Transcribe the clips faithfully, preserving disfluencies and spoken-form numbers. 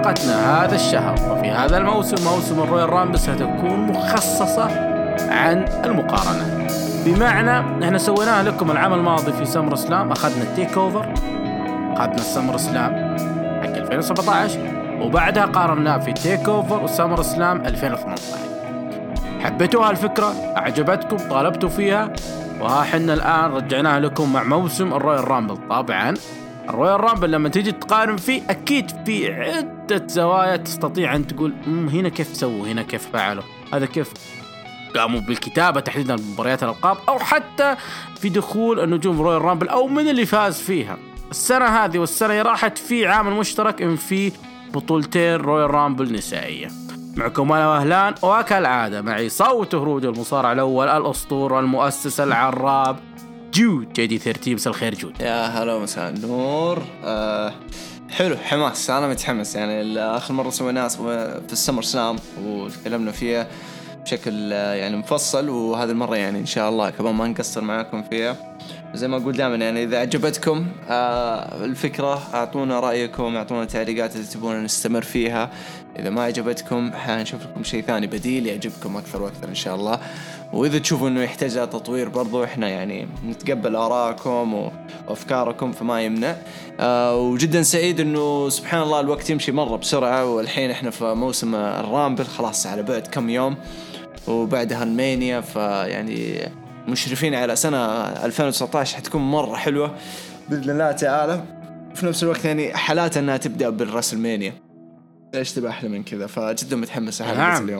حلقتنا هذا الشهر وفي هذا الموسم موسم الرويال رامبل ستكون مخصصة عن المقارنة، بمعنى احنا سويناها لكم العام الماضي في سمر سلام، أخذنا التيك أوفر، أخذنا السمر سلام حق ألفين وسبعة عشر وبعدها قارناه في تيك أوفر وسمر سلام ألفين وثمانية عشر. حبيتوها الفكرة؟ أعجبتكم؟ طالبتوا فيها؟ وها حنا الآن رجعناها لكم مع موسم الرويال رامبل. طبعا الرويال رامبل لما تيجي تقارن فيه أكيد في عدة زوايا تستطيع أن تقول هنا كيف سووا، هنا كيف فعلوا، هذا كيف قاموا بالكتابة تحديدا مباريات الألقاب، أو حتى في دخول النجوم رويال رامبل أو من اللي فاز فيها. السنة هذه والسنة راحت في عامل مشترك إن في بطولتين رويال رامبل نسائية. معكم أنا وهلان، وكالعادة معي صوت هروج المصارع الأول الأسطورة المؤسس العراب جود جي دي ثلاثة عشر. مساء الخير جود. يا هلا مساء النور. آه حلو، حماس، أنا متحمس. يعني آخر مرة سويناه في السمر سلام وتكلمنا فيها بشكل يعني مفصل، وهذه المرة يعني إن شاء الله كمان ما نقصر معاكم فيها. زي ما أقول دائما يعني إذا عجبتكم آه الفكرة أعطونا رأيكم، أعطونا تعليقات إذا تبون نستمر فيها. إذا ما عجبتكم حنشوف لكم شيء ثاني بديل يعجبكم أكثر وأكثر إن شاء الله. وإذا تشوفوا إنه يحتاج تطوير برضو إحنا يعني نتقبل آراءكم وأفكاركم فما يمنع. آه وجدا سعيد إنه سبحان الله الوقت يمشي مرة بسرعة، والحين إحنا في موسم الرامبل خلاص على بعد كم يوم وبعدها المانيا، فيعني مشرفين على سنة ألفين وتسعة عشر حتكون مرة حلوة بإذن الله تعالى. في نفس الوقت يعني حالات أنها تبدأ بالرسلمانيا، إيش تبقى أحلى من كذا، فجدا متحمس حلقة نعم. اليوم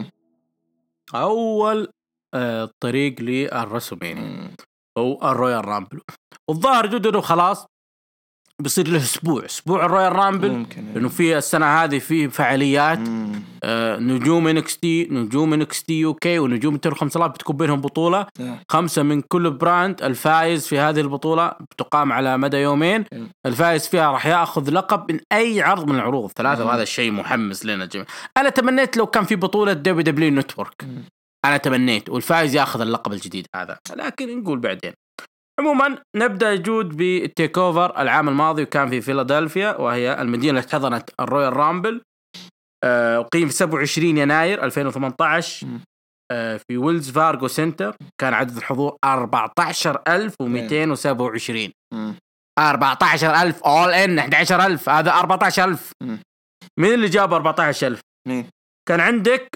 أول آه طريق للرسلمانيا هو الرويال رامبل، والظاهر جدا إنه خلاص بيصير له أسبوع أسبوع الرويال رامبل، لأنه في السنة هذه في فعاليات آه نجوم إن إكس تي، نجوم إن إكس تي يو كي، ونجوم التر خمسة آلاف بتكون بينهم بطولة خمسة من كل براند. الفائز في هذه البطولة بتقام على مدى يومين، الفائز فيها راح يأخذ لقب من أي عرض من العروض الثلاثة، وهذا الشيء محمس لنا جميعا. أنا تمنيت لو كان في بطولة دبليو دبليو نتورك، أنا تمنيت والفائز يأخذ اللقب الجديد هذا، لكن نقول بعدين. عموما نبدأ جود بالتيك أوفر العام الماضي، وكان في فيلادلفيا وهي المدينة التي حضنت الرويال رامبل. أه وقيم في سبعة وعشرين يناير ألفين وثمانية عشر أه في ويلز فارغو سنتر. كان عدد الحضور أربعة عشر ألف ومئتين وسبعة وعشرين. أربعة عشر ألف all in أحد عشر ألف، هذا أربعة عشر ألف. مين اللي جاب أربعة عشر ألف؟ مين؟ كان عندك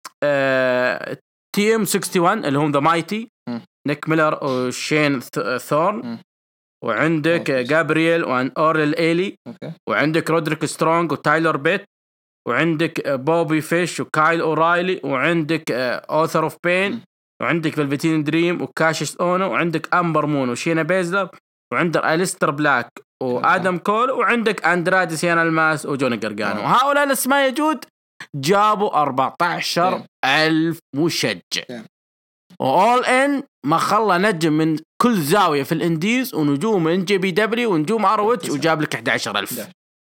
أه تي ام واحد وستين اللي هم ذا مايتي، نيك ميلر وشين ثورن، وعندك جابرييل وان اورل ايلي، وعندك رودريك سترونج وتايلر بيت، وعندك بوبي فيش وكايل اورايلي، وعندك اوثر اوف بين، وعندك فالفتين دريم وكاشيس اونو، وعندك امبر مون وشينا بيزلر، وعندك اليستر بلاك وادم كول، وعندك اندرادي سيان الماس وجوني جرجانو. هؤلاء الاسماء يجود جابوا أربعة عشر ألف مشجع، وآل إن ما خلى نجم من كل زاوية في الإنديز، ونجوم من جي بي دبليو ونجوم أروتش، وجاب لك أحد عشر ألف.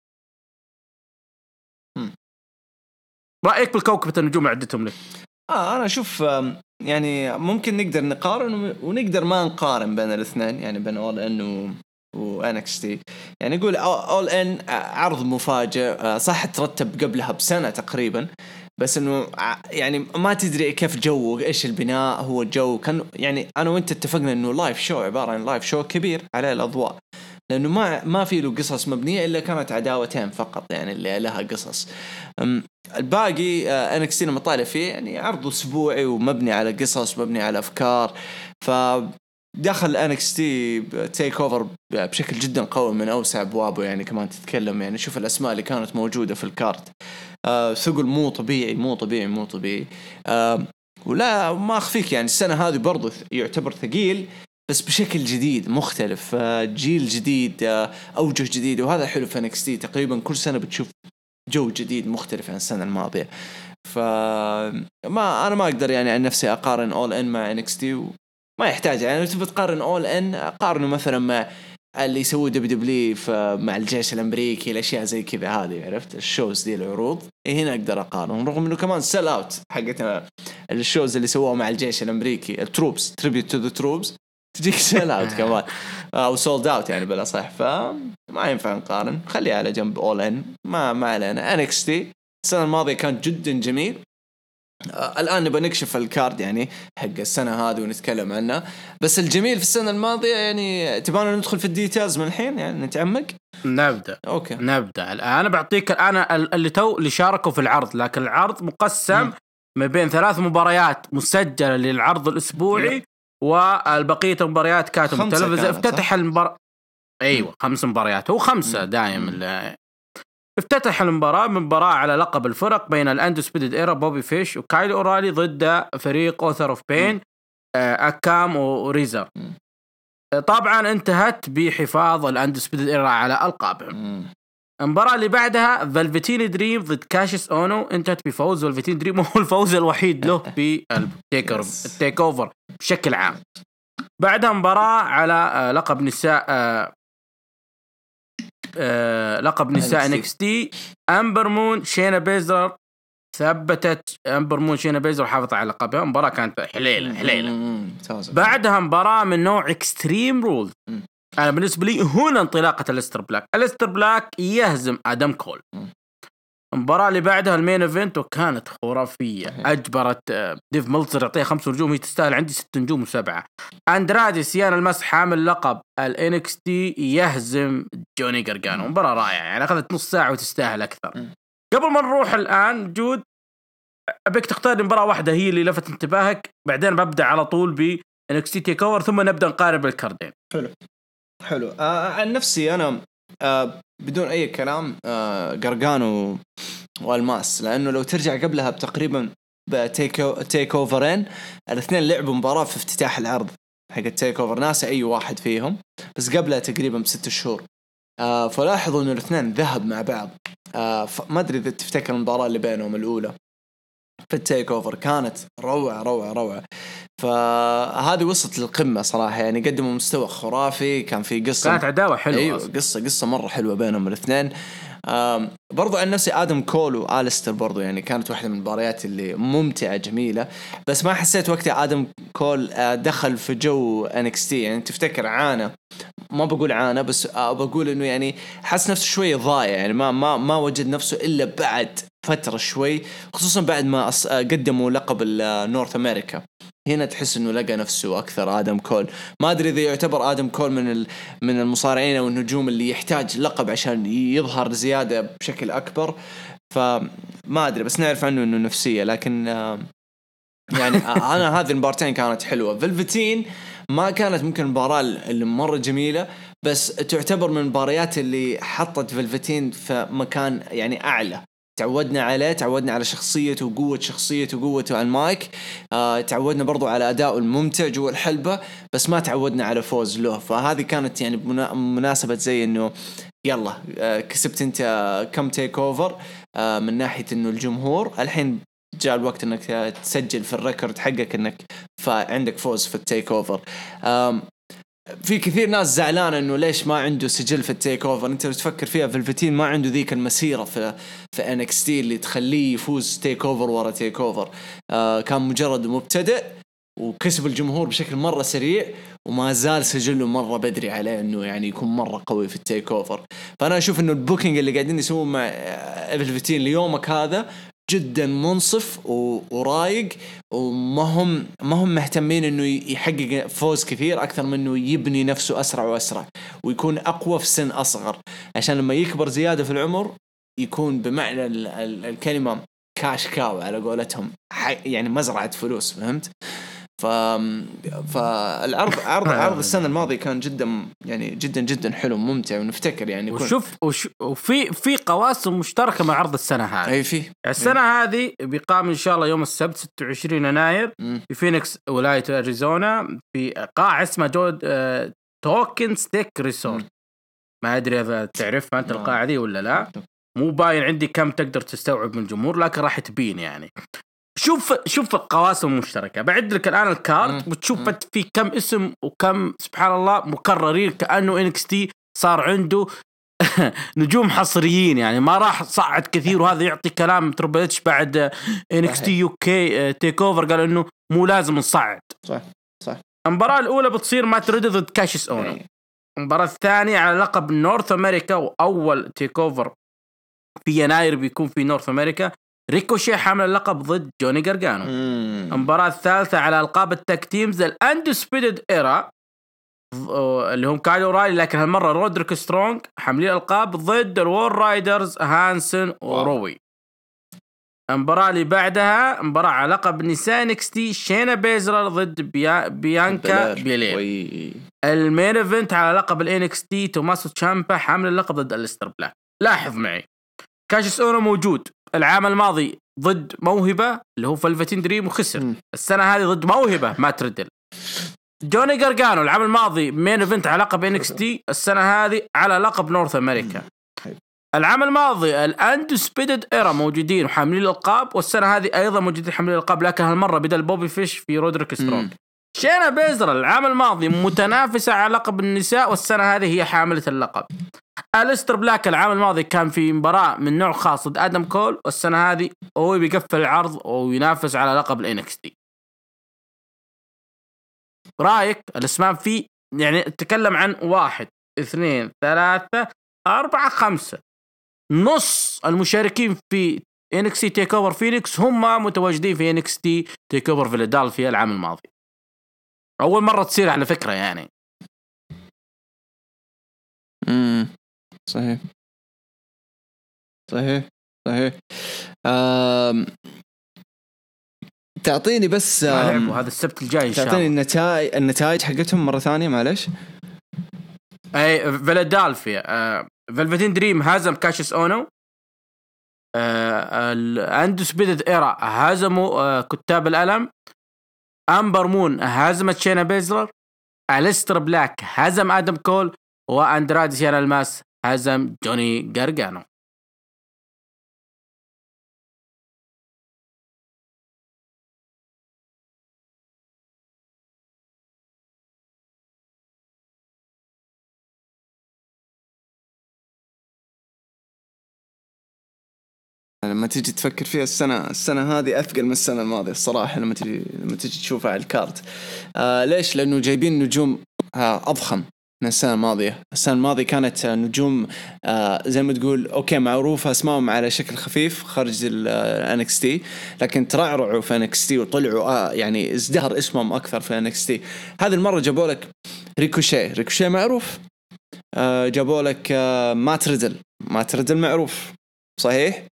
رأيك بالكوكبة النجوم عدتهم لك؟ آه أنا أشوف يعني ممكن نقدر نقارن ونقدر ما نقارن بين الاثنين، يعني بين آل إن و و إن إكس تي. يعني نقول آل إن عرض مفاجئ، صح ترتب قبلها بسنة تقريبا، بس انه يعني ما تدري كيف جو، ايش البناء، هو الجو كان يعني انا وانت اتفقنا انه لايف شو عباره عن لايف شو كبير عليه الاضواء، لانه ما ما في له قصص مبنيه الا كانت عداوتين فقط يعني اللي لها قصص. الباقي ان إكس تي لما طالع فيه يعني عرض اسبوعي ومبني على قصص مبني على افكار، ف دخل إن إكس تي تيك أوفر بشكل جدا قوي من أوسع أبوابه. يعني كمان تتكلم يعني شوف الأسماء اللي كانت موجودة في الكارت، آه ثقل مو طبيعي مو طبيعي مو طبيعي. آه ولا ما أخفيك يعني السنة هذه برضو يعتبر ثقيل بس بشكل جديد مختلف، آه جيل جديد، آه أوجه جديد، وهذا حلو في إن إكس تي. تقريبا كل سنة بتشوف جو جديد مختلف عن السنة الماضية. فما أنا ما أقدر يعني عن نفسي أقارن أول إن مع إن إكس تي، ما يحتاج. يعني لو تبي تقارن أول إن قارنه مثلا مع اللي يسوي دبليو دبليو مع الجيش الأمريكي، الأشياء زي كذا هذه، عرفت الشوز دي العروض هنا أقدر أقارن، رغم إنه كمان سيل أوت حقتنا الشوز اللي سووه مع الجيش الأمريكي التروبس تريبيوت تو ذا تروبس تجيك سيل اوت كمان او سولد اوت يعني بلا صح. فما ينفع نقارن، خليه على جنب اول ان، ما ما علينا. ان اكس تي السنه الماضيه كان جدا جميل. آه الان نبغى نكشف الكارد يعني حق السنه هذه ونتكلم عنه. بس الجميل في السنه الماضيه يعني تبغانا ندخل في الديتيلز من الحين يعني نتعمق. نبدا اوكي نبدا الان. انا بعطيك انا اللي تو اللي شاركوا في العرض، لكن العرض مقسم م. ما بين ثلاث مباريات مسجله للعرض الاسبوعي م. والبقيه المباريات كانت متلفزه. افتتح المباراه ايوه خمس مباريات، هو خمسه دائم اللي... افتتح المباراة من مباراة على لقب الفرق بين الاندسبيدد ايرا بوبي فيش وكايل اورالي ضد فريق اوثر اوف بين اكام وريزر. طبعا انتهت بحفاظ الاندسبيدد ايرا على القابهم. المباراة اللي بعدها فالفتين دريم ضد كاشيس اونو، انتهت بفوز فالفتين دريم، وهو الفوز الوحيد له بالتيكر التيك اوفر بشكل عام. بعدها مباراة على لقب نساء أه لقب نساء إن إكس تي، أمبر مون شينا بيزر. ثبتت أمبر مون شينا بيزر حافظت على لقبها. مباراة كانت حليلة حليلة. بعدها مباراة من نوع اكستريم رول. أنا بالنسبة لي هنا انطلاقة الستر بلاك. الستر بلاك يهزم آدم كول. المباراة اللي بعدها المين ايفنت وكانت خرافية، أجبرت ديف ملتزر يعطيها خمس نجوم، هي تستاهل عندي ست نجوم وسبعة. أندرادي سيان المسح حامل لقب ال إن إكس تي يهزم جوني غارغانو. مباراة رائعة يعني أخذت نص ساعة وتستاهل أكثر. قبل ما نروح الآن جود أبيك تختار مباراة واحدة هي اللي لفت انتباهك، بعدين ببدأ على طول ب إن إكس تي تيك أوفر، ثم نبدأ نقارب بالكاردين. حلو حلو. آه عن نفسي أنا آه بدون أي كلام آه غارغانو والماس، لأنه لو ترجع قبلها بتقريبا بتيك تيك أوفرين الاثنين لعبوا مباراة في افتتاح العرض حق التيك أوفر، ناسي أي واحد فيهم، بس قبلها تقريبا بست شهور. آه فلاحظوا إنه الاثنين ذهب مع بعض. آه ما أدري إذا تفتكر المباراة اللي بينهم الأولى في التيك أوفر كانت روعة روعة روعة. فهذه وصلت للقمة صراحة يعني، قدموا مستوى خرافي، كان في قصة، كانت عداوة حلوة. أيوة قصة قصة مرة حلوة بينهم الاثنين. برضو عن نفسي آدم كول وآلستر برضو يعني كانت واحدة من المباريات اللي ممتعة جميلة، بس ما حسيت وقتها آدم كول دخل في جو إن إكس تي. يعني تفتكر عانى، ما بقول عانى بس بقول إنه يعني حس نفسه شوي ضايع يعني، ما ما ما وجد نفسه إلا بعد فترة شوي، خصوصا بعد ما قدموا لقب النورث أمريكا. هنا تحس إنه لقى نفسه أكثر آدم كول. ما أدري إذا يعتبر آدم كول من من المصارعين أو النجوم اللي يحتاج لقب عشان يظهر زيادة بشكل أكبر، فما أدري، بس نعرف عنه إنه نفسية. لكن يعني أنا هذه المبارتين كانت حلوة. فالفتين ما كانت ممكن المباراة اللي مرة جميلة، بس تعتبر من المباريات اللي حطت فالفتين في مكان يعني أعلى. تعودنا عليه، تعودنا على شخصيته وقوة شخصيته وقوته على المايك. آه، تعودنا برضو على أداء الممتع جوا الحلبة، بس ما تعودنا على فوز له. فهذه كانت يعني مناسبة زي إنه يلا آه كسبت أنت كم تيك أوفر آه من ناحية إنه الجمهور، الحين جاء الوقت إنك تسجل في الريكورد حقك إنك فعندك فوز في التيك أوفر. آه في كثير ناس زعلانة إنه ليش ما عنده سجل في التيك أوفر. أنت لو تفكر فيها فالفتين ما عنده ذيك المسيرة في في إن إكس تي اللي تخليه يفوز تيك أوفر ورا تيك أوفر. آه كان مجرد مبتدئ وكسب الجمهور بشكل مرة سريع، وما زال سجله مرة بدري عليه إنه يعني يكون مرة قوي في التيك أوفر. فأنا أشوف إنه البوكينج اللي قاعدين يسووه مع فالفتين ليومك هذا جدا منصف ورايق، وما هم ما هم مهتمين انه يحقق فوز كثير اكثر من انه يبني نفسه اسرع واسرع ويكون اقوى في سن اصغر، عشان لما يكبر زيادة في العمر يكون بمعنى الكلمة كاش كاو على قولتهم، يعني مزرعة فلوس. فهمت؟ ف فالعرض عرض عرض السنة الماضية كان جدا يعني جدا جدا حلو ممتع ونفتكر يعني. وشوف وش وفي في قواسم مشتركة مع عرض السنة هذه. أي في السنة أي. هذه بيقام إن شاء الله يوم السبت ستة وعشرين يناير في فينيكس ولاية أريزونا في قاعة اسمها جود آه... توكن ستيك ريسورت. ما أدري إذا تعرف أنت القاعة دي ولا لا، مو باين عندي كم تقدر تستوعب من الجمهور، لكن راح تبين يعني. شوف شوف القواسم المشتركة. بعد لك الآن الكارت بتشوف في كم اسم وكم سبحان الله مكررين، كأنه إن إكس تي صار عنده نجوم حصريين يعني، ما راح صعد كثير. وهذا يعطي كلام تربل اتش بعد إن إكس تي يو كي تيك أوفر، قال إنه مو لازم نصعد. صح صح. المباراة الأولى بتصير مات ريدل ضد كاشيس أونو. المباراة الثانية على لقب نورث أمريكا، وأول تيك أوفر في يناير بيكون في نورث أمريكا، ريكوشي حامل اللقب ضد جوني غارغانو. المباراة الثالثة على ألقاب التاك تيمز الأندسبيدد إيرا اللي هم كايل أورايلي، لكن هالمرة رودريك سترونج حاملين الألقاب ضد الوور رايدرز هانسن وروي. المباراة اللي بعدها مباراة على لقب نساء نيكستي، شينا بيزرر ضد بيا... بيانكا بيلير. المين ايفنت على لقب الانكستي، توماسو تشامبا حامل اللقب ضد أليستر بلاك. لاحظ معي كاشيس أونو موجود العام الماضي ضد موهبة اللي هو فلفتين دريم وخسر. م. السنة هذه ضد موهبة مات ريدل. جوني غارغانو العام الماضي مين ايفنت على لقب انكستي، السنة هذه على لقب نورث أمريكا. العام الماضي الاندسبيدد ايرا موجودين وحاملين الألقاب، والسنة هذه أيضا موجودين حاملين الألقاب، لكن هالمرة بدل بوبي فيش في رودريك سترونج. شينا بيزرر العام الماضي متنافسة على لقب النساء، والسنة هذه هي حاملة اللقب. أليستر بلاك العام الماضي كان في مباراة من نوع خاص ضد آدم كول، والسنة هذه هو بيقفل العرض وينافس على لقب الانكستي. رايك الاسماء فيه؟ يعني تكلم عن واحد اثنين ثلاثة أربعة خمسة، نص المشاركين في انكستي تيك اوفر فينيكس هم متواجدين في انكستي تيك اوفر فيلادلفيا العام الماضي. أول مرة تصير على فكرة يعني. امم صحيح صحيح صحيح. أم... تعطيني بس أم... هذا السبت الجاي إن شاء الله. تعطيني النتائج النتائج حقتهم مرة ثانية معلش. أي فيلادلفيا آه... فلفتين دريم هزم كاشيس أونو. آه... الأندسبيدد إيرا هزموا آه... كتاب الألم. أمبر مون هزمت شينا بيزلر. أليستر بلاك هزم آدم كول. وأندرادي سيان الماس هزم جوني غارغانو. لما تيجي تفكر فيها السنة السنة هذه أثقل من السنة الماضية الصراحة. لما تيجي لما تيجي تشوفها على الكارت آه ليش؟ لأنه جايبين نجوم آه أضخم من السنة الماضية. السنة الماضية كانت نجوم آه زي ما تقول أوكي معروفة اسمائهم على شكل خفيف خارج ال إن إكس تي، لكن ترعرعوا في إن إكس تي وطلعوا آه يعني ازدهر اسمهم أكثر في إن إكس تي. هذه المرة جابوا لك ريكوشي ريكوشي معروف. آه جابوا لك آه مات ريدل مات ريدل معروف صحيح.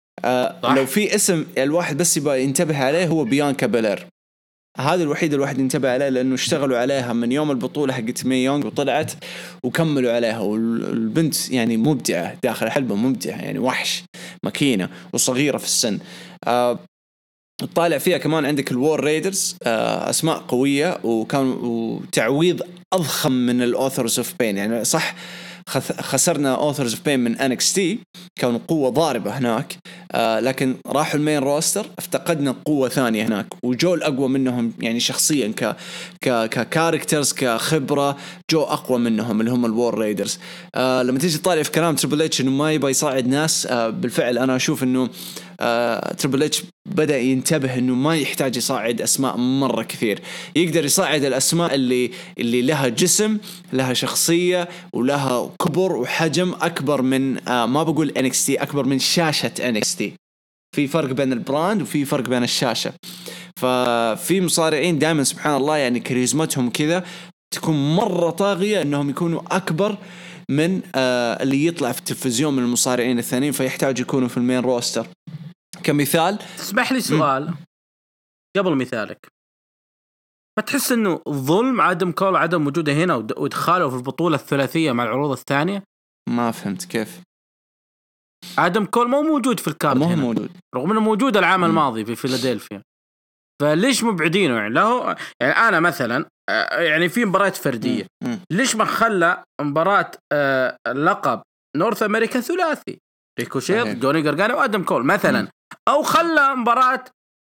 آه لو في اسم الواحد بس يبغى ينتبه عليه هو بيانكا بيلير. هذا الوحيد الواحد ينتبه عليه لأنه اشتغلوا عليها من يوم البطولة حقت مي يونغ وطلعت وكملوا عليها. والبنت يعني مبدعة داخل الحلبة، مبدعة يعني وحش ماكينة وصغيرة في السن. آه طالع فيها كمان عندك الوور ريدرز آه أسماء قوية وكان وتعويض أضخم من الأوثرز اوف بين. يعني صح خسرنا أوثرز اوف بين من إن إكس تي كانوا قوة ضاربة هناك آه لكن راحوا المين روستر افتقدنا قوة ثانية هناك وجو الأقوى منهم يعني شخصيا ك ك ككاركترز كخبرة جو أقوى منهم اللي هم الوور ريدرز. آه لما تيجي تطالع في كلام تريبل اتش إنه ما يبغى يصعد ناس آه بالفعل أنا أشوف إنه آه تريبل اتش بدأ ينتبه إنه ما يحتاج يصعد أسماء مرة كثير، يقدر يصعد الأسماء اللي اللي لها جسم لها شخصية ولها كبر وحجم أكبر من آه ما بقول إن إكس تي أكبر من شاشة إن إكس تي. في فرق بين البراند وفي فرق بين الشاشة. ففي مصارعين دائما سبحان الله يعني كاريزمتهم كذا تكون مرة طاغية إنهم يكونوا أكبر من آه اللي يطلع في التلفزيون من المصارعين الثانيين فيحتاج يكونوا في المين روستر. كمثال اسمح لي سؤال م. قبل مثالك، ما تحس إنه ظلم عدم كول عدم وجوده هنا وادخاله في البطولة الثلاثية مع العروض الثانية؟ ما فهمت كيف. آدم كول مو موجود في الكارت هنا موجود. رغم انه موجود العام الماضي في فيلادلفيا، فليش مبعدينه يعني له؟ يعني انا مثلا يعني في مباراه فرديه م. م. ليش ما خلى مباراه آه لقب نورث امريكا ثلاثي ريكوشيت جوني غارغانو وآدم كول مثلا م. او خلى مباراه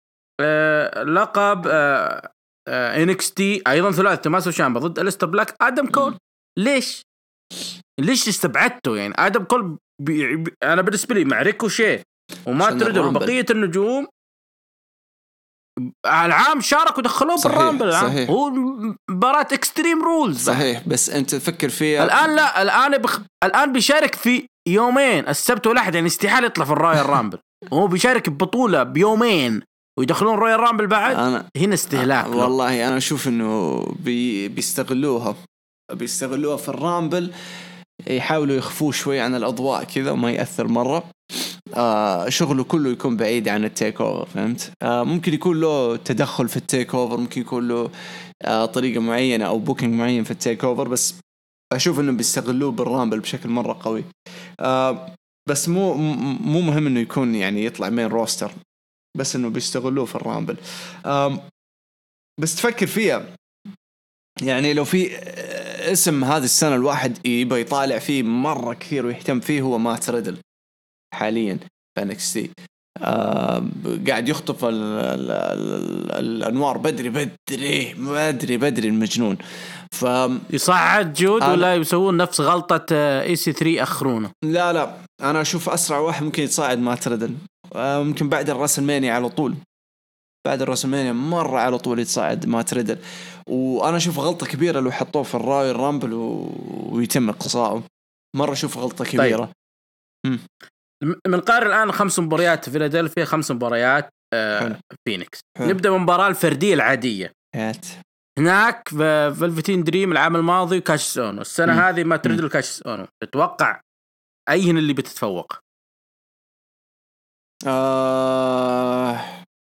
آه لقب آه آه إن إكس تي ايضا ثلاثي توماسو شامبا ضد أليستر بلاك آدم كول م. ليش ليش استبعدته؟ يعني آدم كول بي... بي... أنا بالنسبة لي مع ريكوشيه وما تردوا بقية النجوم العام شارك ودخلوه بالرامبل العام. هو مباراة اكستريم رولز صحيح، بس انت تفكر فيها الان. لا الان بخ... الان بيشارك في يومين، السبت والاحد، يعني استحالة يطلع في الرويال رامبل. وهو بيشارك ببطولة بيومين ويدخلون رويال رامبل بعد. أنا... هنا استهلاك. أنا... والله انا اشوف انه بي... بيستغلوها بيستغلوها في الرامبل، يحاولوا يخفوه شوي عن الأضواء كذا وما يأثر مرة. آه شغله كله يكون بعيد عن التيك أوفر، فهمت؟ آه ممكن يكون له تدخل في التيك أوفر، ممكن يكون له آه طريقة معينة أو بوكينج معين في التيك أوفر، بس أشوف إنه بيستغلوه بالرامبل بشكل مرة قوي. آه بس مو مو مهم إنه يكون يعني يطلع مين روستر، بس إنه بيستغلوه في الرامبل. آه بس تفكر فيها، يعني لو في اسم هذه السنة الواحد يبغى يطالع فيه مرة كثير ويهتم فيه هو مات ريدل حاليا في إن إكس تي. آه قاعد يخطف ال ال ال الأنوار بدري بدري بدري بدري المجنون. ف يصعد جود آه ولا يسوون نفس غلطة اي سي ثري أخرونه؟ لا لا أنا أشوف أسرع واحد ممكن يتصاعد مات ريدل آه ممكن بعد الراسلمانيا على طول، بعد الراسلمانيا مرة على طول يتصاعد مات ريدل. وأنا أشوف غلطة كبيرة لو حطوه في الراي الرامبل و... ويتم إقصاؤه، مرة أشوف غلطة كبيرة. طيب. من قارن الآن خمس مباريات فيلادلفيا، خمس مباريات آه فينيكس. حلو. نبدأ بالمباراة الفردية العادية. هات. هناك في فلفتين دريم العام الماضي وكاشيس أونو، السنة م. هذه مات ريدل وكاشيس أونو. تتوقع أيهن اللي بتتفوق؟ آه...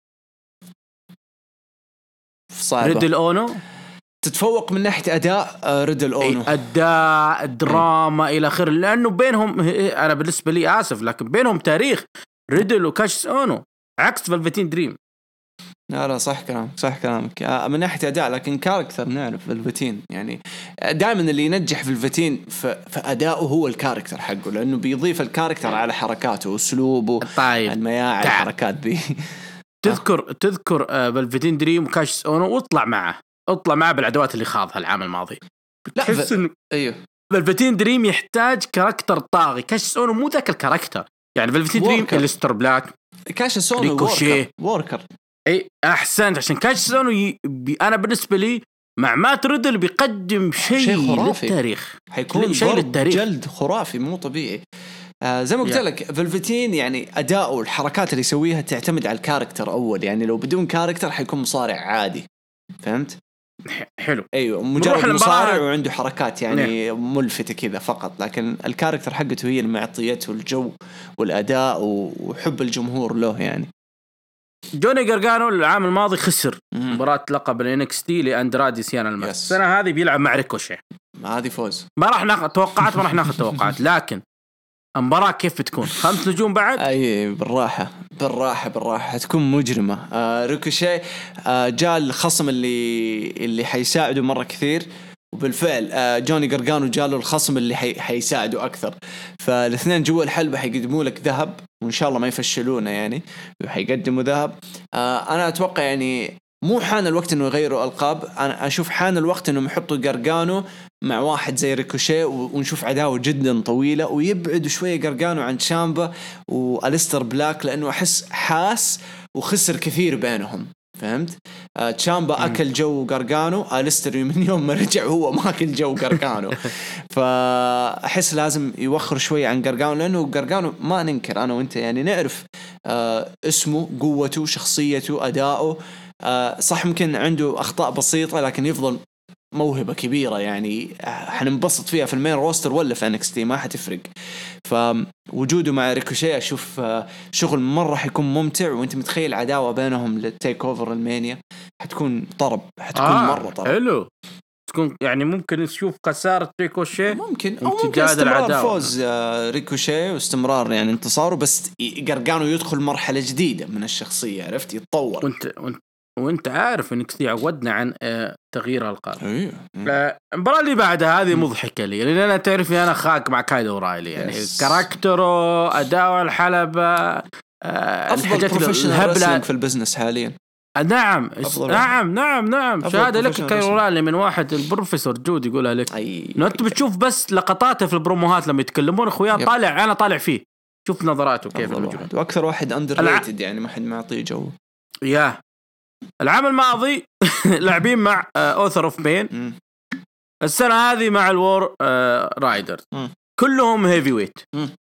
صعبة. ريدل أونو تتفوق من ناحية أداء ريدل أونو، أداء دراما إلى آخره، لأنه بينهم أنا بالنسبة لي آسف لكن بينهم تاريخ ريدل وكاشيس أونو عكس فلفتين دريم. لا لا صح كلامك صح كلامك من ناحية أداء، لكن كاركتر نعرف فلفتين يعني دائما اللي ينجح في الفتين في أداؤه هو الكاركتر حقه، لأنه بيضيف الكاركتر على حركاته وأسلوبه. طيب. المياعة الحركات دي تذكر تذكر فلفتين دريم وكاشيس أونو واطلع معه اطلع معه بالعدوات اللي خاضها العام الماضي. تحس انه ايوه فلفتين دريم يحتاج كاركتر طاغي، كاشيس أونو مو ذاك الكاركتر. يعني فلفتين دريم الستر بلاك، كاشيس أونو ووركر. ووركر اي احسنت، عشان كاشيس أونو ي... بي... انا بالنسبه لي مع مات ريدل بيقدم شيء, شيء للتاريخ، حيكون شيء للتاريخ جلد خرافي مو طبيعي. آه زي ما قلت لك فلفتين يعني أداؤه والحركات اللي يسويها تعتمد على الكاركتر أول، يعني لو بدون كاركتر حيكون مصارع عادي، فهمت؟ حلو. ايوه مجرد مصارع وعنده حركات يعني نعم. ملفتة كذا فقط، لكن الكاركتر حقته هي اللي معطيته الجو والأداء وحب الجمهور له. يعني جوني غارغانو العام الماضي خسر مباراة لقب ال إن إكس تي لأندرادي سيانا الماس. السنة هذه بيلعب مع ريكوشي، هذه فوز. ما راح ناخذ توقعات ما راح ناخذ توقعات لكن المباراة كيف بتكون؟ خمس نجوم بعد؟ أي بالراحة بالراحة بالراحة هتكون مجرمة. آه ريكوشي آه جاء الخصم اللي اللي حيساعده مرة كثير، وبالفعل آه جوني غارغانو جاء له الخصم اللي حي حيساعده أكثر، فالاثنين جوا الحلبة حيقدموا لك ذهب وإن شاء الله ما يفشلونه يعني، وحيقدموا ذهب. آه أنا أتوقع يعني مو حان الوقت إنه يغيروا ألقاب، أنا أشوف حان الوقت إنه يحطوا غارغانو مع واحد زي ريكوشي ونشوف عداوة جدا طويلة، ويبعدوا شوية غارغانو عن شامبا وأليستر بلاك، لأنه أحس حاس وخسر كثير بينهم، فهمت؟ آه تشامبا أكل جو غارغانو، أليستر من يوم ما رجع هو ما أكل جو غارغانو فأحس لازم يوخر شوية عن غارغانو، لأنه غارغانو ما ننكر أنا وإنت يعني نعرف آه اسمه، قوته، شخصيته، أداؤه. آه صح ممكن عنده أخطاء بسيطة لكن يفضل موهبة كبيرة، يعني حننبسط فيها في المين روستر ولا في إن إكس تي ما حتفرق. فوجوده مع ريكوشي أشوف شغل مرة حيكون ممتع، وانت متخيل عداوة بينهم للتيك أوفر المانيا حتكون طرب، حتكون آه مرة طرب حلو. تكون يعني ممكن نشوف خسارة ريكوشي، ممكن أو ممكن استمرار العداوة. فوز ريكوشي واستمرار يعني انتصاره، بس غارغانو يدخل مرحلة جديدة من الشخصية، عرفت، يتطور. وانت وانت وانت عارف انك كثير عودنا عن آه تغيير القاب. ايوه المباراة اللي بعدها هذه مضحكة لي، لان انا تعرفني انا خاك مع كايل اورايلي، يعني كاركتره، اداء الحلبة، آه افضل بروفيشنال في البزنس حاليا. نعم نعم نعم نعم شهادة لك كايل اورايلي من واحد البروفيسور جود يقولها لك. انه انت بتشوف بس لقطاته في البروموهات لما يتكلمون اخويا طالع انا طالع فيه، شوف نظراته كيف المجنون، واكثر واحد اندر ريتد يعني ما حد معطيه جو. يا العام الماضي لاعبين مع اوثر اوف بين، السنه هذه مع الوور رايدر، كلهم هيفي ويت.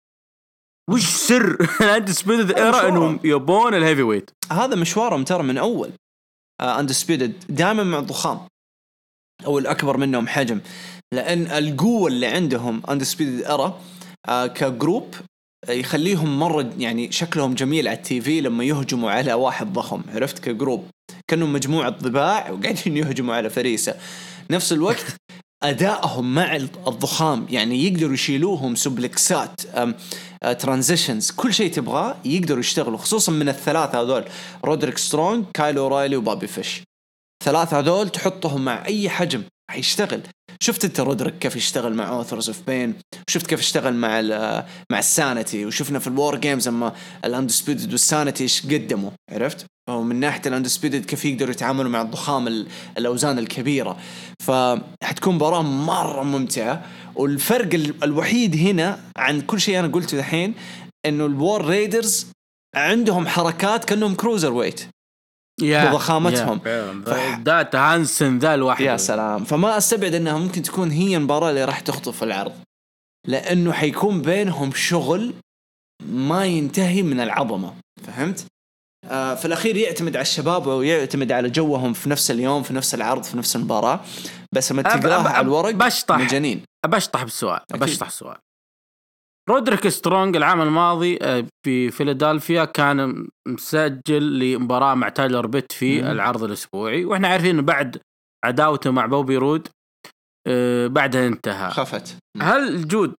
وش سر اندسبيدد ايرا انهم يبون الهيفي ويت؟ هذا مشوارهم ترى من اول. اندسبيدد دائما مع الضخام او الاكبر منهم حجم، لان القوه اللي عندهم اندسبيدد ايرا كجروب يخليهم مرة يعني شكلهم جميل على التي في لما يهجموا على واحد ضخم، عرفت؟ كجروب كانوا مجموعة ضباع وقاعدين يهجموا على فريسة. نفس الوقت أدائهم مع الضخام يعني يقدروا يشيلوهم سوبلكسات، ترانزيشنز، كل شيء تبغاه يقدروا يشتغلوا، خصوصا من الثلاثة هذول رودريك سترونج، كايل أورايلي وبابي فيش. ثلاثة هذول تحطهم مع أي حجم حيشتغل. شفت انت رودريك كيف يشتغل مع اوثرز اوف بين، وشفت كيف يشتغل مع مع السانتي، وشفنا في الوار جيمز اما الاندسبيدد والسانتي ايش قدموا، عرفت؟ ومن ناحيه الاندسبيدد كيف يقدروا يتعاملوا مع الضخام الاوزان الكبيره. فحتكون مباراه مره ممتعه. والفرق الوحيد هنا عن كل شيء انا قلته الحين انه الوار ريدرز عندهم حركات كانهم كروزر ويت بضخامتهم. داتا هانسن ذا الواحد. يا سلام. فما أستبعد أنها ممكن تكون هي المباراة اللي راح تخطف العرض، لأنه حيكون بينهم شغل ما ينتهي من العظمة، فهمت؟ آه في الأخير يعتمد على الشباب ويعتمد على جوهم في نفس اليوم في نفس العرض في نفس المباراة. بس ما تقراها على الورق مجانين. أبشطح بالسؤال أبشطح السؤال. رودريك سترونج العام الماضي في فيلادلفيا كان مسجل لمباراة مع تايلر بيت في مم. العرض الأسبوعي، وإحنا عارفين إنه بعد عداوته مع بوبي رود بعدها انتهى خفت. هل جود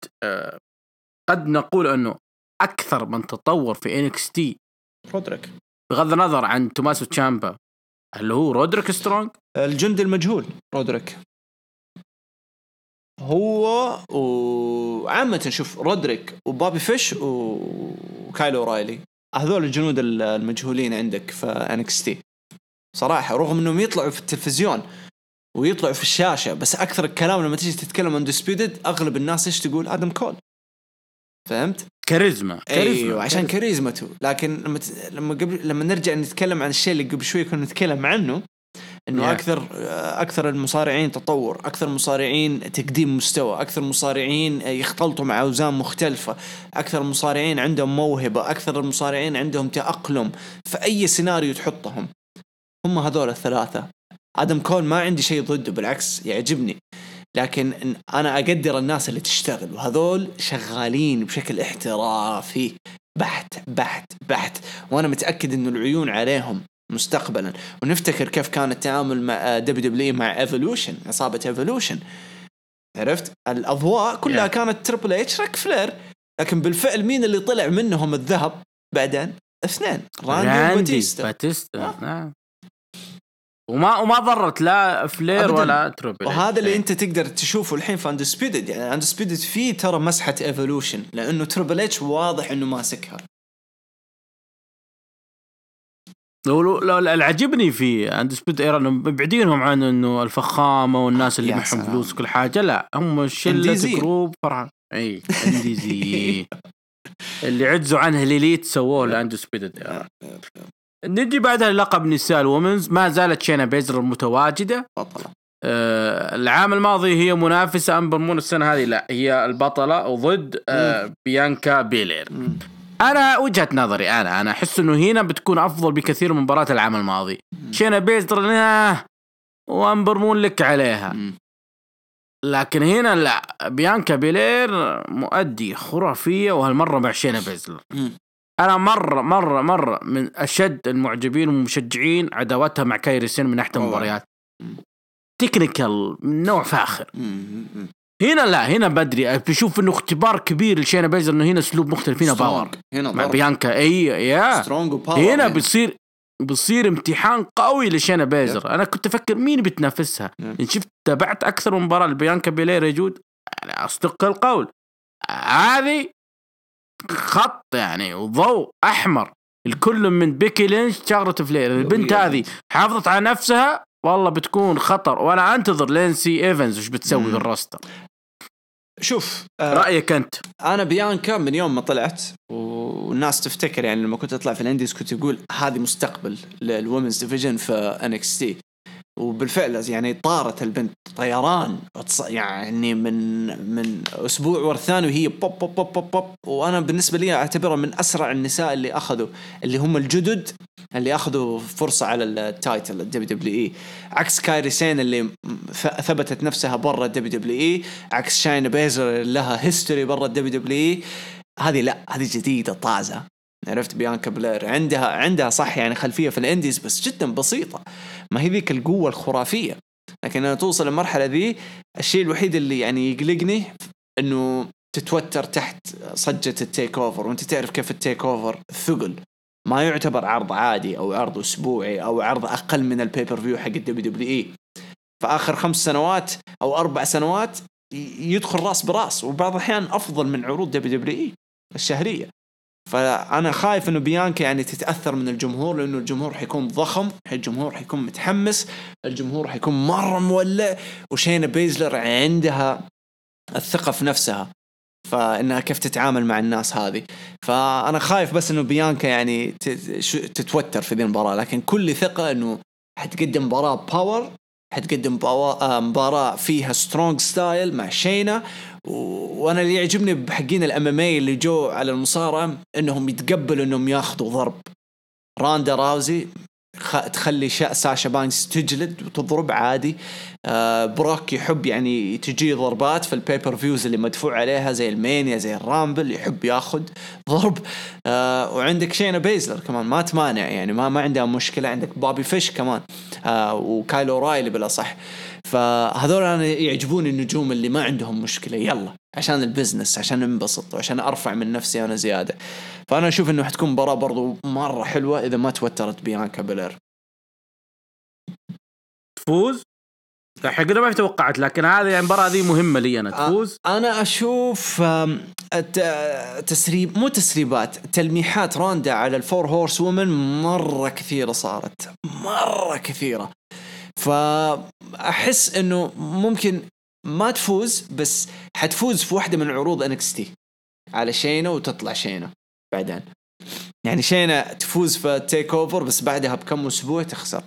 قد نقول أنه أكثر من تطور في إن إكس تي رودريك بغض النظر عن توماسو تشامبا، هل هو رودريك سترونج؟ الجندي المجهول رودريك هو. وعامة شوف رودريك وبابي فيش وكايل أورايلي هذول الجنود المجهولين عندك في إن إكس تي صراحة، رغم أنهم يطلعوا في التلفزيون ويطلعوا في الشاشة، بس أكثر الكلام لما تيجي تتكلم عن ديسبيدد أغلب الناس إيش تقول؟ آدم كول، فهمت؟ كاريزما. أيوة عشان كاريزمته. لكن لما ت... لما قبل لما نرجع نتكلم عن الشيء اللي قبل شوي كنا نتكلم عنه، إنه yeah. أكثر أكثر المصارعين تطور، أكثر مصارعين تقديم مستوى، أكثر مصارعين يختلطوا مع أوزان مختلفة، أكثر مصارعين عندهم موهبة، أكثر المصارعين عندهم تأقلم في أي سيناريو تحطهم. هم هذول الثلاثة. آدم كول ما عندي شيء ضده، بالعكس يعجبني، لكن أنا أقدر الناس اللي تشتغل، وهذول شغالين بشكل احترافي بحت بحت بحت، وأنا متأكد إنه العيون عليهم مستقبلا. ونفتكر كيف كان التعامل مع دبليو دبليو مع ايفولوشن، عصابة ايفولوشن، عرفت؟ الأضواء كلها yeah. كانت تريبل اتش ريك فلير، لكن بالفعل مين اللي طلع منهم الذهب بعدين؟ اثنين، راندي وباتيستا. باتيستا نعم. وما وما ضرت لا فلير أبداً. ولا تريبل. وهذا اللي انت تقدر تشوفه الحين في اندسبيدد. يعني اندسبيدد فيه ترى مسحة ايفولوشن، لانه تريبل اتش واضح انه ماسكها. لو لو العجبني في اندسبيد ايرا انه مبعدينهم عن انه الفخامه والناس اللي معهم فلوس كل حاجه، لا هم شله جروب فرح. اي انديزي اللي عجزوا عنه ليليت سووه لاندسبيد ايرا. نجي بعدها لقب نساء الومنز، ما زالت شينا بيزر المتواجده بطله. آه العام الماضي هي منافسه امبر مون، السنه هذه لا هي البطله وضد آه بيانكا بيلير. مم. أنا وجهة نظري أنا أنا أحس إنه هنا بتكون أفضل بكثير من مباراة العام الماضي. شينا بيزر لها وأمبر مون لك عليها، لكن هنا لا، بيانكا بيلير مؤدي خرافية، وهالمرة مع شينا بيزر. أنا مرة مرة مرة من أشد المعجبين والمشجعين عداوتها مع كايري سين من ناحية المباريات، تكنيكال من نوع فاخر. هنا لا، هنا بدري بشوف انه اختبار كبير لشينا بيزر، انه هنا اسلوب مختلف، هنا باور هنا مع بيانكا. اي يا هنا بيصير بيصير امتحان قوي لشينا بيزر. انا كنت افكر مين بتنافسها، ان شفت تابعت اكثر من مباراه لبيانكا بيلير يجود، يعني اصدق القول هذه خط يعني وضوء احمر الكل من بيكي لينش شارلوت فلير. البنت هذه حافظت على نفسها والله بتكون خطر، وانا انتظر لينسي ايفنز وش بتسوي بالروستر. شوف رأيك أنت. أنا بيانكا من يوم ما طلعت والناس تفتكر يعني لما كنت أطلع في الإنديز كنت أقول هذه مستقبل للومنز ديفيجن في إن إكس تي، وبالفعل يعني طارت البنت طيران يعني من من أسبوع والثاني وهي بوب بوب بوب بوب بوب. وأنا بالنسبة لي أعتبرها من أسرع النساء اللي أخذوا اللي هم الجدد اللي أخذوا فرصة على التايتل الدبليو دبليو إي، عكس كايري سين اللي ثبتت نفسها برا الدبليو دبليو إي، عكس شاينا بيزر لها هيستوري برا الدبليو دبليو إي. هذه لا، هذه جديدة طازة. عرفت بيانكا بلير عندها عندها صح يعني خلفية في الإنديز بس جدا بسيطة، ما هي ذيك القوة الخرافية. لكن أنا توصل للمرحلة ذي الشيء الوحيد اللي يعني يقلقني إنه تتوتر تحت صجة التيك أوفر، وأنت تعرف كيف التيك أوفر ثقل، ما يعتبر عرض عادي أو عرض أسبوعي أو عرض أقل من البيبر فيو حق الدبليو دبليو إي. فآخر خمس سنوات أو أربع سنوات يدخل راس براس، وبعض الأحيان أفضل من عروض دبليو دبليو إي الشهرية. فأنا خايف إنه بيانكا يعني تتأثر من الجمهور، لأنه الجمهور حيكون ضخم، الجمهور حيكون متحمس، الجمهور حيكون مرة مولع، وشينا بيزلر عندها الثقة في نفسها فإنها كيف تتعامل مع الناس هذه. فأنا خايف بس إنه بيانكا يعني تتوتر في ذي المباراة، لكن كل ثقة إنه حتقدم مباراة باور، حتقدم مباراة فيها سترونج ستايل مع شينا. وانا اللي يعجبني بحقين الام ام اي اللي جو على المصارعه انهم يتقبلوا انهم ياخذوا ضرب. راندا راوزي خ... تخلي شا... ساشا بانكس تجلد وتضرب عادي. آه بروك يحب يعني تجي ضربات في البيبر فيوز اللي مدفوع عليها زي المانيا زي الرامبل، يحب ياخذ ضرب. آه وعندك شينا بيزلر كمان ما تمانع يعني ما ما عندها مشكله. عندك بابي فيش كمان آه وكايلو رايلي بلا صح. فهذول أنا يعجبوني النجوم اللي ما عندهم مشكلة، يلا عشان البزنس عشان ننبسط وعشان أرفع من نفسي أنا زيادة. فأنا أشوف إنه حتكون مباراة برضو مرة حلوة إذا ما توترت بيانكا بلير. تفوز حقنا ما توقعت، لكن هذه يعني المباراة هذه مهمة لي أنا تفوز. أنا أشوف تسريب مو تسريبات تلميحات راندا على الفور هورس وومن مرة كثيرة صارت مرة كثيرة، فأحس إنه ممكن ما تفوز بس حتفوز في واحدة من عروض إن إكس تي على شينا وتطلع شينا بعدين. يعني شينا تفوز في تيك أوفر بس بعدها بكم أسبوع تخسر.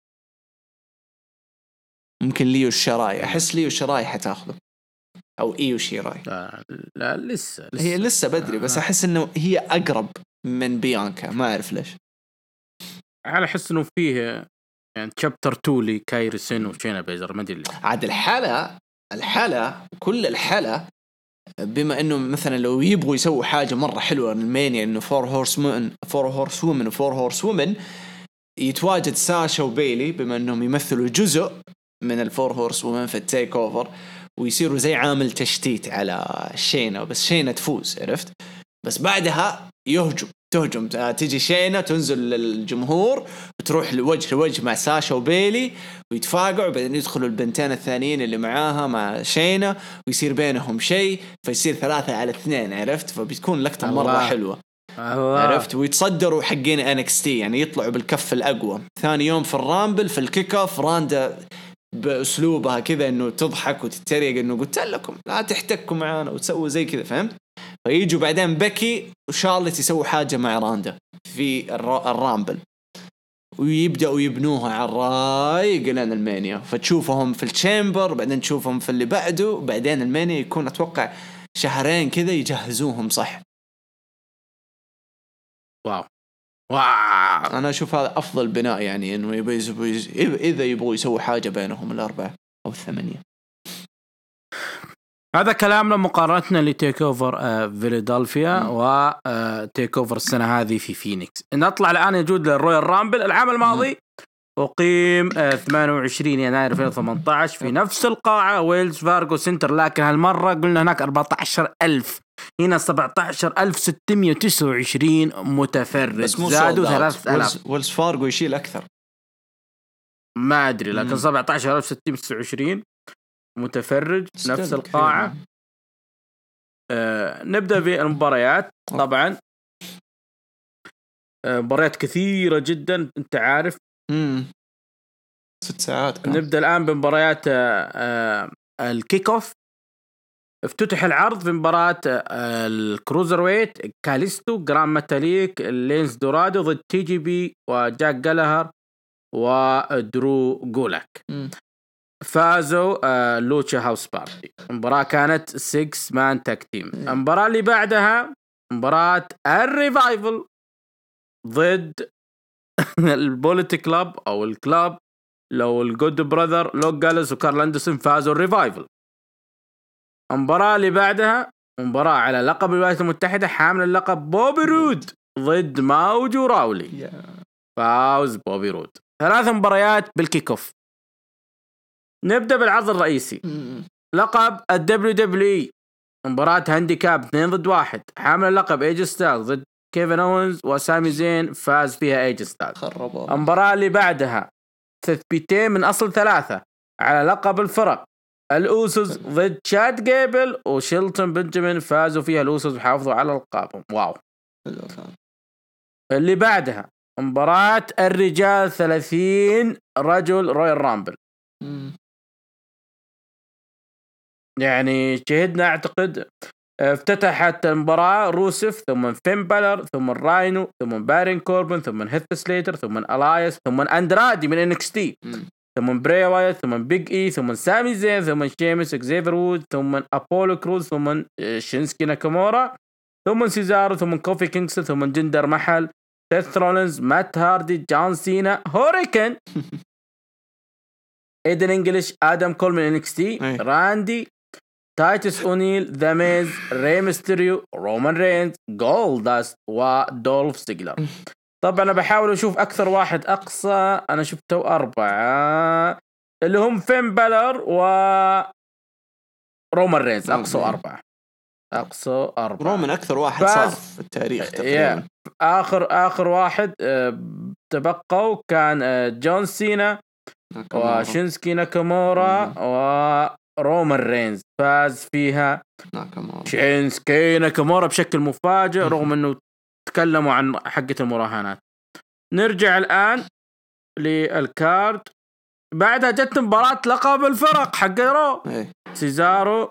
ممكن ليو الشراي، أحس ليو الشراي حتاخذه أو إيو شيراي. لا, لا لسه, لسه هي لسه بدري بس أحس إنه هي أقرب من بيانكا، ما أعرف ليش. أنا أحس إنه فيه يعني تشابتر تو لي كايري سين وشينا بيزر ما أدري عاد الحالة الحالة كل الحالة بما إنه مثلا لو يبغوا يسووا حاجة مرة حلوة المانيا إنه فور هورس وومن فور هورس وومن وفور هورس وومن يتواجد ساشا وبيلي بما إنهم يمثلوا جزء من الفور هورس وومن في التيك أوفر ويصيروا زي عامل تشتيت على شينا، بس شينا تفوز عرفت. بس بعدها يهجم تهجم تيجي شينا تنزل للجمهور وتروح لوجه لوجه مع ساشا وبيلي ويتفاقعوا، بعدين يدخلوا البنتين الثانيين اللي معاها مع شينا ويصير بينهم شيء فيصير ثلاثة على اثنين عرفت. فبتكون لقطة مرة حلوة الله. عرفت. ويتصدروا حقين إن إكس تي يعني يطلعوا بالكف الأقوى. ثاني يوم في الرامبل في الكيك اوف راندا بأسلوبها كذا إنه تضحك وتتريق إنه قلت لكم لا تحتكوا معانا وتسووا زي كذا فهمت. فييجوا بعدين بكي وشارلت يسووا حاجة مع راندا في الرامبل ويبدأوا يبنوها على الرايق لين المانيا، فتشوفهم في التشامبر بعدين تشوفهم في اللي بعده بعدين المانيا يكون أتوقع شهرين كذا يجهزوهم صح. واو واو أنا أشوف هذا أفضل بناء يعني إنه يبي إذا يبغوا يسووا حاجة بينهم الأربعة أو الثمانية. هذا كلامنا مقارنتنا لتيك اوفر آه فيلادلفيا وتيك اوفر السنة هذه في فينيكس. نطلع الآن يجود للرويال رامبل. العام الماضي أقيم آه ثمانية وعشرين يناير ألفين وثمانية عشر في نفس القاعة ويلز فارغو سنتر، لكن هالمرة قلنا هناك أربعة عشر ألف هنا سبعة عشر ألف وستمائة وتسعة وعشرين متفرج، زادوا ثلاثة آلاف. ويلز فارغو يشيل أكثر ما أدري لكن سبعة عشر ألف وستمائة وتسعة وعشرين متفرج نفس القاعة. آه نبدأ بالمباريات. طبعا آه مباريات كثيرة جدا انت عارف امم ست ساعات كان. نبدأ الآن بمباريات آه آه الكيك اوف. افتتح العرض في مباراة الكروزر ويت كاليستو جرام ماتاليك لينز دورادو ضد تي جي بي وجاك جالهر ودرو جولاك. فازوا لوتشا هاوس بارتي. المباراة كانت ستة مان تاك تيم. المباراة اللي بعدها مباراة الريفايفل ضد البوليت كلاب او الكلاب لو الجود براذر لوك جالس وكارل اندرسون. فازوا الريفايفل. المباراة اللي بعدها مباراة على لقب الولايات المتحدة حامل اللقب بوبي رود ضد ماوجو راولي. فاوز بوبي رود. ثلاث مباريات بالكيك اوف. نبدأ بالعرض الرئيسي. لقب الدبليو دبليو مباراة هانديكاب اثنين ضد واحد. حامل اللقب ايج ستايل ضد كيفن اونز وسامي زين. فاز فيها ايج ستايل. المباراة اللي بعدها تثبيتين من اصل ثلاثة على لقب الفرق. الأوسوس ضد شاد جيبل وشيلتون بنجامين. فازوا فيها الأوسوس وحافظوا على ألقابهم. واو. اللي بعدها مباراة الرجال ثلاثين رجل رويال رامبل. يعني شهدنا أعتقد افتتحت المباراة روسف ثم فين بالر ثم الراينو ثم بارين كوربن ثم هيث سليتر ثم ألايس ثم أندرادي من إنكستي ثم بري وايت ثم بيج اي ثم سامي زين ثم شيمس اكزيفر وود ثم أبولو كروز ثم شينسكي ناكامورا ثم سيزارو ثم كوفي كينغستون ثم جندر محل سيث رولينز مات هاردي جون سينا هوريكن ايدن انجليش ادم كول من انكستي راندي تايتس اونيل ذا ميز ري ميستيريو رومان رينز جولداست ودولف سيجلر. طبعا انا بحاول اشوف اكثر واحد اقصى. انا شفته اربعة اللي هم فين بالر و رومان رينز. اقصى اربعة. اقصى اربعة. رومان اكثر واحد صار في التاريخ تقريبا. اخر اخر واحد تبقوا كان جون سينا وشينسكي ناكامورا ورومان رينز. فاز فيها ناكامورا. شينسكي ناكامورا بشكل مفاجئ رغم انه تكلموا عن حقة المراهنات. نرجع الآن للكارد. بعدها جت مباراة لقب الفرق حق رو. سيزارو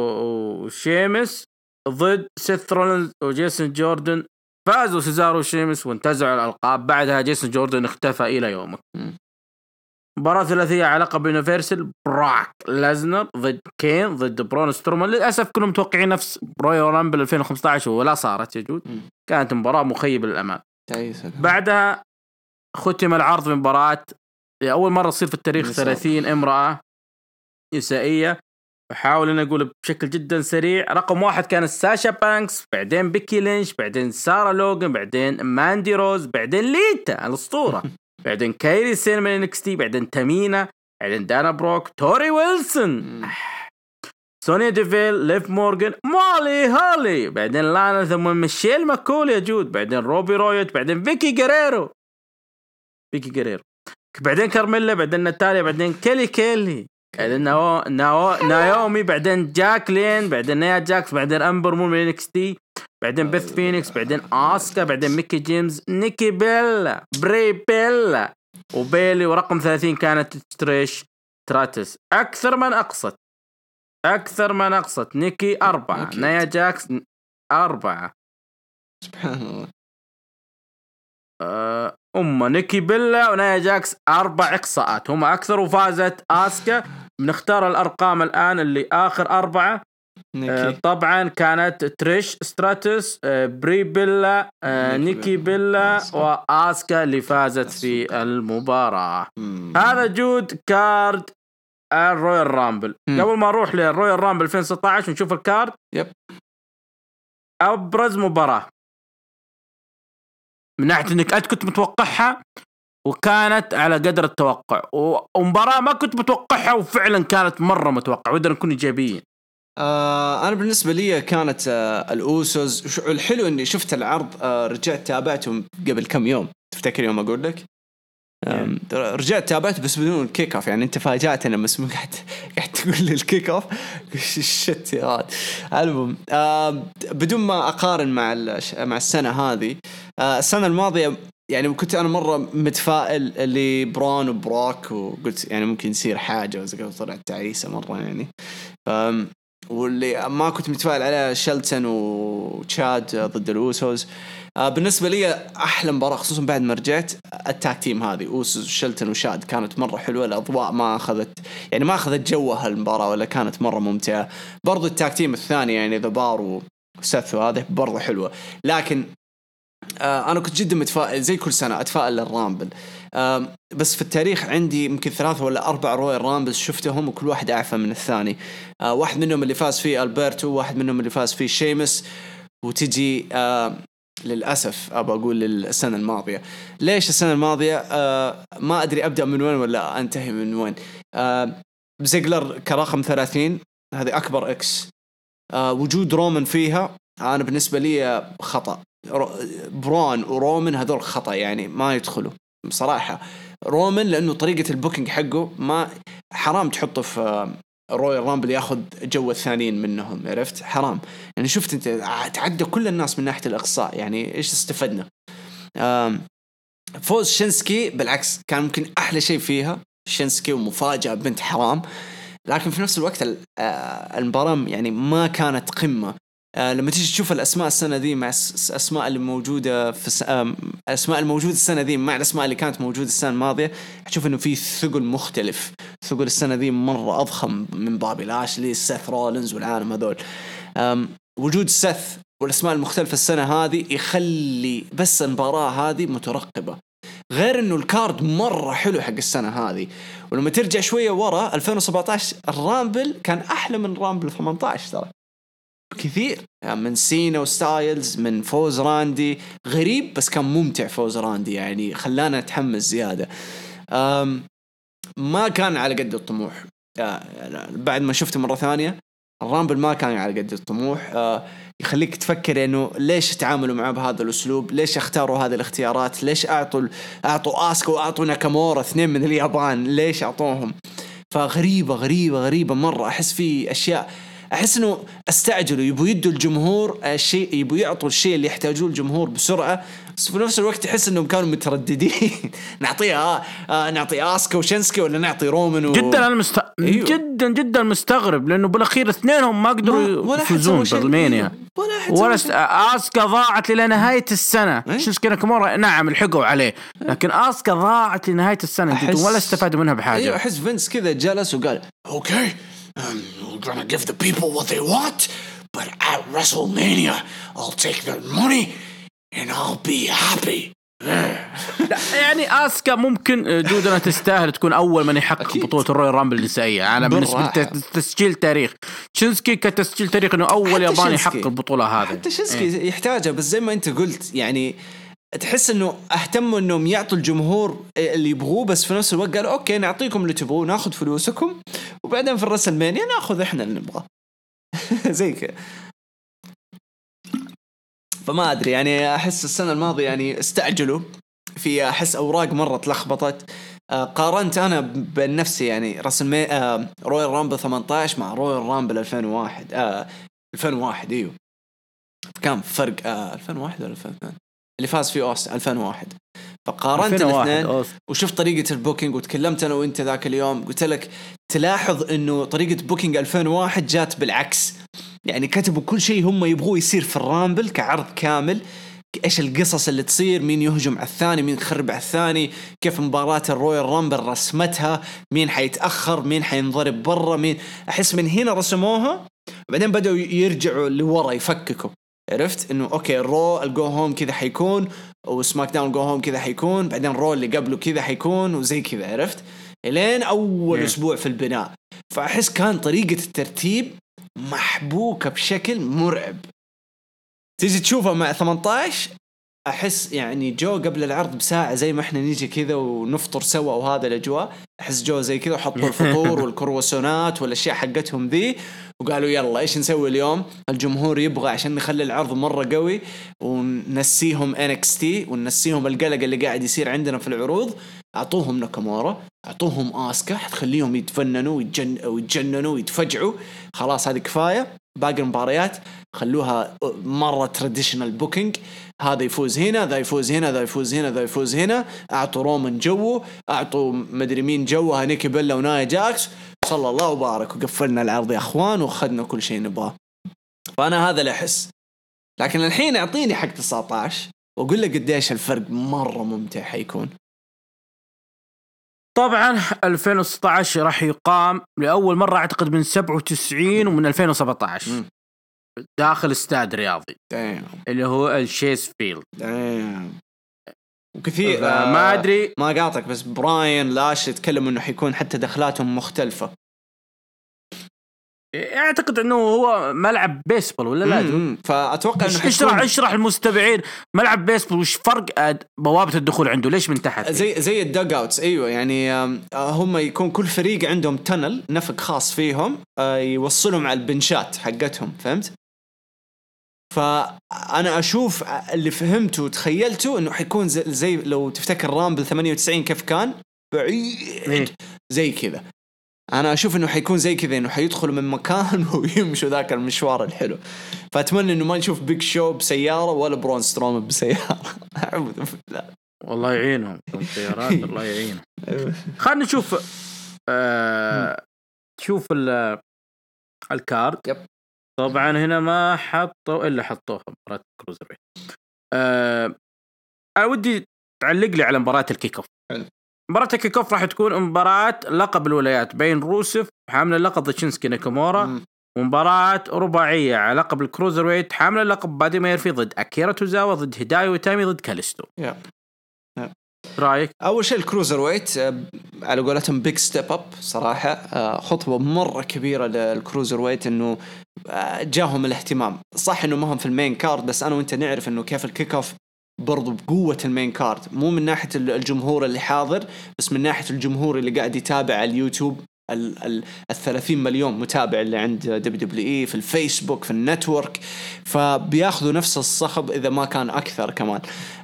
وشيمس ضد سيث رولينز وجيسون جوردن. فازوا سيزارو وشيمس وانتزعوا الألقاب. بعدها جيسون جوردن اختفى إلى يومك. مباراة ثلاثية على لقب يونيفرسال. براك لازنر ضد كين ضد برون سترومان. للأسف كنا متوقعين نفس رويال رامبل ألفين وخمسة عشر ولا صارت يجود. كانت مباراة مخيبة للأمان. بعدها ختم العرض بمباراة لأول مرة تصير في التاريخ ثلاثين امرأة نسائية. بحاول أن أقول بشكل جدا سريع. رقم واحد كان ساشا بانكس بعدين بيكي لينش بعدين سارة لوغن بعدين ماندي روز بعدين ليتا الأسطورة بعدين كايري سين من إنكستي بعدين تامينا بعدين دانا بروك توري ويلسون سونيا ديفيل ليف مورغان مولي هولي بعدين لانا ثم ميشيل ماكول يجود بعدين روبي رويت بعدين فيكي جيريرو فيكي جيريرو بعدين كارميلا بعدين ناتاليا بعدين كيلي كيلي بعدين ناو ناو نايومي بعدين جاكلين بعدين نيا جاكس بعدين أمبر مون من إنكستي بعدين بيث فينيكس بعدين آسكا بعدين ميكي جيمز نيكي بيلا بري بيلا وبيلي. ورقم ثلاثين كانت تريش تراتس. أكثر من أقصت أكثر من أقصت نيكي أربعة نيا جاكس أربعة. سبحان الله. أه أم نيكي بيلا ونيا جاكس أربع إقصاءات هم أكثر. وفازت آسكا. بنختار الأرقام الآن اللي آخر أربعة. آه طبعا كانت تريش ستراتس آه بري بيلا آه نيكي بيلا وآسكا اللي فازت في المباراة. هذا جود كارد الرويال رامبل. قبل ما نروح للرويال رامبل ألفين وستة عشر ونشوف الكارد. يب. أبرز مباراة من ناحية انك انت كنت متوقعها وكانت على قدر التوقع ومباراة ما كنت متوقعها وفعلا كانت مرة متوقع ودنا نكون إيجابيين. آه أنا بالنسبة لي كانت آه الأوسوس. الحلو إني شفت العرض آه رجعت تابعتهم قبل كم يوم. تفتكر يوم أقول لك آه رجعت تابعت بس بدون الكيك أوف. يعني أنت فاجأتني لما اسمك قاعد قاعد تقول لي الكيك أوف شت يا راد. المهم آه بدون ما أقارن مع مع السنة هذه آه السنة الماضية يعني كنت أنا مرة متفائل اللي برون وبروك وقلت يعني ممكن يصير حاجة وزي كذا. طلعت تعيسة مرة يعني. واللي ما كنت متفائل عليه شيلتون وتشاد ضد الأوسوس. بالنسبة لي أحلى مباراة خصوصا بعد ما رجعت التاك تيم هذه أوسوس وشيلتون وشاد كانت مرة حلوة. الأضواء ما أخذت يعني ما أخذت جوها المباراة ولا كانت مرة ممتعة. برضو التاك تيم الثاني يعني ذا بار وسيث وهذه برضو حلوة. لكن آه أنا كنت جدا متفائل زي كل سنة أتفائل للرامبل. آه بس في التاريخ عندي يمكن ثلاثة ولا أربع رويال رامبلز شفتهم وكل واحد أعفى من الثاني. آه واحد منهم اللي فاز فيه ألبرتو, واحد منهم اللي فاز فيه شيمس, وتجي آه للأسف أبى أقول السنة الماضية. ليش السنة الماضية؟ آه ما أدري أبدأ من وين ولا أنتهي من وين. آه زيجلر كرقم ثلاثين هذه أكبر إكس. آه وجود رومان فيها أنا بالنسبة لي خطأ. برون ورومان هذول خطأ يعني ما يدخلوا بصراحة. رومان لأنه طريقة البوكينج حقه ما حرام تحطه في رويال رامبل ياخذ جو الثانيين منهم, عرفت؟ حرام يعني. شفت انت تعدى كل الناس من ناحية الإقصاء, يعني ايش استفدنا؟ فوز شينسكي بالعكس كان ممكن أحلى شيء فيها شينسكي ومفاجأة بنت حرام, لكن في نفس الوقت المباراة يعني ما كانت قمة. لما تيجي تشوف الأسماء السنة دي مع الأسماء اللي موجودة في س... الأسماء الموجودة السنة دي مع الأسماء اللي كانت موجودة السنة الماضية, تشوف إنه في ثقل مختلف. ثقل السنة دي مرة أضخم من بابي لاشلي, سيث رولينز والعالم هذول. وجود سيث والأسماء المختلفة السنة هذه يخلي بس المباراة هذه مترقبة, غير إنه الكارد مرة حلو حق السنة هذه. ولما ترجع شوية ورا ألفين وسبعة عشر الرامبل كان أحلى من رامبل ثمانية عشر ترى كثير, يعني من سينا وستايلز, من فوز راندي غريب بس كان ممتع. فوز راندي يعني خلانا نتحمس زيادة. ما كان على قد الطموح. بعد ما شفته مرة ثانية الرامبل ما كان على قد الطموح. يخليك تفكر إنه ليش تعاملوا معه بهذا الأسلوب, ليش اختاروا هذه الاختيارات, ليش أعطوا أعطوا آسكا وأعطوا ناكامورا اثنين من اليابان, ليش أعطوهم؟ فغريبة غريبة غريبة مرة. أحس في أشياء, أحس إنه استعجلوا, يبوا يدوا الجمهور الشيء, يبوا يعطوا الشيء اللي يحتاجوه الجمهور بسرعة, بس في نفس الوقت تحس إنهم كانوا مترددين. نعطيها آه نعطي آسكا وشينسكي ولا نعطي رومان و... جدا أنا مست... أيوه. جدا جدا مستغرب لأنه بالأخير اثنينهم ما قدروا يفوزون بالمانيا, ولا است... آسكا ضاعت لنهاية السنة. أيه؟ شينسكي ناكامورا نعم الحقوا عليه, لكن آسكا ضاعت لنهاية السنة أحس... ولا استفادوا منها بحاجة. أيوه أحس فينس كذا جلس وقال أوكي Um, we're gonna give the people what they want, but at WrestleMania, I'll take their money and I'll be happy. يعني آسكا ممكن جودنا تستاهل تكون أول من يحقق بطولة الرويال رامبل النسائية. أنا بالنسبة لتسجيل تاريخ شينسكي كتسجيل تاريخ إنه أول ياباني يحقق البطولة هذه. حتى شينسكي إيه؟ يحتاجها, بس زي ما أنت قلت يعني تحس إنه اهتموا إنهم يعطوا الجمهور اللي يبغوه, بس في نفس الوقت قالوا أوكي نعطيكم اللي تبغوه, ناخذ فلوسكم, وبعدين في الرسلمانيا ناخذ إحنا اللي نبغاه. زي كده. فما أدري يعني أحس السنة الماضية يعني استعجلوا في, أحس أوراق مرة تلخبطت. آه قارنت أنا بنفسي يعني رسلمانيا آه رويال رامبل ثمانية عشر مع رويال رامبل ألفين وواحد. آه ألفين وواحد أيوه كم فرق آه ألفين وواحد ولا ألفين واثنين اللي فاز فيه أوست ألفين وواحد. فقارنت الاثنين وشفت طريقة البوكينج, وتكلمت أنا وإنت ذاك اليوم قلت لك تلاحظ إنه طريقة بوكينج ألفين وواحد جات بالعكس, يعني كتبوا كل شيء هم يبغوا يصير في الرامبل كعرض كامل, إيش القصص اللي تصير, مين يهجم على الثاني, مين يخرب على الثاني, كيف مباراة الرويال رامبل رسمتها, مين حيتأخر, مين حينضرب برا, مين. أحس من هنا رسموها, وبعدين بدأوا يرجعوا لورا يفككوا. عرفت إنه أوكي الرو الجو هوم كذا حيكون, وسماك داون الجو هوم كذا حيكون, بعدين الرو اللي قبله كذا حيكون, وزي كذا. عرفت إلين أول yeah. أسبوع في البناء. فأحس كان طريقة الترتيب محبوكة بشكل مرعب. تيجي تشوفها مع ثمانية عشر أحس يعني جو قبل العرض بساعة زي ما إحنا نيجي كذا ونفطر سوا وهذا الأجواء, أحس جو زي كذا وحطوا الفطور والكرواسونات والأشياء حقتهم ذي, وقالوا يلا إيش نسوي اليوم, الجمهور يبغى عشان نخلي العرض مرة قوي وننسيهم إن إكس تي وننسيهم القلق اللي قاعد يصير عندنا في العروض. أعطوهم ناكامورا, أعطوهم آسكا, حتخليهم يتفننوا ويتجن ويتجننوا ويتفجعوا. خلاص هذه كفاية, باقي المباريات خلوها مرة تراديشنال بوكينج, هذا يفوز هنا, ذا يفوز هنا, ذا يفوز هنا, ذا يفوز هنا. أعطوا رومان جو, أعطوا مدري مين جوها, نيكي بيلا ونايا جاكس, صلى الله وبارك وقفلنا العرض يا اخوان واخذنا كل شيء نبغاه. فانا هذا اللي احس. لكن الحين اعطيني حق تسعة عشر واقول لك قديش الفرق مره ممتع حيكون. طبعا ألفين وستة عشر راح يقام لأول مرة أعتقد من سبعة وتسعين ومن ألفين وسبعة عشر م. داخل استاد رياضي دايم. اللي هو الشيس فيلد. دايم. وكثير ما أدري ما قاطعك بس براين لاش يتكلم إنه حيكون حتى دخلاتهم مختلفة. أعتقد إنه هو ملعب بيسبول ولا لا؟ فأتوقع إنه حيكون... اشرح اشرح المستمعين ملعب بيسبول وش فرق بوابة الدخول عنده ليش من تحت؟ زي زي الدق اوتس. أيوة يعني هم يكون كل فريق عندهم تنل نفق خاص فيهم يوصلهم على البنشات حقتهم. فهمت؟ فأنا أشوف اللي فهمته وتخيلته إنه حيكون زي, زي لو تفتكر رامبل ثمانية وتسعين كيف كان بعيد زي كذا. أنا أشوف إنه حيكون زي كذا إنه حيدخلوا من مكان ويمشوا ذاك المشوار الحلو. فأتمنى إنه ما نشوف بيج شو بسيارة ولا برون ستروم بسيارة. أعوذ بالله. والله يعينهم السيارات الله يعينهم. خلنا نشوف آه شوف الكارد. يب. طبعا هنا ما حطوا إلا حطوها مباراة كروزر ويت. أه أنا ودي تعلق لي على مباراة الكيك أوف. مباراة الكيك أوف راح تكون مباراة لقب الولايات بين روسف حامل لقب شينسكي ناكامورا ومباراة رباعية على لقب الكروزر ويت حامل لقب بادي ميرفي ضد أكيرا توزاوا ضد هيداي وتامي ضد كاليستو. يب. رأيك؟ أول شيء الكروزر ويت على قولتهم بيج ستيب أب صراحة. خطوة مرة كبيرة للكروزر ويت إنه جاهم الاهتمام. صح إنه ما هم في المين كارد بس أنا وإنت نعرف إنه كيف الكيك أوف برضو بقوة المين كارد مو من ناحية الجمهور اللي حاضر بس من ناحية الجمهور اللي قاعد يتابع على اليوتيوب الثلاثين مليون متابع اللي عند دبليو دبليو إي في الفيسبوك في النتورك. فبياخذوا نفس الصخب إذا ما كان أكثر كمان.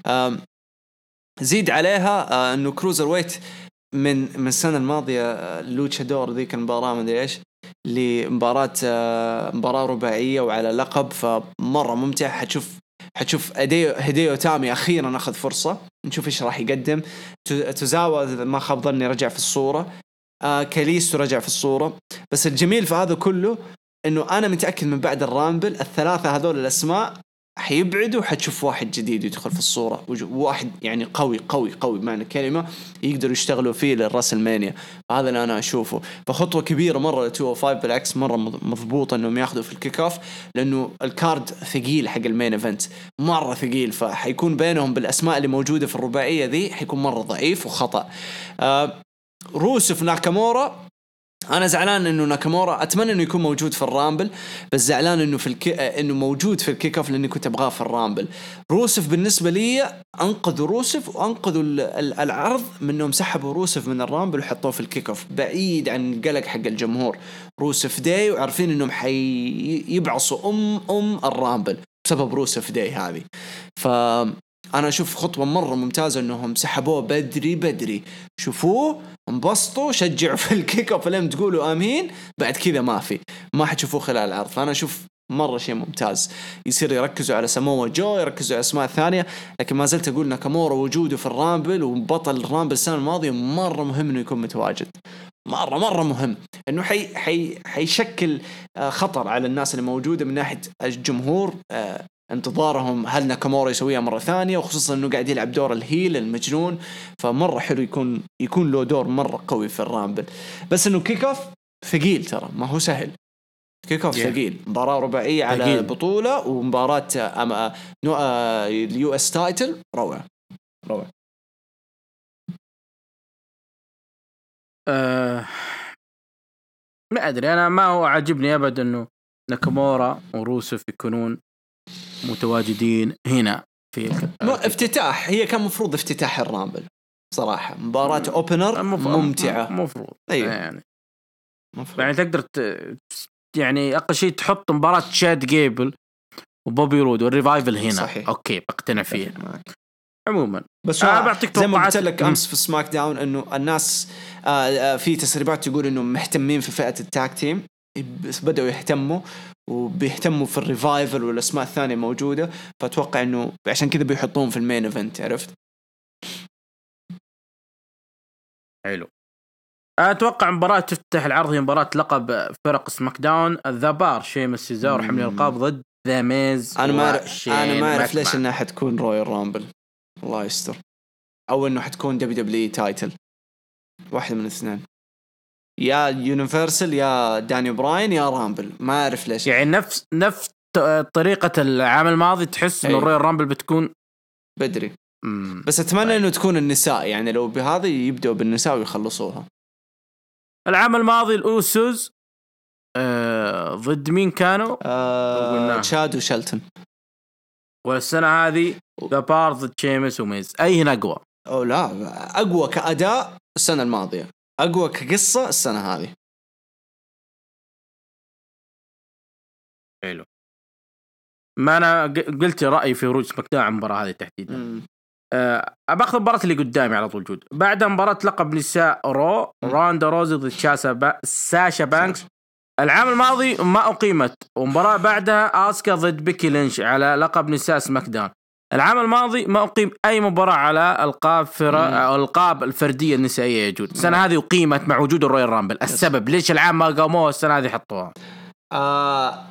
زيد عليها انه كروزر ويت من من السنه الماضيه لوتشادور ذيك المباراه ما ادري ايش لمباراه مباراه رباعيه وعلى لقب فمره ممتع. حتشوف حتشوف هيديو تامي اخيرا اخذ فرصه نشوف ايش راح يقدم. توزاوا ما خاب ظني رجع في الصوره. كاليستو رجع في الصوره. بس الجميل في هذا كله انه انا متاكد من بعد الرامبل الثلاثه هذول الاسماء حيبعدوا حتشوف واحد جديد يدخل في الصورة واحد يعني قوي قوي قوي بمعنى الكلمة يقدروا يشتغلوا فيه للراس المانيا. فهذا اللي أنا أشوفه. فخطوة كبيرة مرة ل مئتين وخمسة بالعكس مرة مضبوطة إنهم يأخذوا في الكيك أوف لأنه الكارد ثقيل حق المين إيفنت مرة ثقيل. فحيكون بينهم بالأسماء اللي موجودة في الرباعية ذي حيكون مرة ضعيف وخطأ. آه روسف ناكامورا أنا زعلان إنه ناكامورا أتمنى إنه يكون موجود في الرامبل بس زعلان إنه في الكي... إنه موجود في الكيك أوف لأني كنت أبغاه في الرامبل. روسف بالنسبة لي أنقذوا روسف وأنقذوا العرض منهم سحبوا روسف من الرامبل وحطوه في الكيك أوف بعيد عن القلق حق الجمهور. روسف داي وعارفين إنهم حيبعصوا أم أم الرامبل بسبب روسف داي هذه. ف أنا أشوف خطوة مرة ممتازة إنهم سحبوه بدري بدري. شوفوه انبسطوا شجعوا في الكيك أوف لما تقولوا آمين. بعد كذا ما في ما حتشوفوه خلال العرض. فأنا أشوف مرة شيء ممتاز. يصير يركزوا على ساموا جو يركزوا على أسماء ثانية. لكن ما زلت أقول ناكامورا وجوده في الرامبل وبطل الرامبل السنة الماضية مرة مهم إنه يكون متواجد. مرة مرة مهم إنه حي حي حيشكل خطر على الناس اللي موجودة من ناحية الجمهور انتظارهم هل ناكامورا يسويها مرة ثانية وخصوصا انه قاعد يلعب دور الهيل المجنون. فمرة حلو يكون يكون له دور مرة قوي في الرامبل. بس انه كيك اوف ثقيل ترى ما هو سهل. كيك اوف ثقيل مباراة رباعية على ثقيل. بطولة ومباراة أما نو اليو اس تايتل روعة روعة. أه ما ادري انا ما هو عاجبني ابدا انه ناكامورا وروسف يكونون متواجدين هنا في افتتاح. هي كان مفروض افتتاح الرامبل صراحة مباراة اوبنر ممتعة مفروض. أيوة. يعني مفروض. يعني تقدر ت... يعني اقل شيء تحط مباراة شاد جيبل وبوبي رود والريفايفل هنا صحيح. اوكي بقتنع فيه عموما. بس آه بعطيك زي ما قلت لك امس في سماك داون انه الناس آه آه في تسريبات تقول انه مهتمين في فئة التاك تيم بس بدأوا يهتموا وبيهتموا في الريفايفل والأسماء الثانية موجودة. فأتوقع إنه عشان كذا بيحطون في المين إيفنت. عرفت؟ حلو. اتوقع مباراة تفتح العرض هي مباراة لقب فرق سماك داون، ذا بار شيمس سيزار حمل القاب ضد ذا ميز. انا ما اعرف انا ما اعرف ليش انها حتكون رويال رامبل، الله يستر، او انه حتكون دبليو دبليو تايتل، واحدة من الاثنين، يا يونيفرسال يا داني براين يا رامبل، ما اعرف ليش. يعني نفس نفس طريقة العام الماضي تحس انه الرويال رامبل بتكون بدري. مم. بس اتمنى طيب. انه تكون النساء، يعني لو بهذا يبدأوا بالنساء ويخلصوها. العام الماضي الأوسوس آه ضد مين كانوا؟ آه تشاد وشلتون. والسنة هذه ذا بار ضد شيمس وميز، أي هنا أقوى؟ أو لا، أقوى كأداء السنة الماضية، أقوى كقصة السنة هذه. حلو. ما أنا قلت رأيي في روج سماك داون عن المباراة هذه تحديدا. أه أباخذ المباراة اللي قدامي على طول جود. بعد مباراة لقب نساء رو، راندا روزي ضد شاسا با... ساشا بانكس. العام الماضي ما أقيمت، ومباراة بعدها آسكا ضد بيكي لينش على لقب نساء سماك داون. العام الماضي ما أقيم أي مباراة على ألقاب فرق أو ألقاب الفردية النسائية يجود. السنة هذه أقيمت مع وجود الرويال رامبل. السبب ليش العام ما قاموها السنة هذه حطوها؟ آه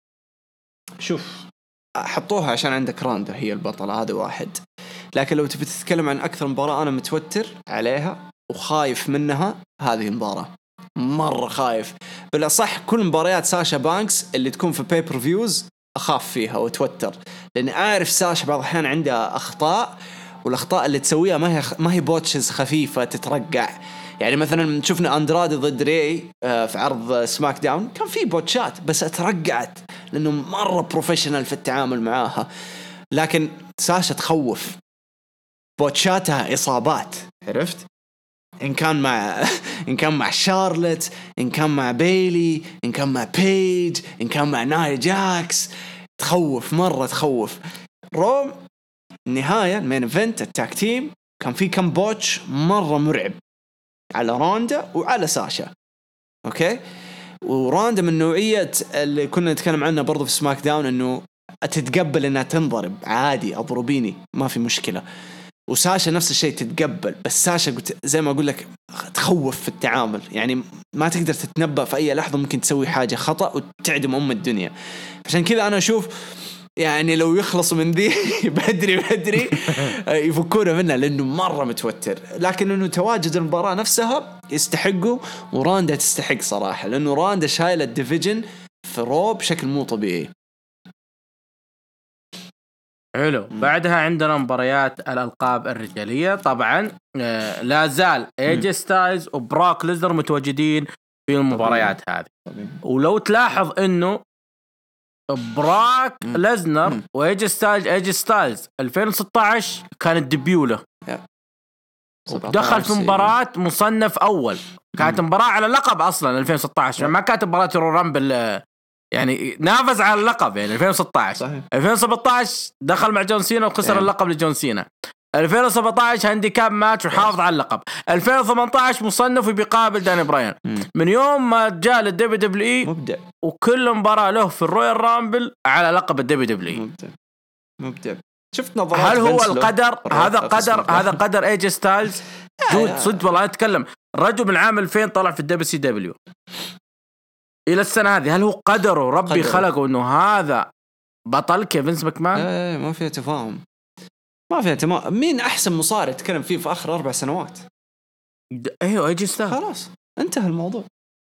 شوف، حطوها عشان عندك راندا هي البطلة، هذا واحد. لكن لو تبي تتكلم عن أكثر مباراة أنا متوتر عليها وخايف منها، هذه المباراة مرة خايف. بالأصح كل مباريات ساشا بانكس اللي تكون في بيبر فيوز أخاف فيها وتوتر، لأن أعرف ساشا بعض الأحيان عندها أخطاء، والأخطاء اللي تسويها ما هي ما هي بوتشز خفيفة تترقع. يعني مثلا شفنا أندرادي ضد ري في عرض سماك داون، كان في بوتشات بس اترقعت لأنه مرة بروفيشنال في التعامل معاها. لكن ساشا تخوف، بوتشاتها إصابات، عرفت؟ إن كان مع إن كان مع شارلت، إن كان مع بيلي، إن كان مع بيج، إن كان مع نايا جاكس، تخوف مرة تخوف. روم النهاية المين إيفنت التاك تيم كان في كم بوتش مرة مرعب على راندا وعلى ساشا. أوكي، وراندا من نوعية اللي كنا نتكلم عنها برضو في سماك داون، إنه تتقبل إنها تنضرب عادي، أضربيني ما في مشكلة. وساشا نفس الشيء تتقبل، بس ساشا قلت زي ما أقول لك تخوف في التعامل، يعني ما تقدر تتنبأ في أي لحظة ممكن تسوي حاجة خطأ وتعدم أم الدنيا. عشان كذا أنا أشوف يعني لو يخلصوا من ذي بدري بدري يفكونا منها، لأنه مرة متوتر. لكن إنه تواجد المباراة نفسها يستحقوا، وراندا تستحق صراحة، لأنه راندا شايلة الديفيجن في رو بشكل مو طبيعي. حلو. بعدها عندنا مباريات الألقاب الرجالية. طبعا آه لا زال ايجي ستايلز وبراك ليزنر متواجدين في المباريات طبيعي. هذه طبيعي. ولو تلاحظ انه براك ليزنر وايجي ستايلز ايجي ستايلز ألفين وستة عشر كانت ديبيو له، دخل في مباراة مصنف أول، كانت مباراة على اللقب أصلا ألفين وستة عشر، يعني ما كانت مباراة رامبل، يعني نافس على اللقب. يعني ألفين وستة عشر صحيح. ألفين وسبعة عشر دخل مع جون سينا وخسر يعني. اللقب لجون سينا. ألفين وسبعة عشر هانديكاب ماتش وحافظ على اللقب. ألفين وثمانية عشر مصنف وبيقابل داني براين. مم. من يوم ما جاء للدبليو دبليو اي مبدع، وكل مباراة له في الرويال رامبل على لقب الدبليو دبليو اي. مبدع مبدع. شفت نظرات هل هو القدر؟ هذا قدر هذا قدر ايجي ستايلز جود صدق والله. اتكلم رجل من عام ألفين طلع في الدبليو سي دبليو الى السنه هذه، هل هو قدره ربي قدر. خلقه انه هذا بطل كيفن ماكمان؟ ايه ما فيها تفاهم، ما فيها تمام. مين احسن مصارع تكلم فيه في اخر اربع سنوات؟ ايوه ايجي ستايلز. خلاص انتهى الموضوع.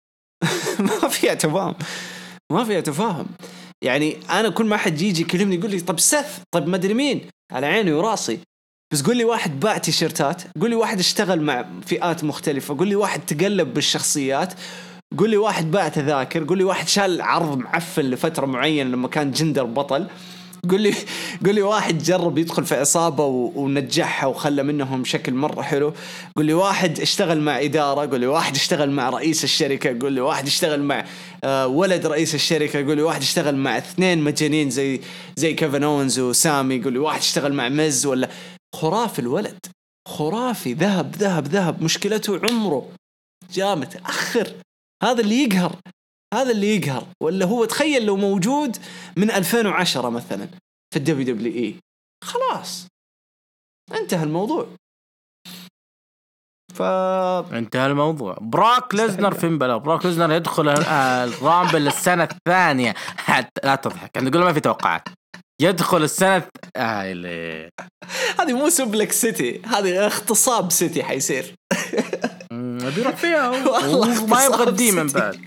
ما فيها تفاهم، ما فيها تفاهم. يعني انا كل ما حد يجي يكلمني يقول لي طب سث، طب ما ادري مين، على عيني وراسي، بس قول لي واحد باع تيشيرتات، قول لي واحد اشتغل مع فئات مختلفة، قول لي واحد تقلب بالشخصيات، قول لي واحد باع تذاكر، قول لي واحد شال عرض معفن لفترة معينة لما كان جندر بطل، قول لي قول لي واحد جرب يدخل في عصابة ونجحها وخلى منهم شكل مرة حلو، قول لي واحد اشتغل مع إدارة، قول لي واحد اشتغل مع رئيس الشركة، قول لي واحد اشتغل مع ولد رئيس الشركة، قول لي واحد اشتغل مع اثنين مجانين زي زي كيفن أوينز وسامي، قول لي واحد اشتغل مع ميز. ولا خرافي الولد، خرافي، ذهب ذهب ذهب. مشكلته عمره جامد أخر، هذا اللي يقهر، هذا اللي يقهر. ولا هو تخيل لو موجود من ألفين وعشرة مثلا في الدبليو دبليو اي، خلاص انتهى الموضوع. ف انتهى الموضوع. براك ليزنر فين بلا براك ليزنر يدخل الرامبل السنة الثانية. حتى لا تضحك، أنا أقول ما في توقعات. يدخل السنة آه اللي... هذه مو سوبلك سيتي، هذه اغتصاب سيتي حيصير. بيروح فيها وما يبغى الدي من بعد.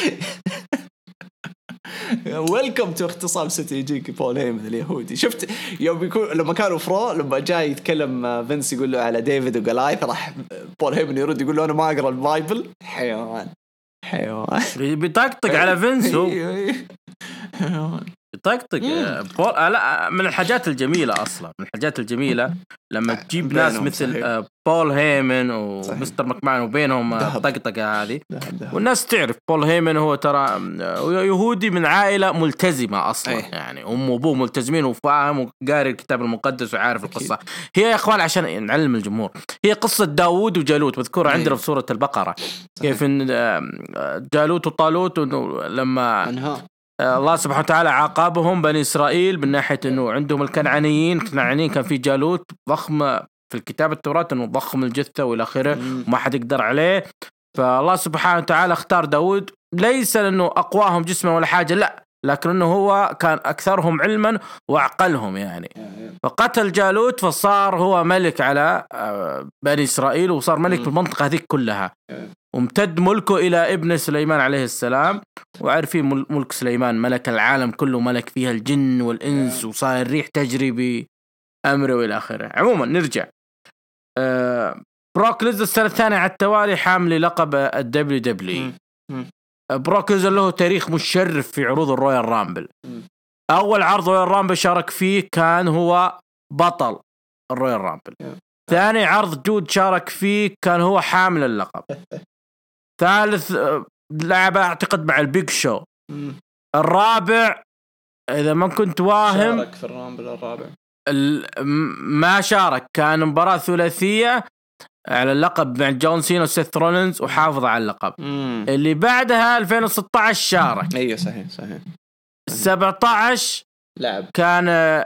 ويلكم تو اغتصاب سيتي. يجيك بول هيمن اليهودي. شفت يوم بيكون لما كانوا فرو، لما جاي يتكلم فينس يقول له على ديفيد وجولايث، راح بول هيمن يرد يقول له أنا ما أقرأ البايبل. حيوان حيوان بيطقطق على فينس. هو حيوان يطقطق. بول لا، من الحاجات الجميلة أصلا، من الحاجات الجميلة لما تجيب ناس مثل صحيح. بول هيمن ومستر مكمان وبينهم طقطقة هذه، والناس تعرف بول هيمن هو ترى يهودي من عائلة ملتزمة أصلا. أيه. يعني أمه وأبوه ملتزمين وفاهم وقاري الكتاب المقدس وعارف أكيد. القصة هي يا إخوان عشان نعلم الجمهور، هي قصة داود وجالوت مذكورة عندنا في سورة البقرة. صحيح. كيف إن جالوت وطالوت لما أنها. الله سبحانه وتعالى عاقبهم بني إسرائيل من ناحية أنه عندهم الكنعانيين. الكنعانيين كان في جالوت ضخم في الكتاب التوراة أنه ضخم الجثة وإلى آخره وما حد يقدر عليه. فالله سبحانه وتعالى اختار داود ليس لأنه أقواهم جسما ولا حاجة، لا، لكن أنه هو كان أكثرهم علما وعقلهم يعني. فقتل جالوت فصار هو ملك على بني إسرائيل وصار ملك في المنطقة هذه كلها، وامتد ملكه إلى ابن سليمان عليه السلام. وعارفين ملك سليمان ملك العالم كله، ملك فيها الجن والإنس وصار الريح تجري بأمره وإلى آخره. عموما نرجع. أه بروك ليزنر السنة الثانية على التوالي حامل لقب الدبليو دبليو. بروك ليزنر له تاريخ مشرف في عروض الرويال رامبل. أول عرض رويال رامبل شارك فيه كان هو بطل الرويال رامبل. ثاني عرض جود شارك فيه كان هو حامل اللقب. ثالث لعب أعتقد مع البيج شو. الرابع إذا ما كنت واهم شارك في الرامبل الرابع ما شارك، كان مباراة ثلاثية على اللقب مع جون سينا وسيث رولينز وحافظ على اللقب. مم. اللي بعدها ألفين وستة عشر شارك. أيوة صحيح صحيح. سبعة عشر لعب كان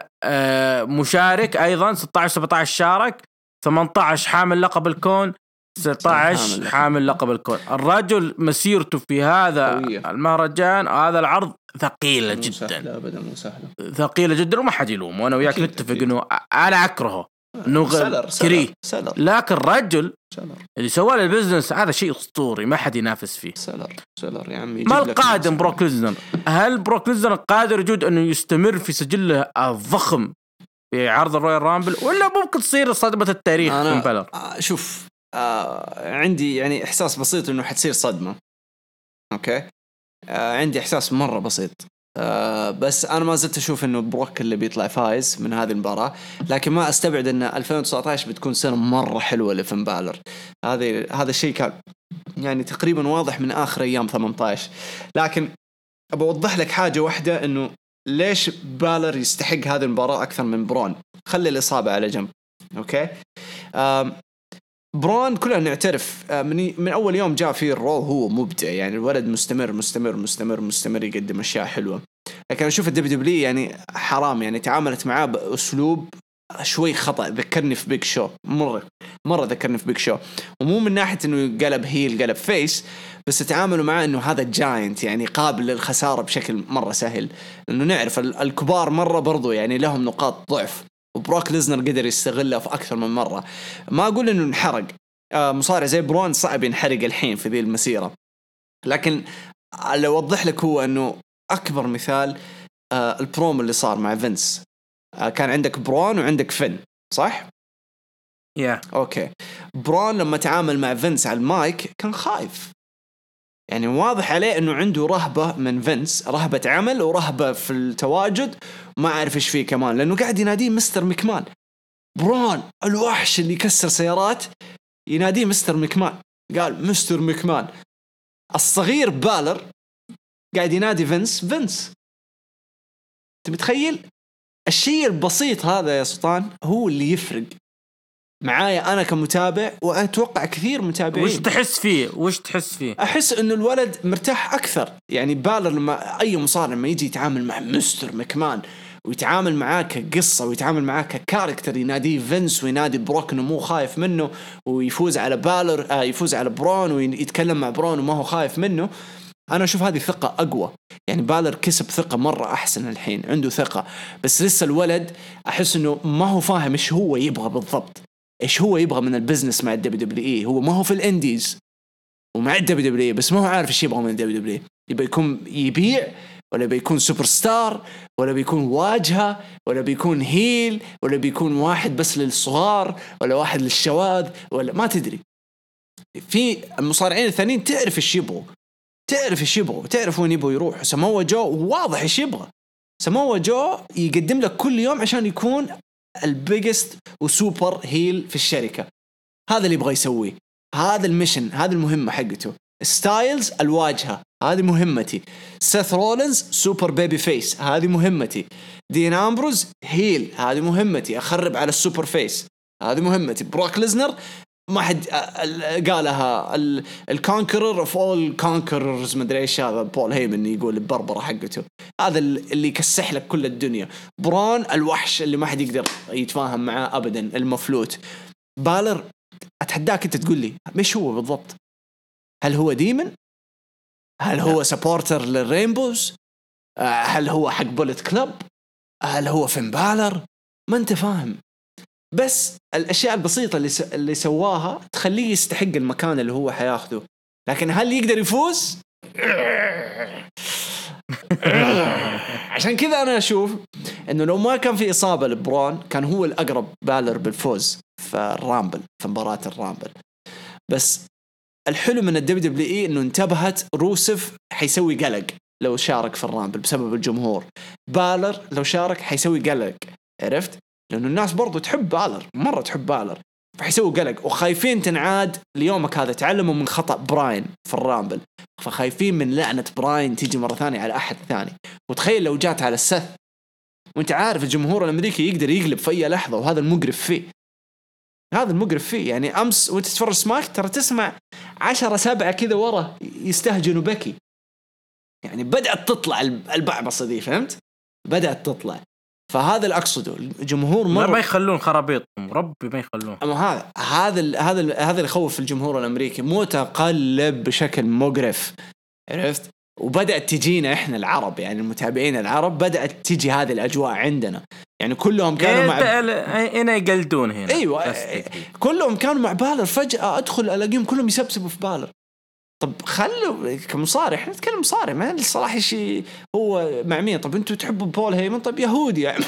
مشارك أيضا. ستة عشر سبعة عشر شارك. ثمانية عشر حامل لقب الكون. ستة عشر حامل لقب الكون. الرجل مسيرته في هذا قوية. المهرجان هذا العرض ثقيلة جدا. سهلة أبدا مو سهلة. ثقيلة جدا وما حد يلوم، وأنا وياك نتفق إنه أنا أكرهه إنه كريه، لكن الرجل سلر. اللي سوى له البزنس هذا شيء أسطوري ما حد ينافس فيه. سلر سلر يا عمي. ما القادم بروك ليزنر؟ هل بروك ليزنر قادر يجود أنه يستمر في سجله الضخم في عرض الرويال رامبل، ولا ممكن تصير صدمة التاريخ من بلر؟ شوف آه عندي يعني إحساس بسيط إنه حتصير صدمة. أوكي آه عندي إحساس مرة بسيط. آه بس أنا ما زلت أشوف إنه بروك اللي بيطلع فايز من هذه المباراة، لكن ما أستبعد إن ألفين وتسعة عشر بتكون سنة مرة حلوة لفين بالر. هذه هذا الشيء كان يعني تقريبا واضح من آخر أيام ثمانية عشر. لكن أبى أوضح لك حاجة واحدة، إنه ليش بالر يستحق هذه المباراة أكثر من برون. خلي الإصابة على جنب. أوكي آه برون كلنا نعترف من من أول يوم جاء فيه الرو هو مبدع، يعني الولد مستمر مستمر مستمر مستمر يقدم أشياء حلوة. لكن أشوف الدبليو دبليو يعني حرام، يعني تعاملت معاه بأسلوب شوي خطأ. ذكرني في بيج شو مرة مرة ذكرني في بيج شو، ومو من ناحية إنه قلب هيل قلب فيس، بس تعاملوا معاه إنه هذا جاينت يعني قابل للخسارة بشكل مرة سهل. لأنه نعرف الكبار مرة برضو يعني لهم نقاط ضعف، وبروك ليزنر قدر يستغلها في أكثر من مرة. ما أقول إنه انحرق، آه مصارع زي برون صعب ينحرق الحين في ذي المسيرة، لكن اللي أوضح لك هو إنه أكبر مثال آه البروم اللي صار مع فينس. آه كان عندك برون وعندك فين، صح؟ يا yeah. أوكي برون لما تعامل مع فينس على المايك كان خايف، يعني واضح عليه إنه عنده رهبة من فينس، رهبة عمل ورهبة في التواجد، ما أعرف إيش فيه كمان، لأنه قاعد يناديه مستر مكمان. برون الوحش اللي يكسر سيارات يناديه مستر مكمان، قال مستر مكمان. الصغير بالر قاعد ينادي فينس فينس. أنت متخيل الشيء البسيط هذا يا سلطان هو اللي يفرق معايا أنا كمتابع، وأتوقع كثير متابعين. وش تحس فيه؟ وش تحس فيه؟ أحس إنه الولد مرتاح أكثر. يعني بالر لما أي مصارع لما يجي يتعامل مع مستر مكمان ويتعامل معاك كقصة ويتعامل معاك ككاركتر، يناديه فينس وينادي بروك إنه مو خايف منه ويفوز على بالر آه يفوز على برون ويتكلم مع برون وما هو خايف منه. أنا أشوف هذه ثقة أقوى. يعني بالر كسب ثقة مرة أحسن الحين، عنده ثقة، بس لسه الولد أحس إنه ما هو فاهم إيش هو يبغى بالضبط، إيش هو يبغى من البزنس مع الدبليو دبليو إي. هو ما هو في الإنديز ومع الدبليو دبليو إي، بس ما هو عارف إيش يبغى من الدبليو دبليو إي. يبغى يكون يبيع، ولا بيكون سوبر ستار، ولا بيكون واجهة، ولا بيكون هيل، ولا بيكون واحد بس للصغار، ولا واحد للشواذ، ولا ما تدري. في المصارعين الثانيين تعرف إيش يبغوا، تعرف إيش يبغوا، تعرف وين يبغوا يروح. سموه جو واضح إيش يبغى. سموه جو يقدم لك كل يوم عشان يكون البيجست وسوبر هيل في الشركة. هذا اللي يبغى يسويه، هذا الميشن، هذا المهمة حقته. ستايلز الواجهة، هذه مهمتي. سيث رولينز سوبر بيبي فيس، هذه مهمتي. دين أمبروز هيل، هذه مهمتي. أخرب على السوبر فيس، هذه مهمتي. بروك ليزنر ما حد قالها، الكونكرر اوف اول كونكررز، مدري ايش هذا، بول هيمن يقول البربرة حقته، هذا اللي يكسح لك كل الدنيا. برون الوحش اللي ما حد يقدر يتفاهم معاه ابدا، المفلوت. بالر اتحداك انت تقول لي مش هو بالضبط. هل هو ديمن؟ هل هو سبورتر للرينبوز؟ هل هو حق بولت كلب؟ هل هو فين بالر؟ ما انت فاهم. بس الأشياء البسيطة اللي س... اللي سواها تخليه يستحق المكان اللي هو حياخده. لكن هل يقدر يفوز؟ عشان كذا أنا أشوف إنه لو ما كان في إصابة لبرون كان هو الأقرب بالر بالفوز في الرامبل، في مباراة الرامبل. بس الحلو من الدبليو دبليو إي إنه انتبهت روسف حيسوي قلق لو شارك في الرامبل بسبب الجمهور. بالر لو شارك حيسوي قلق، عرفت؟ لأنه الناس برضو تحب بالر، مرة تحب بالر، فحيسوي قلق وخايفين تنعاد ليومك هذا. تعلموا من خطأ براين في الرامبل، فخايفين من لعنة براين تيجي مرة ثانية على أحد ثاني. وتخيل لو جات على السث، وانت عارف الجمهور الأمريكي يقدر يقلب في أي لحظة، وهذا المقرف فيه، هذا المقرف فيه. يعني أمس وانت تتفرج سماك ترى تسمع عشرة سبعة كذا ورا يستهجنوا بكي. يعني بدأت تطلع البعبصة دي، فهمت؟ بدأت تطلع. فهذا اللي أقصده، الجمهور مرة ما يخلون خرابيطهم، ربي ما يخلون. أما هذا هذا هذا هذا اللي يخوف الجمهور الأمريكي، متقلب بشكل مقرف، عرفت؟ وبدأت تجينا إحنا العرب، يعني المتابعين العرب بدأت تجي هذه الأجواء عندنا. يعني كلهم كانوا مع هنا يقلدون هنا. أيوة، كلهم كانوا مع بالر، فجأة أدخل ألاقيهم كلهم يسبسبوا في بالر. طب خلوا كمصارع، احنا نتكلم مصارع، ما الصراحة شيء هو مع مين. طب انتوا تحبوا بول هيمن، طب يهودي يعني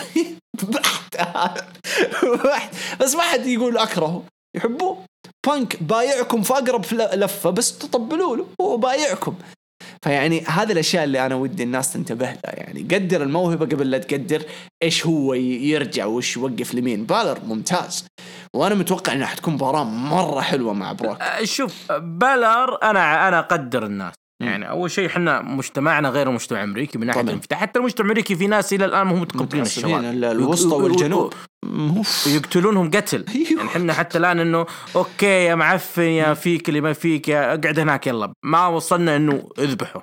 بس ما حد يقول أكرهه، يحبوه. بانك بايعكم في أقرب لفة، بس تطبلوا له، هو بايعكم. فيعني هذه الأشياء اللي أنا ودي الناس تنتبه لها. يعني قدر الموهبة قبل لا تقدر إيش هو يرجع وإيش يوقف لمين. بالر ممتاز، وأنا متوقع إنها حتكون مباراة مرة حلوة مع بروك. شوف بالر، أنا أنا أقدر الناس. يعني أول شيء إحنا مجتمعنا غير مجتمع أمريكي من ناحية الانفتاح. حتى المجتمع الأمريكي في ناس إلى الآن هم متقبلين الشباب الوسطى والجنوب ويقتلونهم قتل. يعني إحنا حتى الآن إنه أوكي يا معفن يا فيك اللي ما فيك يا اقعد هناك، يلا ما وصلنا إنه اذبحوا.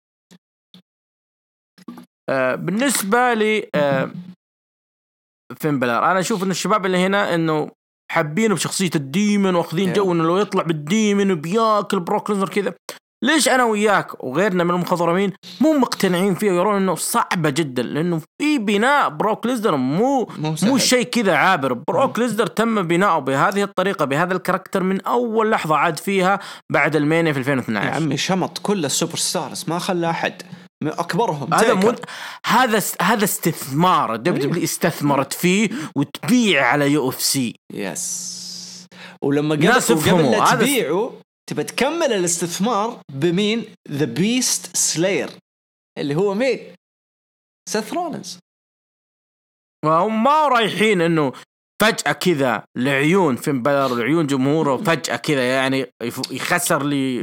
آه بالنسبة لي آه فين بالر، أنا أشوف إن الشباب اللي هنا إنه حابينه بشخصية الديمن واخذين جو إنه لو يطلع بالديمن وبياكل بروك ليزنر كذا. ليش أنا وياك وغيرنا من المخضرمين مو مقتنعين فيه ويرون إنه صعبة جدا؟ لأنه في بناء بروك ليزنر مو مو, مو شيء كذا عابر. بروك ليزنر تم بناؤه بهذه الطريقة بهذا الكاركتر من أول لحظة عاد فيها بعد المانيا في ألفين واثناشر. يا عمي شمط كل السوبر ستارز، ما خلى أحد من أكبرهم. هذا مو هذا هذا استثمار. دبليو دبليو استثمرت فيه وتبيع على يو اف سي. يس. ولما قبل لا تبيعه تبى تكمل الاستثمار بمين؟ ذا بيست سلاير اللي هو مين؟ سيث رولينز. وهم ما رايحين انه فجأة كذا لعيون فين بالر ولعيون جمهوره فجأة كذا يعني يخسر لي.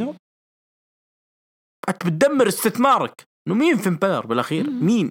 انت بتدمر استثمارك. انه مين فين بالر بالاخير؟ مين؟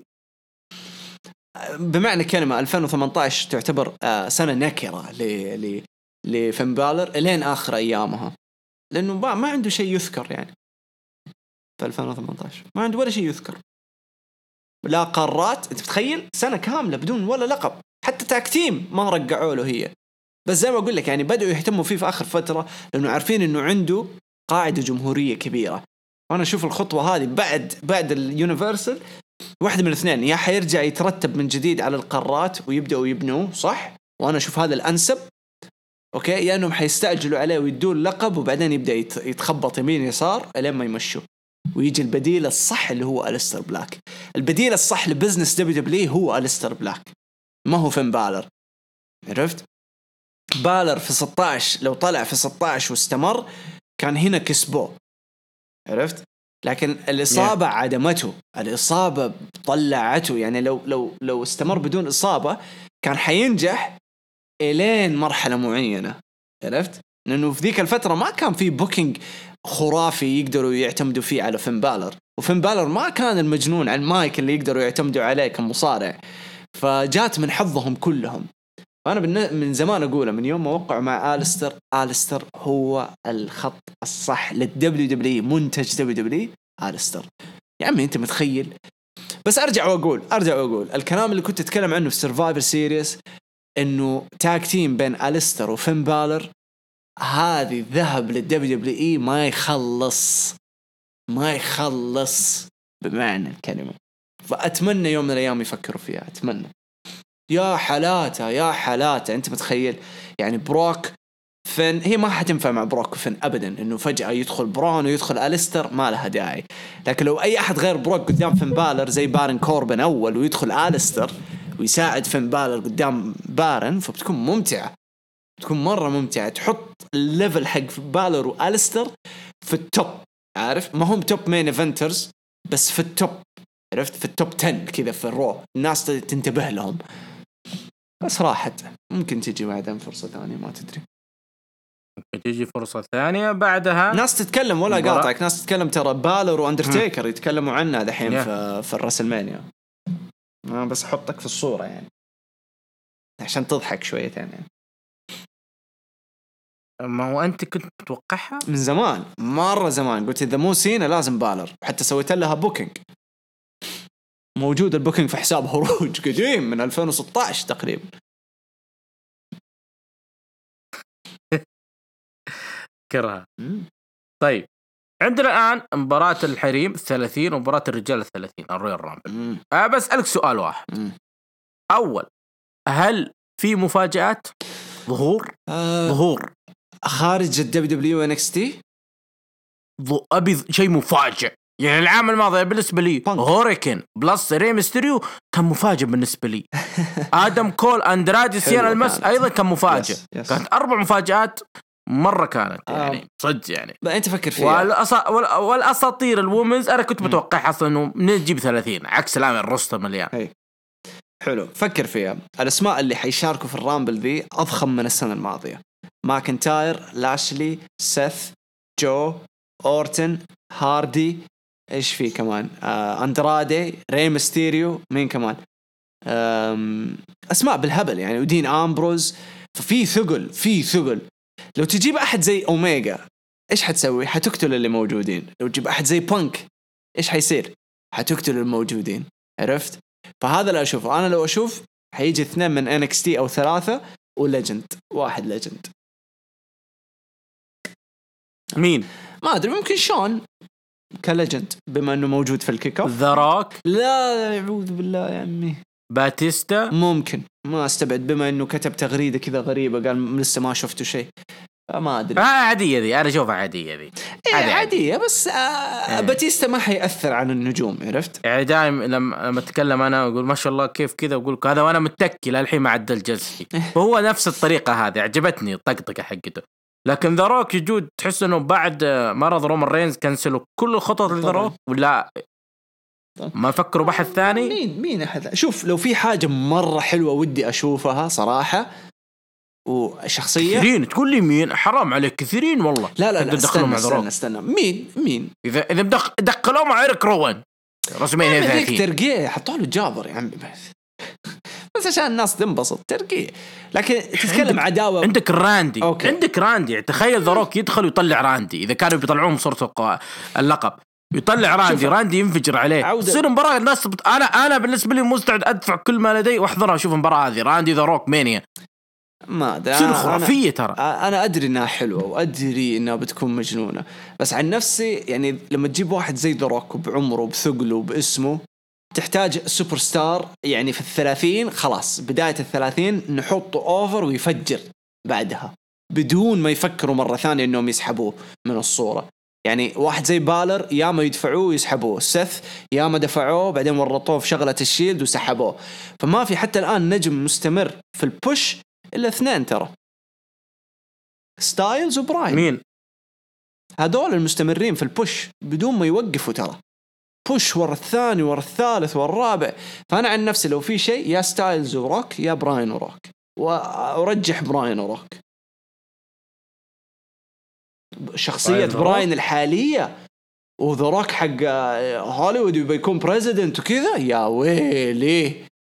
بمعنى كلمة ألفين وثمانية عشر تعتبر سنة نكرة ل ل لفين بالر الين آخر أيامها، لأنه ما عنده شيء يذكر. يعني في ألفين وثمانية عشر ما عنده ولا شيء يذكر. لا قارات. انت تتخيل سنه كامله بدون ولا لقب، حتى تاك تيم ما رجعوا له هي. بس زي ما اقول لك يعني بدأوا يهتموا فيه في اخر فتره لانه عارفين انه عنده قاعده جمهوريه كبيره. وانا اشوف الخطوه هذه بعد بعد اليونيفرسال واحده من الاثنين، يا حيرجع يترتب من جديد على القارات ويبداوا يبنوه صح، وانا اشوف هذا الانسب اوكي، يا انهم حيستعجلوا عليه ويدوا اللقب وبعدين يبدا يتخبط يمين يسار لين ما يمشوا ويجي البديل الصح اللي هو أليستر بلاك. البديل الصح لبزنس دبليو دبليو هو أليستر بلاك، ما هو فين بالر. عرفت؟ بالر في ستة عشر لو طلع في ستة عشر واستمر كان هنا كسبوه. عرفت؟ لكن الإصابة yeah. عدمته، الإصابة طلعته. يعني لو لو لو استمر بدون إصابة كان حينجح إلين مرحلة معينة. عرفت؟ لأنه في ذيك الفترة ما كان في بوكينج خرافي يقدروا يعتمدوا فيه على فين بالر، وفين بالر ما كان المجنون على المايك اللي يقدروا يعتمدوا عليه كمصارع، فجات من حظهم كلهم. أنا من زمان أقوله من يوم ما وقعوا مع آلستر، آلستر هو الخط الصح للدبليو دبليو، منتج دبليو دبليو آلستر. يا عمي أنت متخيل؟ بس أرجع وأقول أرجع وأقول الكلام اللي كنت أتكلم عنه في سيرفايفر سيريس إنه تاك تيم بين آلستر وفين بالر، هذه ذهب للدبليو دبليو إي ما يخلص ما يخلص بمعنى الكلمة. فأتمنى يوم من الأيام يفكروا فيها، أتمنى. يا حالاته يا حالاته أنت متخيل يعني بروك فين، هي ما حتنفع مع بروك وفين أبدا إنه فجأة يدخل برون ويدخل أليستر، ما لها داعي. لكن لو أي أحد غير بروك قدام فين بالر زي بارن كوربن أول ويدخل أليستر ويساعد فين بالر قدام بارن، فبتكون ممتعة، تكون مرة ممتعة. تحط الليفل حق بالر وأليستر في التوب، عارف ما هم توب مين إيفنترز بس في التوب، عرفت في التوب عشرة كذا في الرو، الناس تنتبه لهم. بس راحت، ممكن تيجي بعدين فرصة ثانية ما تدري، ممكن تيجي فرصة ثانية بعدها. ناس تتكلم ولا قاطعك، ناس تتكلم ترى بالر وأندرتيكر يتكلموا عنها دحين في في الرسلمانيا. أنا بس أحطك في الصورة يعني عشان تضحك شويتين يعني. ما هو أنت كنت متوقعها من زمان، مرة زمان، قلت إذا مو سينا لازم بالر، حتى سويت لها بوكينج، موجود البوكينج في حساب هروج قديم من ألفين وستة عشر تقريبا. كرها. طيب عندنا الآن مباراة الحريم الثلاثين ومباراة الرجال الثلاثين الرويال رامبل. أه بسألك سؤال واحد. مم. أول، هل في مفاجآت ظهور آه ظهور خارج الدبليو دبليو إن إكس تي؟ أبي شيء مفاجئ. يعني العام الماضي بالنسبة لي هوريكن بلس ري ميستيريو كان مفاجئ بالنسبة لي. آدم كول أندرادي سيان المس أيضا كان مفاجئ. يس. يس. كانت أربع مفاجآت مرة كانت يعني صدق يعني. بقى أنت فكر فيها. والأص... والأساطير الومنز أنا كنت متوقع أصلا إنه نجيب ثلاثين عكس الآن الروستر مليان. هي. حلو، فكر فيها. الأسماء اللي حيشاركوا في الرامبل ذي أضخم من السنة الماضية. ماكنتاير، لاشلي، سيث، جو، أورتن، هاردي، إيش في كمان آه، أندرادي، ري ميستيريو، مين كمان أسماء بالهبل يعني، ودين أمبروز. ففي ثقل في ثقل. لو تجيب أحد زي أوميجا إيش حتسوي؟ حتقتل اللي موجودين. لو تجيب أحد زي بانك إيش حيصير؟ حتقتل الموجودين. عرفت؟ فهذا اللي أشوفه أنا. لو أشوف حيجي اثنين من إن إكس تي أو ثلاثة وليجند واحد ليجند. مين؟ ما أدري، ممكن شون كليجند بما أنه موجود في الكيك أوف. ذا روك؟ لا أعوذ بالله يا عمي. باتيستا؟ ممكن، ما استبعد بما أنه كتب تغريدة كذا غريبة قال لسه ما شفته شيء. ما أدري. آه عادية ذي، أنا أشوفها عادية ذي. إيه عادية, عادية بس آه آه. باتيستا ما حيأثر عن النجوم. عرفت؟ يعني دائما لما لما أتكلم أنا أقول ما شاء الله كيف كذا، أقول هذا وأنا متكي للحين ما عدل جزئي. فهو نفس الطريقة هذه عجبتني الطقطقة حقته. لكن ذا روك يجود تحس إنه بعد مرض رومان رينز كنسلوا كل الخطط لذا روك ولا ما فكروا بحث ثاني. مين مين أحد؟ شوف لو في حاجة مرة حلوة ودي أشوفها صراحة وشخصية كثيرين. تقول لي مين؟ حرام عليك كثيرين والله. لا لا, لا استنى, استنى استنى مين مين إذا إذا بدخ دخلوا مع إيريك روان رسميا ذاتي ترقيه حطوا له جابر يا عمي بس بس عشان الناس تنبسط ترقيه. لكن تتكلم عندك عداوة. عندك راندي أوكي. عندك راندي تخيل ذا روك يدخل ويطلع راندي إذا كانوا بيطلعون صورته اللقب يطلع راندي راندي ينفجر عليه تصير مباراة الناس بت... انا انا بالنسبة لي مستعد ادفع كل ما لدي واحضرها اشوف المباراة هذه راندي ذا روك مانيا ما تصير خرافية ترى. انا ادري انها حلوة وادري انها بتكون مجنونة، بس عن نفسي يعني لما تجيب واحد زي ذا روك بعمره بثقله باسمه تحتاج سوبر ستار يعني في الثلاثين، خلاص بداية الثلاثين نحطه اوفر ويفجر بعدها بدون ما يفكروا مرة ثانية انهم يسحبوه من الصورة. يعني واحد زي بالر ياما يدفعوه ويسحبوه، سيث ياما دفعوه بعدين ورطوه في شغلة الشيلد وسحبوه، فما في حتى الآن نجم مستمر في البوش إلا اثنين ترى، ستايلز وبراين. مين هذول المستمرين في البوش بدون ما يوقفوا ترى، بوش ورا الثاني ورا الثالث ورا الرابع. فأنا عن نفسي لو في شيء يا ستايلز وروك يا براين وروك، وأرجح براين وروك. شخصية براين, براين الحالية وذا روك حق هوليوود بيكون بريزيدنت وكذا، يا ويلي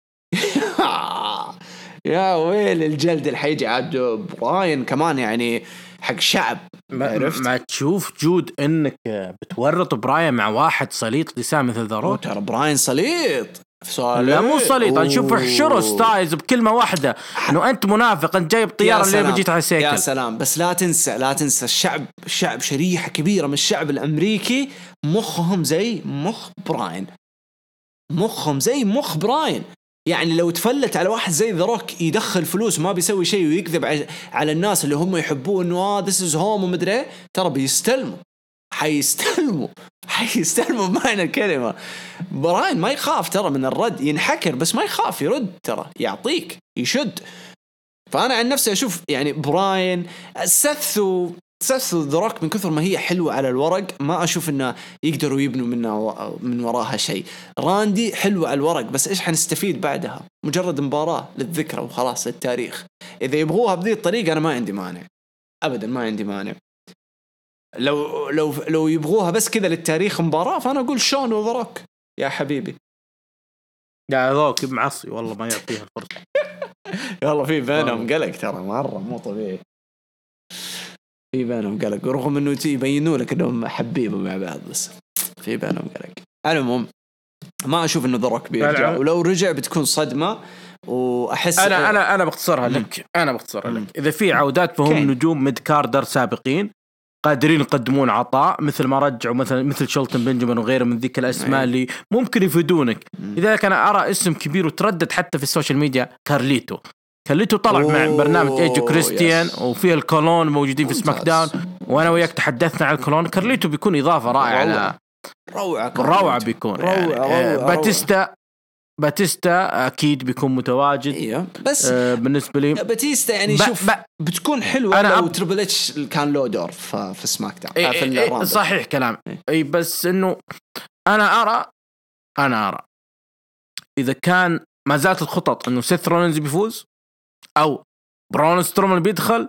يا ويلي الجلد اللي حيجي عاد براين كمان يعني حق شعب. ما, ما تشوف جود انك بتورط براين مع واحد صليط لسان مثل ذا روك؟ ترى براين صليط لا مو صليط، نشوف احشره ستايلز بكلمة واحدة انه انت منافق، انت جايب طيارة اللي بجيت على سيكل. يا سلام، بس لا تنسى لا تنسى الشعب الشعب شريحة كبيرة من الشعب الامريكي مخهم زي مخ براين، مخهم زي مخ براين. يعني لو تفلت على واحد زي ذا روك يدخل فلوس ما بيسوي شيء ويكذب على الناس اللي هم يحبوه انه اه this is home ومدري ترى بيستلموا حيستلموا حيستلموا بمعنى الكلمة. براين ما يخاف ترى من الرد، ينحكر بس ما يخاف يرد، ترى يعطيك يشد. فأنا عن نفسي أشوف يعني براين سيث سيث ذا روك من كثر ما هي حلوة على الورق ما أشوف إنه يقدروا يبنوا منها من وراها شيء. راندي حلوة على الورق بس إيش حنستفيد بعدها؟ مجرد مباراة للذكرى وخلاص للتاريخ. إذا يبغوها بذي الطريقة أنا ما عندي مانع أبدا، ما عندي مانع. لو لو لو يبغوها بس كذا للتاريخ مباراة فأنا أقول شون وذا روك يا حبيبي. يا ذوك معصي والله ما يعطيها الفرصة. والله في بينهم قلق ترى مرة مو طبيعي، في بينهم قلق رغم انه يبينوا لك انهم حبيبه مع بعض بس في بينهم قلق. المهم ما اشوف انه ذا روك بيرجع، ولو رجع بتكون صدمة. واحس انا انا انا بختصرها لك انا بختصرها لك اذا في عودات فهم نجوم ميد كاردر سابقين قادرين يقدمون عطاء مثل ما رجعوا مثلا مثل شولتن بنجامين وغيره من ذيك الاسماء اللي ممكن يفيدونك. لذلك انا ارى اسم كبير وتردد حتى في السوشيال ميديا كارليتو. كارليتو طلع مع برنامج ايجو كريستيان وفيه الكولون موجودين في سماك داون، وانا وياك تحدثنا عن الكولون. كارليتو بيكون اضافه رائعه، روعه روعه بيكون روعة يعني. روعة باتيستا باتيستا اكيد بيكون متواجد. ايوه بس آه بالنسبه لي باتيستا يعني ب... شوف ب... بتكون حلوه لو أب... تريبل اتش كان له دور في, في سماك داون. إيه في إيه صحيح كلام اي إيه بس انه انا ارى انا ارى اذا كان ما زالت الخطط انه سيث رولينز بيفوز او برون سترومان بيدخل،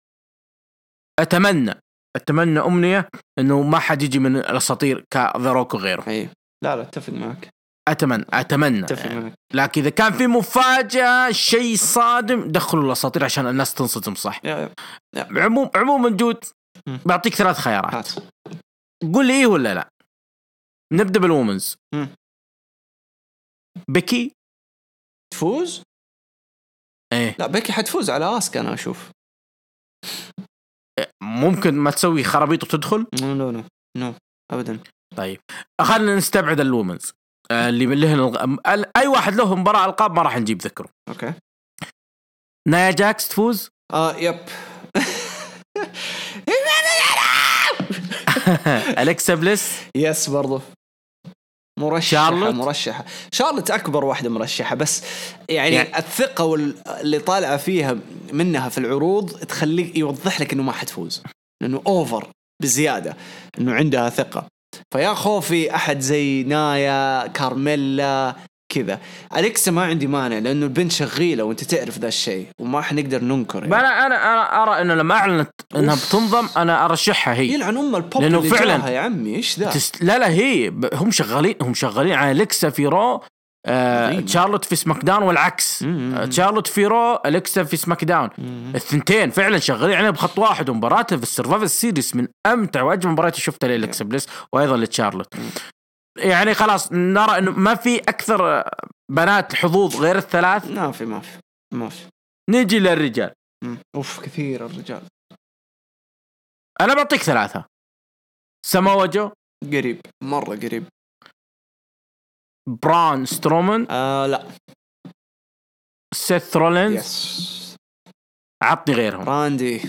اتمنى اتمنى امنيه انه ما حد يجي من الاساطير كذا روك وغيره. اي لا لا اتفق معك، اتمنى اتمنى يعني. لكن اذا كان في مفاجاه شيء صادم دخلوا الاساطير عشان الناس تنصدم صح. يا يا. عموم عموما جود بعطيك ثلاث خيارات، قول لي ايه ولا لا. نبدا بالومنز. بيكي تفوز؟ ايه لا بيكي حتفوز على اسكا انا اشوف. ممكن ما تسوي خرابيط وتدخل؟ نو نو نو نو ابدا. طيب خلينا نستبعد اللومنز اللي له الغ... اي واحد له مباراة القاب ما راح نجيب ذكره. اوكي نايا جاكس تفوز؟ اه يب. أليكسا بليس يس برضو مرشحة. شارلوت مرشحة. شارلوت أكبر واحدة مرشحة، بس يعني, يعني الثقة واللي طالعة فيها منها في العروض تخليك يوضح لك إنه ما حتفوز، لأنه أوفر بزيادة إنه عندها ثقة. فيا خوفي أحد زي نايا كارميلا كذا. أليكسا ما عندي مانع لأنه البنت شغيلة وأنت تعرف ذا الشيء وما حنقدر ننكر يعني. أنا أنا أنا أرى إنه لما أعلنت إنها بتنضم أنا أرشحها هي. يلعن أم البوب لأنه فعلا يا عمي إيش ذا. تست... لا لا هي هم شغالين هم شغالين على أليكسا في رو آه شارلوت في سماك داون والعكس. آه شارلوت في رو، أليكسا في سماك داون. مم. الثنتين فعلا شغالين عليها بخط واحد. ومباراته في السرفايفل سيريس من امتع واجمل مباريات شفتها لأليكسا بليس وايضا لتشارلوت. يعني خلاص نرى انه ما في اكثر بنات حظوظ غير الثلاث. ما في ما في ما في. نيجي للرجال. مم. اوف كثير الرجال. انا بعطيك ثلاثة. ساموا جو قريب مرة قريب. بران سترومان آه لا. سيث رولينز. يس. عطني غيرهم. راندي.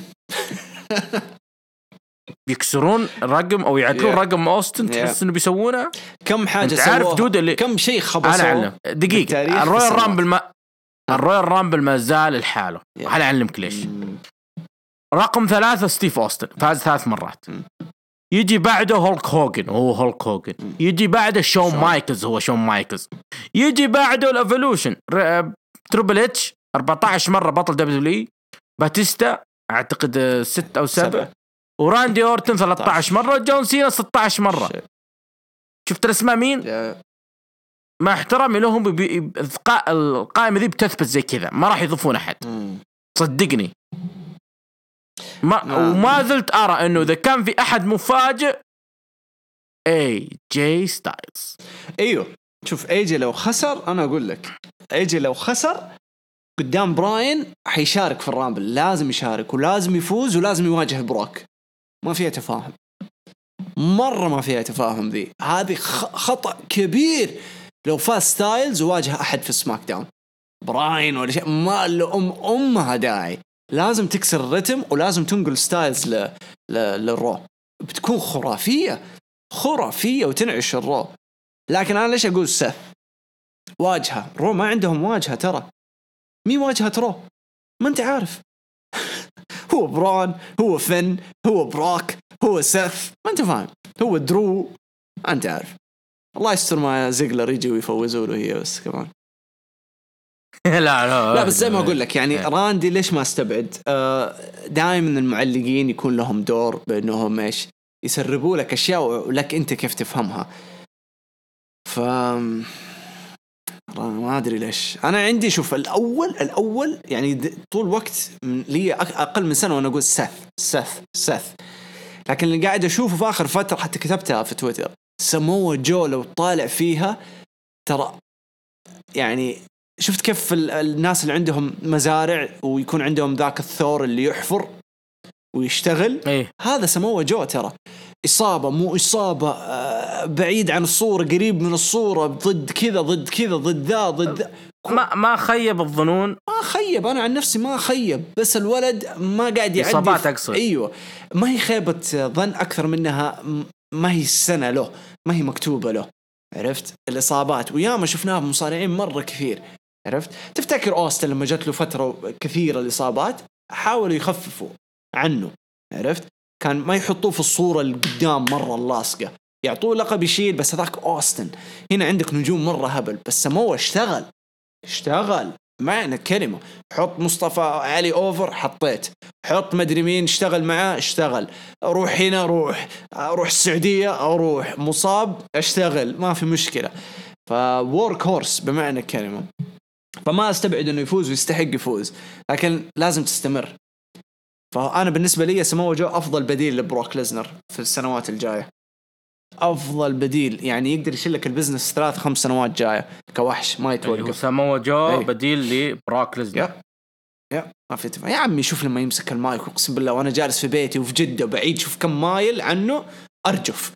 بيكسرون رقم او يعدلون yeah. رقم اوستن. yeah. تحس انه بيسوونه. كم حاجة عارف دود اللي كم شيء خبصوه. انا اعلم دقيقة. الرويال رامبل ما الرويال رامبل ما زال لحاله. yeah. انا اعلمك ليش. mm. رقم ثلاثة ستيف اوستن فاز ثلاث مرات. mm. يجي بعده هولك هوجن وهو هولك هوجن. mm. يجي بعده شون مايكلز هو شون مايكلز. يجي بعده الأفولوشن تريبل اتش أربعة عشر مرة بطل دبليو دبليو. باتيستا اعتقد ستة او سبعة. وراندي اورتن ثلاثة عشر مرة. جون سينا ستة عشر مرة. شي. شفت الاسماء مين؟ yeah. مع احترامي لهم بي... القائمة ذي بتثبت زي كذا ما راح يضيفون احد. mm. صدقني ما no. وما زلت ارى انه اذا كان في احد مفاجئ اي جي ستايلز. ايوه شوف اي جي لو خسر انا اقول لك اي جي لو خسر قدام براين حيشارك في الرامبل. لازم يشارك ولازم يفوز ولازم يواجه بروك. ما فيها تفاهم مرة ما فيها تفاهم. ذي هذه خطأ كبير. لو فاز ستايلز وواجه أحد في سماك داون براين ولا شيء ما له أم أمها داعي. لازم تكسر الرتم ولازم تنقل ستايلز ل... ل... للرو. بتكون خرافية خرافية وتنعش الرو. لكن أنا ليش أقول سث واجهة رو؟ ما عندهم واجهة ترى. مين واجهة رو؟ ما أنت عارف. هو برون هو فن هو براك هو سث ما أنت فاهم. هو درو أنت عارف. الله يستر ما زيغلر يجي ويفوزوا له هي بس كمان. لا لا لا بس زي ما أقول لك يعني راندي ليش ما استبعد. دائما المعلقين يكون لهم دور بأنهم إيش يسربوا لك أشياء ولك أنت كيف تفهمها. ف ما أدري ليش أنا عندي شوف الأول الأول يعني طول وقت لي أقل من سنة وأنا أقول سث سث سث. لكن اللي قاعد أشوفه في آخر فترة حتى كتبتها في تويتر سموا جو لو طالع فيها ترى يعني شفت كيف الناس اللي عندهم مزارع ويكون عندهم ذاك الثور اللي يحفر ويشتغل. إيه؟ هذا سموه جو ترى. إصابة مو إصابة بعيد عن الصورة قريب من الصورة ضد كذا ضد كذا ضد ذا ضد ما ما خيب الظنون. ما خيب أنا عن نفسي ما خيب بس الولد ما قاعد يعدي إصابات أقصد. أيوة ما هي خيبة ظن أكثر منها ما هي السنة له ما هي مكتوبة له. عرفت الإصابات وياما شفناها بمصارعين مرة كثير. عرفت تفتكر أوستن لما جات له فترة كثيرة الإصابات حاولوا يخففوا عنه. عرفت كان ما يحطوه في الصورة اللي قدام مرة اللاصقة يعطوه لقب يشيل بس هذاك أوستن. هنا عندك نجوم مرة هبل بس سموه اشتغل اشتغل معنى كلمة. حط مصطفى علي أوفر حطيت. حط مدري مين اشتغل معاه اشتغل. أروح هنا أروح أروح السعودية أروح مصاب اشتغل ما في مشكلة. فورك هورس بمعنى كلمة. فما استبعد انه يفوز ويستحق يفوز لكن لازم تستمر. فانا بالنسبه لي سمو جو افضل بديل لبروك ليزنر في السنوات الجايه. افضل بديل يعني يقدر يشيل لك البزنس ثلاث خمس سنوات جايه كوحش ما يتوقف. سمو جو أي. بديل لبروك ليزنر. يا يا ما في تفهم. يا عمي شوف لما يمسك المايك اقسم بالله وانا جالس في بيتي وفي جده بعيد شوف كم مايل عنه ارجف.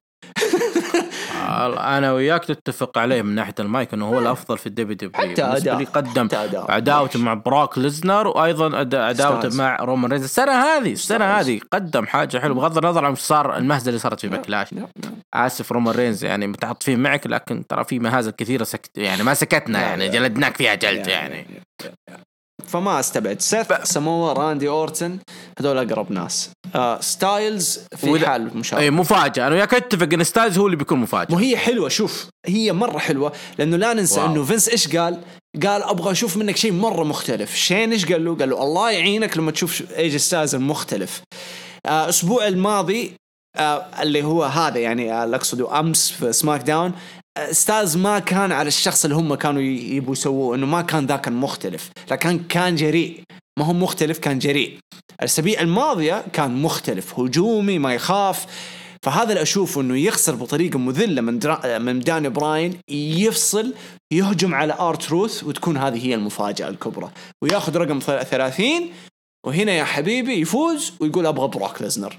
انا وياك تتفق عليه من ناحيه المايك انه هو الافضل في الدبليو دبليو. بالنسبه لي قدم عداوته مع براك ليزنر وايضا عداوته مع رومان رينز السنه هذه السنه هذه قدم حاجه حلوه بغض النظر عن صار المهزله اللي صارت في باكلاش. اسف رومان رينز يعني متعاطفين معك لكن ترى في مهازل كثيره سكت يعني ما سكتنا يعني جلدناك فيها جلد يعني. فما استبعد سيث سموا راندي أورتن هذول أقرب ناس. آه ستايلز في ولا... حال مشابه. أي مفاجأة أنا وياك أتفق إن ستايلز هو اللي بيكون مفاجأة. وهي حلوة شوف هي مرة حلوة لأنه لا ننسى واو. إنه فينس إيش قال قال أبغى أشوف منك شيء مرة مختلف. شين إيش قال له قال له الله يعينك لما تشوف إيج ستايلز المختلف. آه أسبوع الماضي آه اللي هو هذا يعني آه أقصده أمس في سماك داون ستايلز ما كان على الشخص اللي هم كانوا يبوا يسووه، انه ما كان ذاك مختلف، لكن كان جريء. ما هو مختلف، كان جريء. الأسابيع الماضية كان مختلف، هجومي، ما يخاف. فهذا اللي أشوفه، إنه يخسر بطريقة مذلة من درا... من داني براين، يفصل يهجم على آر-تروث، وتكون هذه هي المفاجأة الكبرى، وياخذ رقم ثلاثين، وهنا يا حبيبي يفوز ويقول أبغى بروك ليزنر.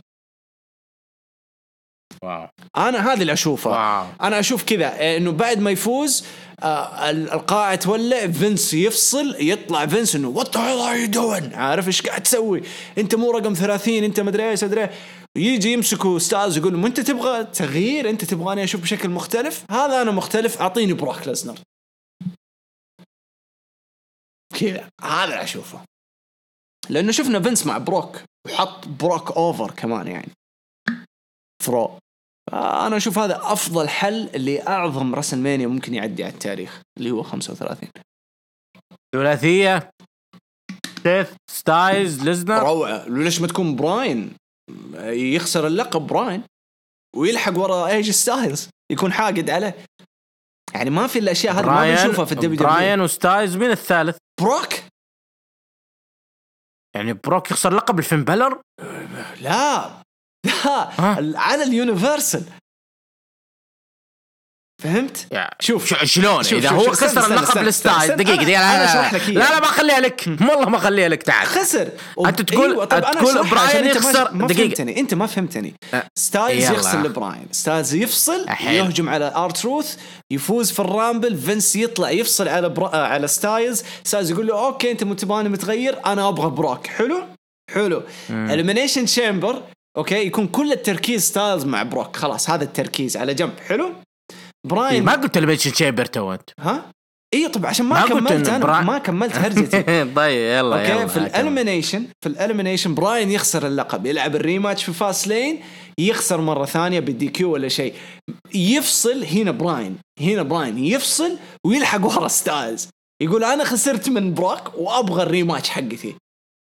واو. أنا هذا اللي أشوفه. واو. أنا أشوف كذا، إنه بعد ما يفوز آه القاعة تولع، فينس يفصل، يطلع فينس إنه what the hell are you doing؟ عارف إيش قاعد تسوي؟ أنت مو رقم ثلاثين، أنت مدري إيش مدري. يجي يمسكوا ستايلز يقول له أنت تبغى تغيير، أنت تبغاني أشوف بشكل مختلف، هذا أنا مختلف، أعطيني بروك ليزنر. كذا هذا اللي أشوفه، لأنه شفنا فينس مع بروك وحط بروك أوفر كمان يعني فرو. أنا أشوف هذا أفضل حل اللي أعظم رسلمانيا ممكن يعدي على التاريخ، اللي هو خمسة وثلاثين. ثلاثية سيث ستايلز ليزنر روعة. ليش ما تكون براين يخسر اللقب براين ويلحق ورا ايج ستايلز، يكون حاقد عليه. يعني ما في الأشياء هذه ما بنشوفها في الدبليو دبليو. براين وستايلز مين الثالث؟ بروك. يعني بروك يخسر لقب الفين بلر؟ لا لا على اليونيفرسال. فهمت؟ شوف شلون اذا هو خسر اللقب للستايلز. دقيقه دقيقه لا لا, لا لا ما اخليها لك، والله ما اخليها لك. تعال خسر انت تقول أيوة. تقول براين يخسر. ما فهمتني انت ما فهمتني. ستايلز يخسر لبراين، ستايلز يفصل أحيل. يهجم على آر-تروث، يفوز في الرامبل، فينس يطلع يفصل على برا... على ستايلز. ستايلز يقول له اوكي انت متباني متغير، انا ابغى بروك. حلو حلو. اليمينيشن تشامبر اوكي، يكون كل التركيز ستايلز مع بروك، خلاص هذا التركيز على جنب. حلو. براين ما قلت البيتش تشامبر توت. ها اي طب عشان ما, ما كملت انا برا... ما كملت هرجتي. طيب يلا اوكي يلا في الاليمينيشن في الاليمينيشن براين يخسر اللقب، يلعب الريماتش في فاست لين، يخسر مره ثانيه بالدي كيو ولا شيء، يفصل هنا براين هنا براين يفصل ويلحق ورا ستايلز، يقول انا خسرت من بروك وابغى الريماتش حقتي.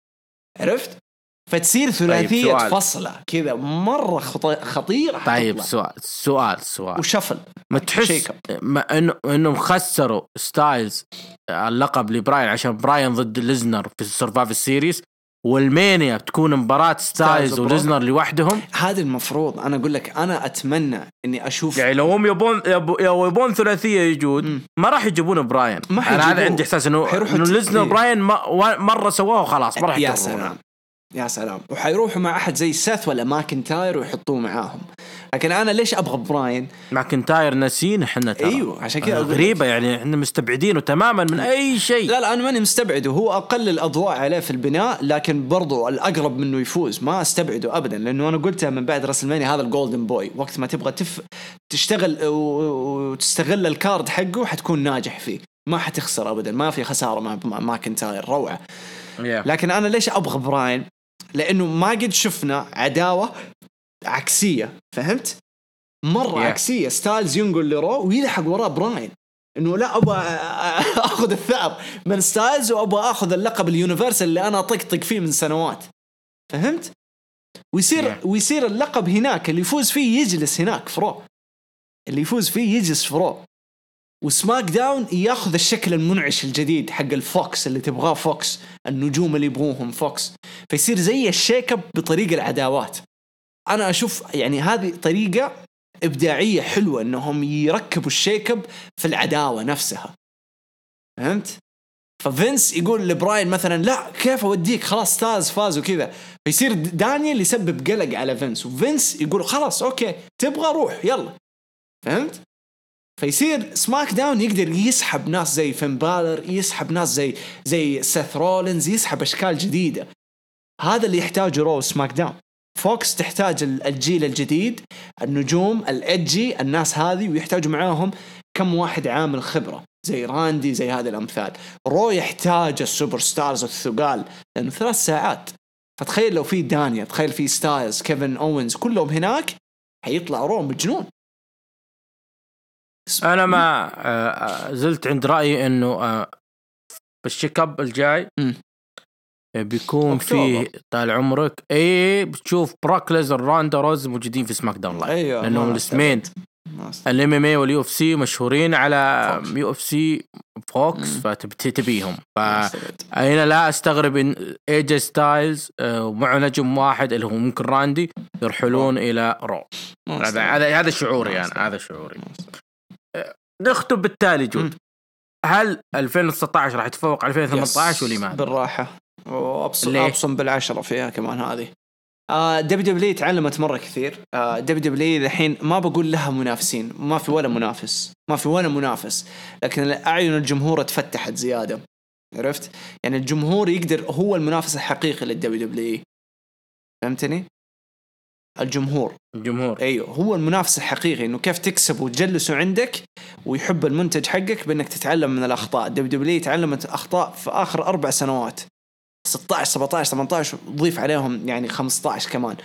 عرفت؟ فتصير ثلاثية طيب فصلة كذا مرة خطيرة. طيب سؤال سؤال سؤال وشفل ما تحس ما انه انهم خسروا ستايلز اللقب لبراين عشان براين ضد ليزنر في السرفايفر سيريز، والمانيا تكون مباراة ستايلز وليزنر لوحدهم؟ هذا المفروض. انا اقول لك انا اتمنى اني اشوف، يعني لو هم يبون يبون ثلاثية يجود ما راح يجيبون براين. انا هذا عندي احساس انه انه ليزنر براين مرة سواه وخلاص ما راح يكررونه. يا سلام. وحيروحوا مع أحد زي سيث ولا ماكنتاير ويحطوه معاهم. لكن أنا ليش أبغى براين؟ ماكنتاير ناسين إحنا ترى. أيوة عشان كذا غريبة، يعني إحنا مستبعدينه تماما من أي شيء. لا لا أنا ماني مستبعده، هو أقل الأضواء عليه في البناء، لكن برضو الأقرب منه يفوز، ما استبعده أبدا، لأنه أنا قلتها من بعد رسلمانيا هذا الجولدن بوي، وقت ما تبغى تف... تشتغل وتستغل الكارد حقه حتكون ناجح فيه، ما حتخسر أبدا، ما في خسارة مع ماكنتاير. روعة. yeah. لكن أنا ليش أبغى براين؟ لأنه ما قد شفنا عداوة عكسية. فهمت؟ مرة yeah. عكسية. ستايلز ينقل لرو ويلحق وراء براين، إنه لا أبغى أخذ الثأر من ستايلز وأبغى أخذ اللقب اليونيفرسال اللي أنا طقطق فيه من سنوات. فهمت؟ ويصير yeah. ويصير اللقب هناك، اللي يفوز فيه يجلس هناك فرو، اللي يفوز فيه يجلس فرو، وسماك داون ياخذ الشكل المنعش الجديد حق الفوكس اللي تبغاه فوكس، النجوم اللي يبغوهم فوكس، فيصير زي الشيك اب بطريقة العداوات. أنا أشوف يعني هذه طريقة إبداعية حلوة إنهم يركبوا الشيك اب في العداوة نفسها. فهمت؟ ففينس يقول لبراين مثلا لا كيف أوديك، خلاص ستايلز فاز وكذا، فيصير دانيال يسبب قلق على فينس، وفينس يقول خلاص أوكي تبغى روح يلا. فهمت؟ فيصير سماك داون يقدر يسحب ناس زي فين بالر، يسحب ناس زي زي سيث رولينز، يسحب أشكال جديدة. هذا اللي يحتاجه رو سماك داون. فوكس تحتاج الجيل الجديد، النجوم الأدجي، الناس هذه، ويحتاجوا معاهم كم واحد عامل خبرة زي راندي زي هذه الأمثال. رو يحتاج السوبر ستارز الثقال لأنه ثلاث ساعات. فتخيل لو في دانيا، تخيل في ستايلز، كيفن أوينز، كلهم هناك، هيطلع رو مجنون. أنا ما زلت عند رأيي إنه بالشيك اب الجاي م. بيكون فيه طال عمرك إيه بتشوف بروك ليزنر راندا روز موجودين في سماك داون لايف، أيوة لأنهم الاسمين الام ام اي واليو اف سي مشهورين على يو اف سي فوكس، فتبيهم. فأنا لا استغرب ان ايجي ستايلز ومع نجم واحد اللي هو ممكن راندي يرحلون الى رو. هذا هذا هذا شعوري يعني، هذا شعوري. نختم بالتالي جود، هل ألفين وتسعة عشر راح يتفوق على ألفين وثمانية عشر ولماذا؟ بالراحة وابصم ابصم بالعشرة فيها كمان. هذه آه دبليو دبليو تعلمت مرة كثير. آه دبليو دبليو الحين ما بقول لها منافسين، ما في ولا منافس، ما في ولا منافس، لكن أعين الجمهور اتفتحت زيادة، عرفت؟ يعني الجمهور يقدر هو المنافس الحقيقي للدبليو دبليو، فهمتني؟ الجمهور الجمهور ايوه هو المنافس الحقيقي، انه كيف تكسب وتجلسه عندك ويحب المنتج حقك بانك تتعلم من الاخطاء. دبليو دبليو تعلمت اخطاء في اخر اربع سنوات، ستة عشر سبعة عشر ثمانية عشر ضيف عليهم يعني خمسة عشر كمان.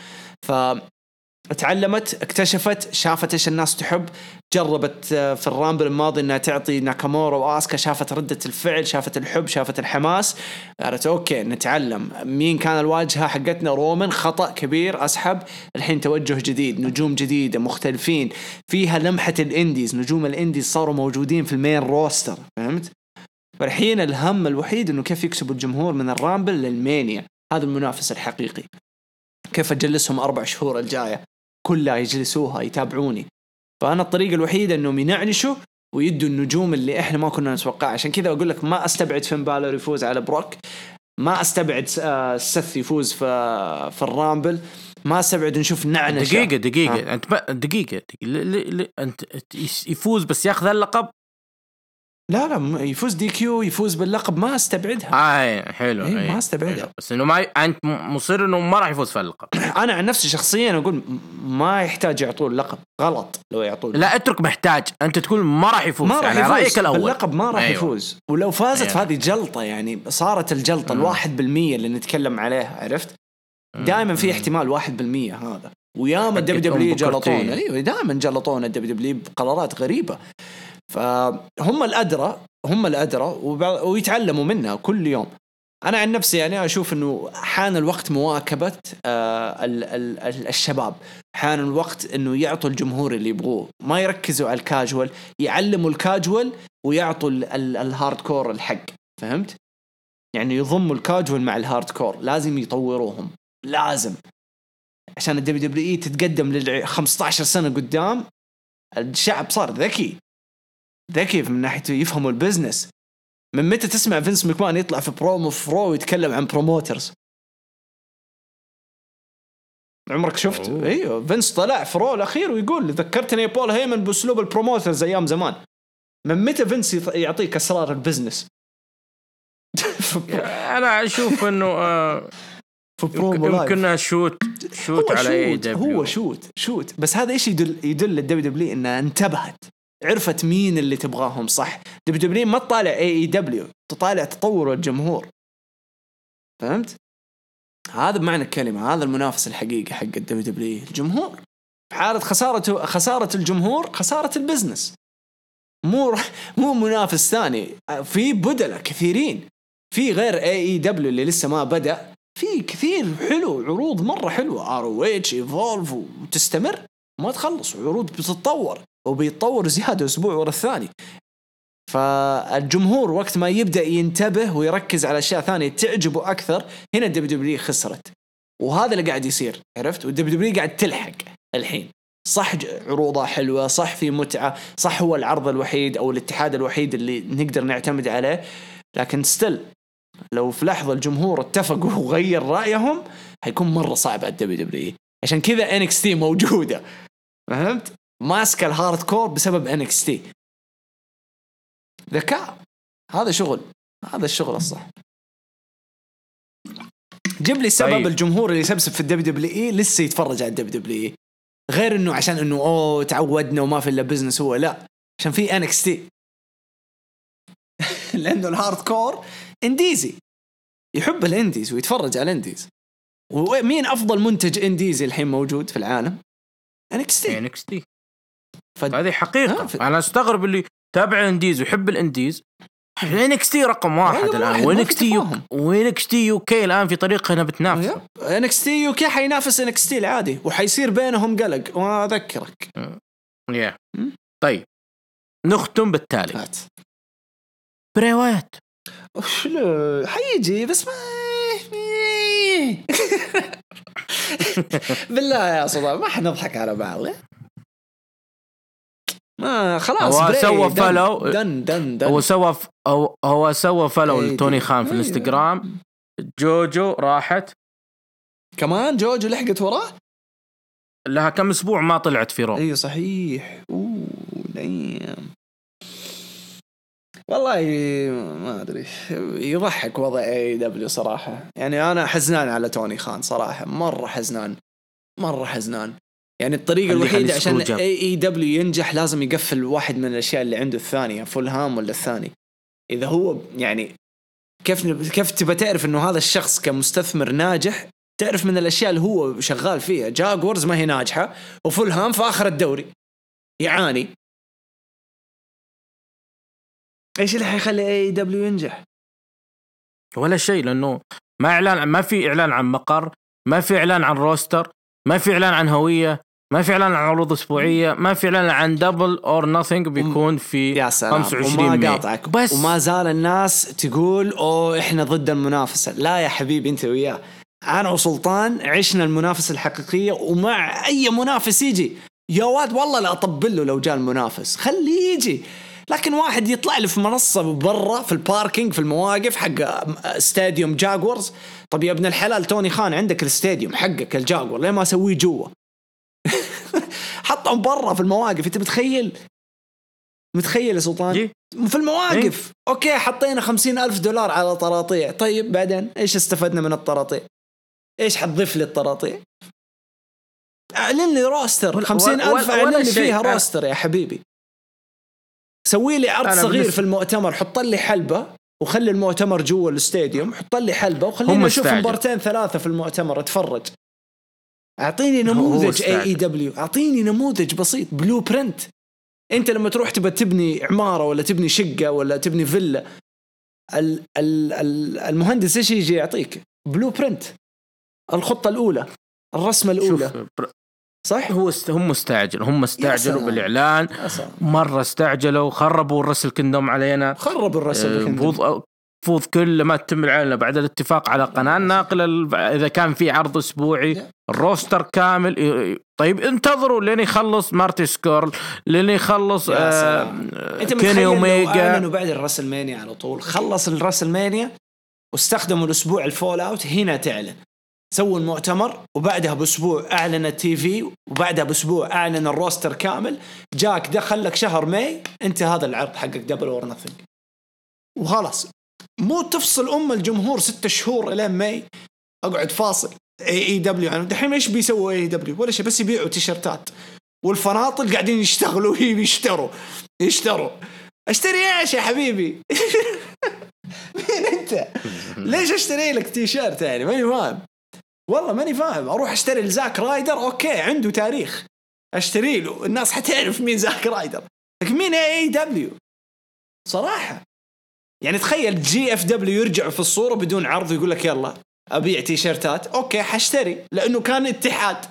فتعلمت، اكتشفت، شافت ايش الناس تحب، جربت في الرامبل الماضي انها تعطي ناكامورا واسكا، شافت ردة الفعل، شافت الحب، شافت الحماس، قالت اوكي نتعلم. مين كان الواجهة حقتنا؟ رومان، خطأ كبير، اسحب. الحين توجه جديد، نجوم جديدة مختلفين، فيها لمحة الانديز، نجوم الانديز صاروا موجودين في المين روستر، فهمت؟ فالحين الهم الوحيد انه كيف يكسبوا الجمهور من الرامبل للمانيا. هذا المنافس الحقيقي. كيف اجلسهم اربع شهور الجايه كلها يجلسوها يتابعوني. فانا الطريقه الوحيده انهم ينعنشوا ويدوا النجوم اللي احنا ما كنا نتوقعها. عشان كذا اقول لك ما استبعد فين بالور يفوز على بروك، ما استبعد سث يفوز في في الرامبل، ما استبعد نشوف نعنشه. دقيقه دقيقه انت دقيقه, دقيقة. انت يفوز بس ياخذ اللقب؟ لا لا يفوز دي كيو، يفوز باللقب، ما استبعدها. اه حلو. أيه ما استبعدها، بس انه ما انت مصر انه ما راح يفوز في اللقب. انا عن نفسي شخصيا اقول ما يحتاج يعطوه اللقب، غلط لو يعطوه. لا اترك محتاج، انت تقول ما راح يفوز، ما راح يعني يفوز رايك الاول باللقب، ما راح أيوة. يفوز. ولو فازت أيوة. فهذه جلطه، يعني صارت الجلطه الواحد بالمية اللي نتكلم عليها، عرفت؟ دائما في احتمال واحد بالمية هذا. وياما الدبليو دبليو جلطونا، ايوه دائما جلطونا الدبليو دبليو بقرارات غريبه. فهم الأدرى، هم الأدرى ويتعلموا منها كل يوم. أنا عن نفسي يعني أشوف أنه حان الوقت مواكبة آه ال ال ال الشباب، حان الوقت أنه يعطوا الجمهور اللي يبغوه، ما يركزوا على الكاجوال، يعلموا الكاجوال ويعطوا ال ال الهارد كور الحق، فهمت؟ يعني يضموا الكاجوال مع الهارد كور، لازم يطوروهم، لازم، عشان الدبليو دبليو إي تتقدم لل خمسة عشر سنة قدام. الشعب صار ذكي ذكي من ناحية يفهموا البزنس. من متى تسمع فينس ماكمان يطلع في برومو فرو ويتكلم عن بروموترز؟ عمرك شفت؟ أوه. ايوه فينس طلع فرو الأخير ويقول ذكرتني بول هيمن بأسلوب البروموترز أيام زمان. من متى فينس يعطيك أسرار البزنس؟ أنا أشوف إنه آه يمكن شوت شوت على اي دبليو. هو شوت شوت بس هذا ايش يدل يدل الدبليو دبليو انها انتبهت، عرفت مين اللي تبغاهم صح. دبليو دبليو ما تطالع اي اي دبليو، تطالع تطور الجمهور، فهمت؟ هذا بمعنى الكلمه، هذا المنافس الحقيقي حق الدبليو دبليو، الجمهور. في حاله خساره خساره الجمهور خساره البزنس، مو مو منافس ثاني. في بدله كثيرين في غير اي اي دبليو اللي لسه ما بدا، في كثير حلو، عروض مرة حلوة، ار او اتش ايفولف، وتستمر ما تخلص، عروض بتتطور وبيتطور زيادة اسبوع ورا الثاني. فالجمهور وقت ما يبدأ ينتبه ويركز على اشياء ثانية تعجبه اكثر، هنا الدبليو دبليو خسرت. وهذا اللي قاعد يصير، عرفت؟ والدبليو دبليو قاعد تلحق الحين، صح عروضها حلوة، صح في متعة، صح هو العرض الوحيد او الاتحاد الوحيد اللي نقدر نعتمد عليه، لكن ستيل لو في لحظة الجمهور اتفقوا وغير رأيهم هيكون مرة صعب على الدبليو دبليو. عشان كذا إن إكس تي موجودة، فهمت؟ ماسك الهارد كور بسبب إن إكس تي. ذكاء، هذا شغل، هذا الشغل الصح. جيب لي سبب طيب. الجمهور اللي يسبسب في الدبليو دبليو لسه يتفرج على الدبليو دبليو، غير إنه عشان إنه أوه تعودنا وما في إلا بزنس، هو لا، عشان في إن إكس تي. لأنه الهارد كور انديزي، يحب الانديز ويتفرج على الانديز. ومين افضل منتج انديزي الحين موجود في العالم؟ إن إكس تي. إن إكس تي فد... هذه حقيقة. ف... انا استغرب اللي تابع الانديز ويحب الانديز. إن إكس تي رقم واحد الان، وإن إكس تي يو... وإن إكس تي يو كي الان في طريقها انها بتنافس. إن إكس تي يو كي حينافس إن إكس تي العادي، وحيصير بينهم قلق، واذكرك yeah. طيب نختم بالتالي. فات. بري وايت شلو حيجي بس ما بالله يا صدام ما حنضحك على بعض. ما خلاص هو سوى فولو دن دن دن هو سوى ف... هو هو سوى فولو لتوني خان في الانستغرام. جوجو راحت كمان جوجو لحقت وراه لها كم اسبوع ما طلعت في رو. ايوه صحيح. اوه نعم والله ما ادري يضحك وضع اي دبليو صراحه. يعني انا حزنان على توني خان صراحه مره حزنان مره حزنان. يعني الطريقه الوحيده عشان اي دبليو ينجح لازم يقفل واحد من الاشياء اللي عنده الثانيه فولهام ولا الثاني. اذا هو يعني كيف كيف تبى تعرف انه هذا الشخص كمستثمر ناجح؟ تعرف من الاشياء اللي هو شغال فيها. جاكورز ما هي ناجحه وفولهام في اخر الدوري يعاني. ايش اللي حيخلي اي دبليو ينجح؟ ولا شيء لانه ما اعلان ما في اعلان عن مقر ما في اعلان عن روستر ما في اعلان عن هويه ما في اعلان عن عروض اسبوعيه ما في اعلان عن دبل اور ناثينج بيكون في خمسة وعشرين وما قاطعك بس وما زال الناس تقول اوه احنا ضد المنافسه. لا يا حبيبي انت وياه انا وسلطان عشنا المنافسه الحقيقيه ومع اي منافس يجي يا واد والله لا اطبل له لو جاء المنافس خليه يجي. لكن واحد يطلع لي في منصه برا في الباركينج في المواقف حق استاديوم جاكورز. طب يا ابن الحلال توني خان عندك الاستاديوم حقك الجاكور ليه ما اسويه جوا؟ حطهم برا في المواقف. انت متخيل متخيل يا سلطان جي. في المواقف جي. اوكي حطينا خمسين ألف دولار على طراطيع. طيب بعدين ايش استفدنا من الطراطيع؟ ايش حتضيف لي الطراطيع؟ اعلن لي روستر خمسين ألف اعلن لي فيها روستر يا حبيبي. سوي لي عرض صغير بالنسبة. في المؤتمر حط لي حلبة وخلي المؤتمر جوا الاستاديوم. حط لي حلبة وخلينا نشوف مبارتين ثلاثة في المؤتمر اتفرج. اعطيني نموذج اي اي دبليو اعطيني نموذج بسيط بلو برنت. انت لما تروح تبى تبني عمارة ولا تبني شقة ولا تبني فيلا ال ال ال المهندس ايش يجي يعطيك؟ بلو برنت الخطة الأولى الرسمة الأولى صح. هو است... هم استعجلوا هم استعجلوا بالإعلان مرة استعجلوا خربوا الرسل كندوم علينا خربوا الرسل كندوم فوض كل ما تتم الإعلان بعد الاتفاق على قناة ناقلة. إذا كان في عرض أسبوعي الروستر كامل. طيب انتظروا لين يخلص مارتي سكورل لين يخلص آه كيني أوميجا إنه بعد الرسل مانيا على طول خلص الرسل مانيا واستخدموا الأسبوع الفول أوت هنا تعلن. سووا المؤتمر وبعدها بأسبوع أعلن التي في وبعدها بأسبوع أعلن الروستر كامل. جاك دخل لك شهر ماي انت هذا العرض حقك دبل اور نثينج وخلاص. مو تفصل أم الجمهور ستة شهور إلى ماي أقعد فاصل اي اي دبليو. يعني دحين ايش بيسووا اي دبليو ولا شيء بس يبيعوا تيشرتات والفناطل قاعدين يشتغلوا يشتروا يشتروا. اشتري ايش يا حبيبي؟ مين انت؟ ليش اشتري لك تيشرت؟ يعني ماني فاهم والله ماني فاهم. اروح اشتري لزاك رايدر اوكي عنده تاريخ اشتري له الناس حتعرف مين زاك رايدر. لكن مين اي اي دبليو صراحة؟ يعني تخيل جي اف دبليو يرجعوا في الصورة بدون عرض ويقول لك يلا أبيع تيشيرتات أوكي حاشتري لأنه كان اتحاد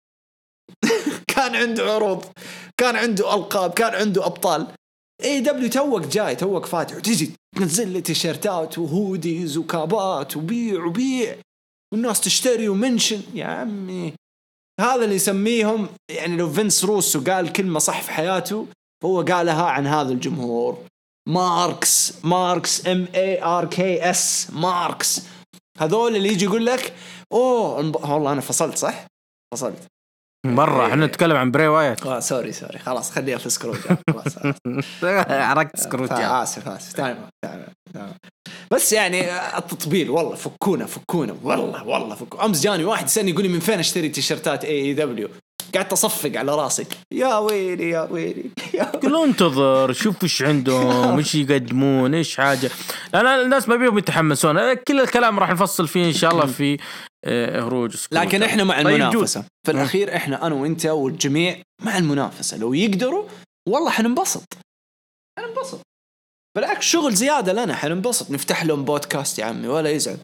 كان عنده عروض كان عنده ألقاب كان عنده أبطال. اي دبليو توق جاي توق فاتح وتجي تنزل لي تيشيرتات وهوديز وكابات وبيع وبيع والناس تشتري ومنشن. يا عمي هذا اللي يسميهم يعني لو فينس روسو قال كلمة صح في حياته فهو قالها عن هذا الجمهور. ماركس ماركس ام اي ار كي اس ماركس. هذول اللي يجي يقول لك اوه والله انا فصلت صح فصلت مرة. احنا نتكلم عن بري وايت. اه سوري سوري خلاص خليها في سكروج خلاص عرقت سكروج. اسف اسف تمام تمام. بس يعني التطبيل والله فكونا فكونا والله والله فكونا. امس جاني واحد يسألني يقول لي من فين اشتري تيشرتات اي اي دبليو. قعدت اصفق على راسي يا ويلي يا ويلي قلوا انتظر شوف ايش عندهم ايش يقدمون ايش حاجه. انا الناس ما بيهم يتحمسون. كل الكلام راح نفصل فيه ان شاء الله في هروج. لكن احنا مع المنافسه طيب في الاخير احنا انا وانت والجميع مع المنافسه. لو يقدروا والله حننبسط حننبسط بالعكس شغل زياده لنا حننبسط. نفتح لهم بودكاست يا عمي ولا يزعل.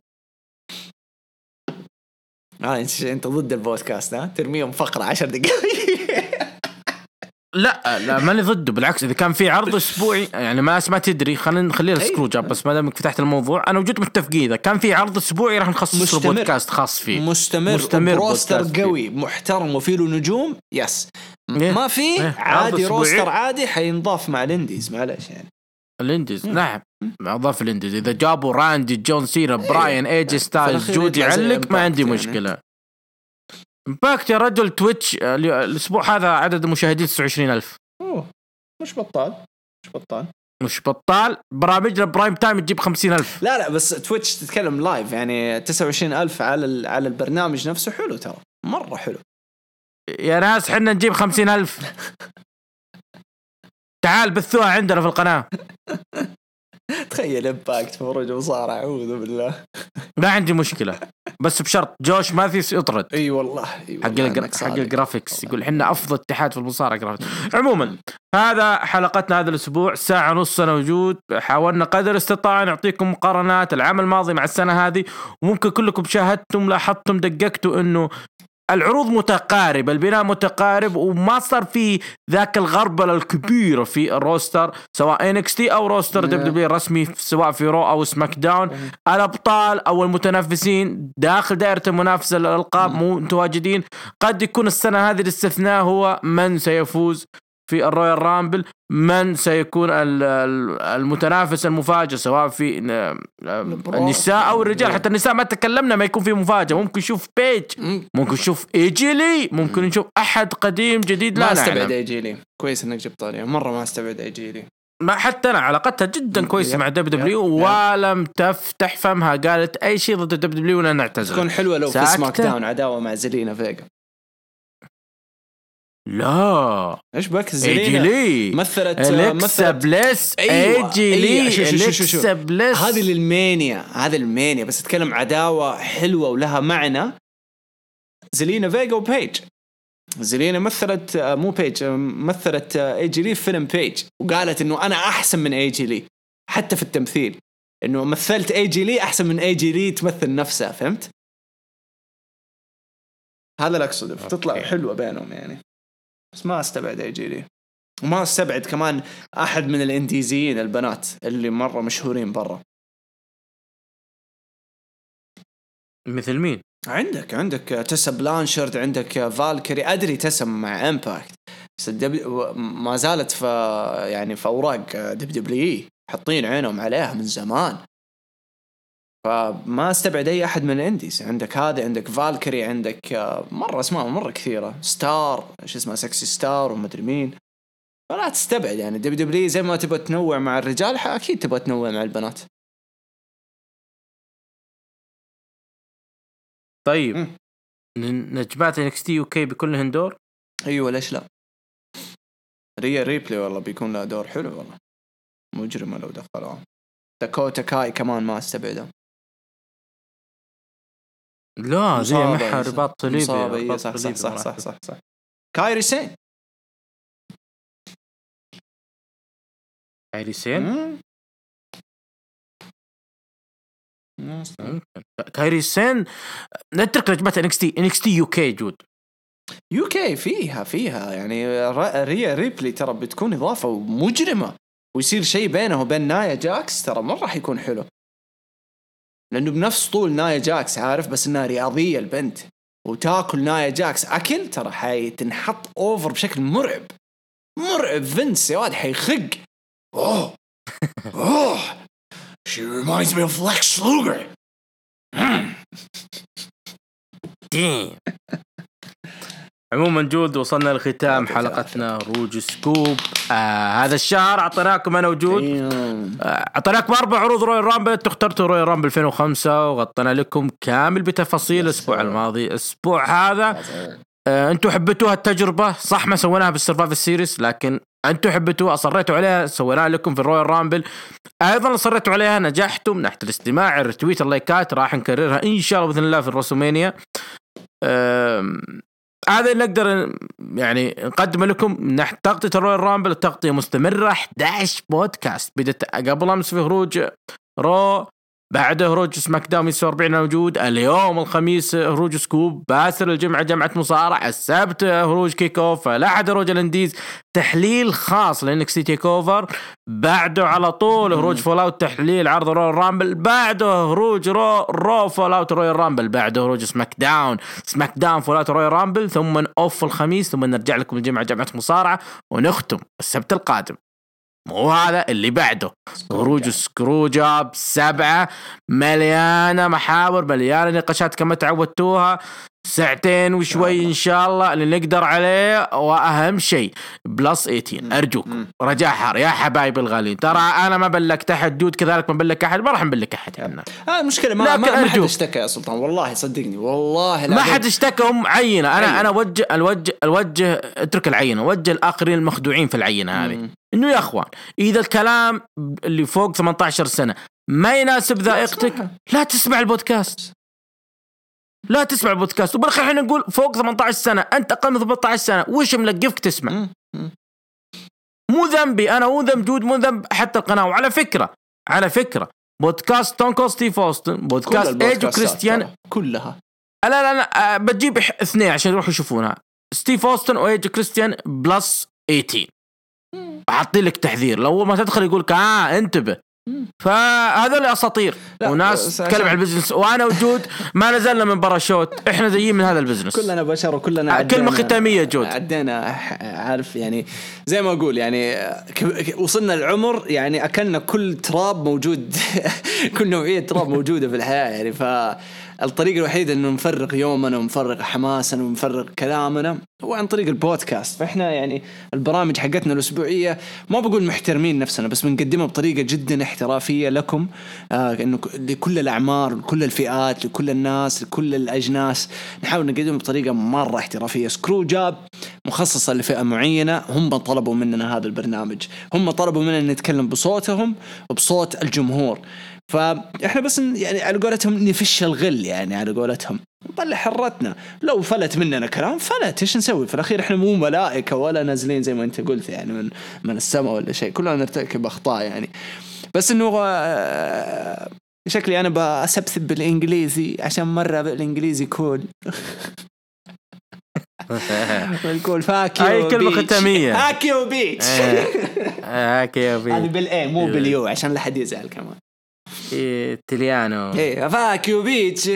آه انت انت ضد البودكاست ها ترميهم فقره عشر دقائق لا لا ماني ضده، بالعكس اذا كان في عرض اسبوعي يعني ما ما تدري، خلينا نخليها سكرو جاب بس ما دامك فتحت الموضوع انا وجود متفقين اذا كان في عرض اسبوعي راح نخصص له بودكاست خاص فيه مستمر, مستمر روستر قوي محترم وفيه له نجوم. يس إيه؟ ما في إيه؟ عادي روستر عادي حينضاف مع الانديز معلش يعني الانديز. نعم اضاف الانديز اذا جابوا راندي جون سينا براين ايجي ستايلز جودي علق ما عندي مشكله. امباكت يا رجل تويتش الاسبوع هذا عدد المشاهدين تسعة وعشرين ألف. اوه مش بطال مش بطال مش بطال. برامجنا برايم تايم تجيب خمسين ألف. لا لا بس تويتش تتكلم لايف يعني تسعة وعشرين ألف على على البرنامج نفسه حلو ترى مرة حلو يا ناس حنا نجيب خمسين ألف. تعال بثوها عندنا في القناة. تخيل امباكت فروج مصارع اعوذ بالله. ما عندي مشكلة بس بشرط جوش ماثيوس يطرد. اي أيوة والله أيوة حق الجر... حق الجرافيكس يقول حنا افضل اتحاد في المصارعة جرافيكس. عموما هذا حلقتنا هذا الاسبوع ساعة ونص انا وجود حاولنا قدر استطاع نعطيكم مقارنات العام الماضي مع السنة هذه وممكن كلكم شاهدتم لاحظتم دققتوا انه العروض متقاربة البناء متقارب وما صار في ذاك الغربلة الكبيرة في الروستر سواء إن إكس تي أو روستر دبليو دبليو رسمي سواء في رو أو سماك داون. الأبطال أو المتنافسين داخل دائرة المنافسة للألقاب مو متواجدين. قد يكون السنة هذه الاستثناء هو من سيفوز في الرويال رامبل من سيكون المتنافس المفاجئ سواء في النساء أو الرجال. حتى النساء ما تكلمنا ما يكون في مفاجأة ممكن نشوف بيج ممكن نشوف ايجيلي ممكن نشوف أحد قديم جديد. لا ما استبعد ايجيلي كويس انك جبت طاري مرة ما استبعد ايجيلي ما حتى أنا علاقتها جدا كويسة مع دبليو دبليو ولم تفتح فمها قالت أي شيء ضد دبليو دبليو ولا نعتذر. تكون حلوة لو في سماك داون عداوة مع زلينا فيجا. لا ايش بك زلينا مثلت مثلت بليس ايجيلي اليكسا بليس هذه للمانيا هذه المانيا بس اتكلم عداوة حلوة ولها معنى. زلينا فيجا وبيج زلينا مثلت مو بيج مثلت ايجيلي في فيلم بيج وقالت انه انا احسن من ايجيلي حتى في التمثيل انه مثلت ايجيلي احسن من ايجيلي تمثل نفسها فهمت. هذا اللي اقصده تطلع حلوة بينهم يعني بس ما استبعد ايجيلي وما استبعد كمان احد من الانديزيين البنات اللي مرة مشهورين برا. مثل مين؟ عندك عندك تسا بلانشارد عندك فالكري أدري تسم مع إمباكت بس ما زالت في يعني في أوراق دب دبليو حاطين عينهم عليها من زمان فما استبعد أي أحد من الإنديز. عندك هذا عندك فالكري عندك مرة اسماء مرة كثيرة ستار إيش اسمها سكسي ستار ومدري مين فلا تستبعد يعني دب دبليو زي ما تبغى تنوع مع الرجال أكيد تبغى تنوع مع البنات. طيب م. نجمات إن إكس تي يو كي بيكون لهن دور. ايوه ليش لا ريا ريبلي والله بيكون له دور حلو والله مجرمه لو دخلوها. داكوتا كاي كمان ما استبعده. لا زي محا رباط صليبي صح صح صح, صح صح صح كايري سين كايري سين كايري سين. نترك نجمات إن إكس تي إن إكس تي يو كي جود يو كي فيها فيها يعني ريا ريبلي ترى بتكون إضافة مجرمة ويصير شيء بينه وبين نايا جاكس ترى مرة حيكون حلو لأنه بنفس طول نايا جاكس عارف بس إنها رياضية البنت وتاكل نايا جاكس أكل ترى حيتنحط أوفر بشكل مرعب مرعب. فينس يا واد حيخق أوه أوه she reminds me of Lex Luger. عموما جود وصلنا لختام حلقتنا روج سكوب آه هذا الشهر. اعطيناكم انا وجود اعطيناكم اربع عروض رويال رامبل. انتوا اخترتوا رويال رامبل ألفين وخمسة وغطينا لكم كامل بتفاصيل الاسبوع الماضي. الاسبوع هذا آه انتوا حبيتوها التجربه صح ما سويناها بالسرفايفل سيريس لكن انتوا حبيتوها اصريتوا عليها سويناها لكم في الرويال رامبل. ايضا اصريتوا عليها نجحتم من ناحيه الاستماع الرتويت اللايكات راح نكررها ان شاء الله باذن الله في الرسومينيا. هذا اللي نقدر يعني نقدم لكم من ناحيه تغطيه الرويال رامبل. التغطيه مستمره أحد عشر بودكاست بدت قبل امس في خروج رو بعده هروج سماك داون مية وستة وأربعين موجود. اليوم الخميس هروج سكوب. باسل الجمعة جمعة مصارع. السبت هروج كيك اوف. الأحد هروج الانديز تحليل خاص لإنكسي تيك اوفر. بعده على طول هروج فول اوت تحليل عرض رويال رامبل. بعده هروج رو رو فول اوت رويال رامبل. بعده هروج سماك داون سماك داون فول اوت رويال رامبل. ثم اوف الخميس. ثم نرجع لكم الجمعة جمعة مصارعة ونختم السبت القادم. وهذا اللي بعده خروج سكرو جاب سبعة مليانة محاور مليانة نقاشات كما تعودتوها. ساعتين وشوي إن شاء الله اللي نقدر عليه. وأهم شيء بلس ثمانية عشر أرجوكم رجاء حار يا حبايب الغالين. ترى أنا ما بلك أحد دود كذلك ما بلك أحد ما راح نبلك أحد هنا. هاي المشكلة ما ما, ما حد اشتكى يا سلطان والله صدقني والله ما حد اشتكى. هم عينة أنا عينة. أنا وجه الوجه الوجه اترك العينة وجه الآخرين المخدوعين في العينة هذه إنه يا أخوان إذا الكلام اللي فوق ثمانية عشر سنة ما يناسب ذائقتك لا تسمع البودكاست. لا تسمع البودكاست. وبالأخير احنا نقول فوق ثمانية عشر سنة أنت أقل من ثمانية عشر سنة وش ملقفك تسمع؟ مو ذنبي أنا مو ذنب جود مو ذنب حتى القناة. وعلى فكرة على فكرة بودكاست تونكو ستيف أوستن بودكاست إيجو كريستيان كلها لا لا لا بتجيب اثنين عشان يروحوا يشوفونها. ستيف أوستن وإيجو كريستيان بلس ثمانية عشر أحطي لك تحذير لو ما تدخل يقولك آه انتبه. فهذول أساطير وناس تتكلم عن البزنس وأنا وجود ما نزلنا من برا شوت. إحنا زيين من هذا البزنس كلنا بشر وكلنا كلمة ختامية جود عدينا عارف يعني زي ما أقول يعني وصلنا العمر يعني أكلنا كل تراب موجود كل نوعية تراب موجودة في الحياة يعني. فالطريقة الوحيدة إنه نفرغ يومنا ونفرغ حماسنا ونفرغ كلامنا هو عن طريق البودكاست. فإحنا يعني البرامج حقتنا الأسبوعية ما بقول محترمين نفسنا بس بنقدمها بطريقة جدا احترافية لكم آه إنه لكل الأعمار لكل الفئات لكل الناس لكل الأجناس نحاول نقدمها بطريقة مرة احترافية. سكرو جاب مخصصة لفئة معينة هم طلبوا مننا هذا البرنامج. هم طلبوا مننا نتكلم بصوتهم وبصوت الجمهور. فإحنا بس يعني على قولتهم نفش الغل يعني على قولتهم نطلع حرتنا. لو فلت مننا كلام فلت إيش نسوي في الأخير. إحنا مو ملائكة ولا نازلين زي ما أنت قلت يعني من من السماء ولا شيء. كلنا نرتكب أخطاء يعني. بس إنه شكلي أنا بسبسب بالإنجليزي عشان مرة بالإنجليزي كول بالكول فاكيو أي كلمة ختامية هاكيو بيتش هاكيو بيتش هذه بالإيه مو باليو عشان لا حد يزعل كمان. إيه تليانو إيه فاكيو بيتش.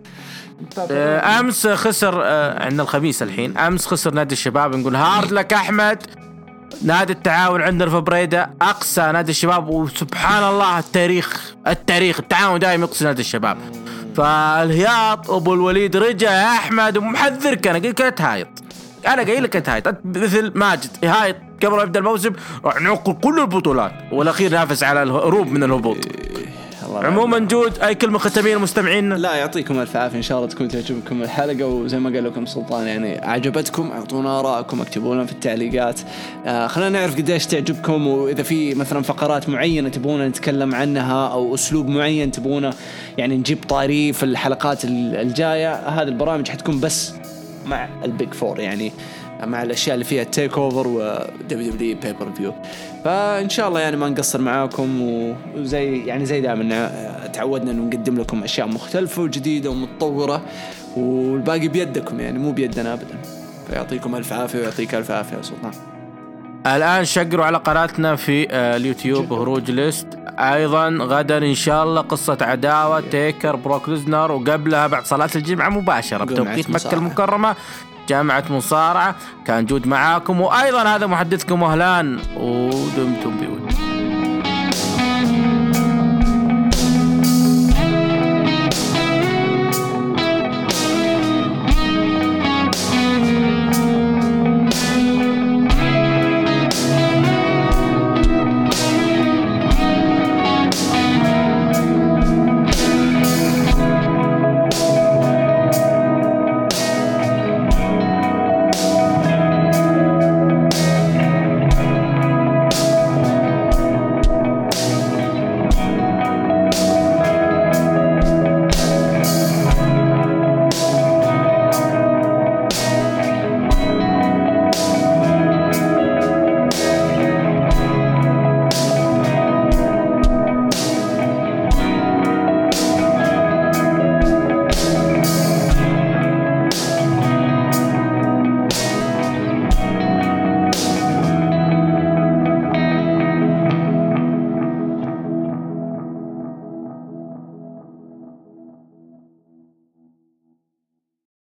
أمس خسر عندنا الخميس الحين. أمس خسر نادي الشباب. نقول هارد لك أحمد. نادي التعاون عندنا في بريدة أقصى نادي الشباب وسبحان الله التاريخ التاريخ التعاون دائما يقصي نادي الشباب. فالهياط أبو الوليد رجع يا أحمد ومحذرك أنا قلت لك هايط أنا قايل لك هايط مثل ماجد هايط قبل ما يبدأ الموسم نعقل كل البطولات والأخير نافس على الهروب من الهبوط. عموما جود أي كلمة ختامية للمستمعين. لا يعطيكم الف عافية إن شاء الله تكون تعجبكم الحلقة وزي ما قال لكم سلطان يعني عجبتكم أعطونا آراءكم اكتبوا لنا في التعليقات. آه خلينا نعرف قديش تعجبكم وإذا في مثلا فقرات معينة تبغونا نتكلم عنها أو أسلوب معين تبغونا يعني نجيب طاري في الحلقات الجاية. هذه البرامج حتكون بس مع البيج فور يعني مع الأشياء اللي فيها تيك أوفر ودبليو دبليو بيبر فيو. فإن شاء الله يعني ما نقصر معاكم وزي يعني زي دائما تعودنا إنه نقدم لكم أشياء مختلفة وجديدة ومتطورة والباقي بيدكم يعني مو بيدنا أبدا. فيعطيكم ألف عافية ويعطيك ألف عافية يا سلطان. الآن شقروا على قناتنا في اليوتيوب هروج ليست. أيضا غدا إن شاء الله قصة عداوة تيكر بروك ليزنر وقبلها بعد صلاة الجمعة مباشرة بتوقيت مكة المكرمة جامعة مصارعة. كان جود معاكم وأيضا هذا محدثكم وهلان ودمتم بود.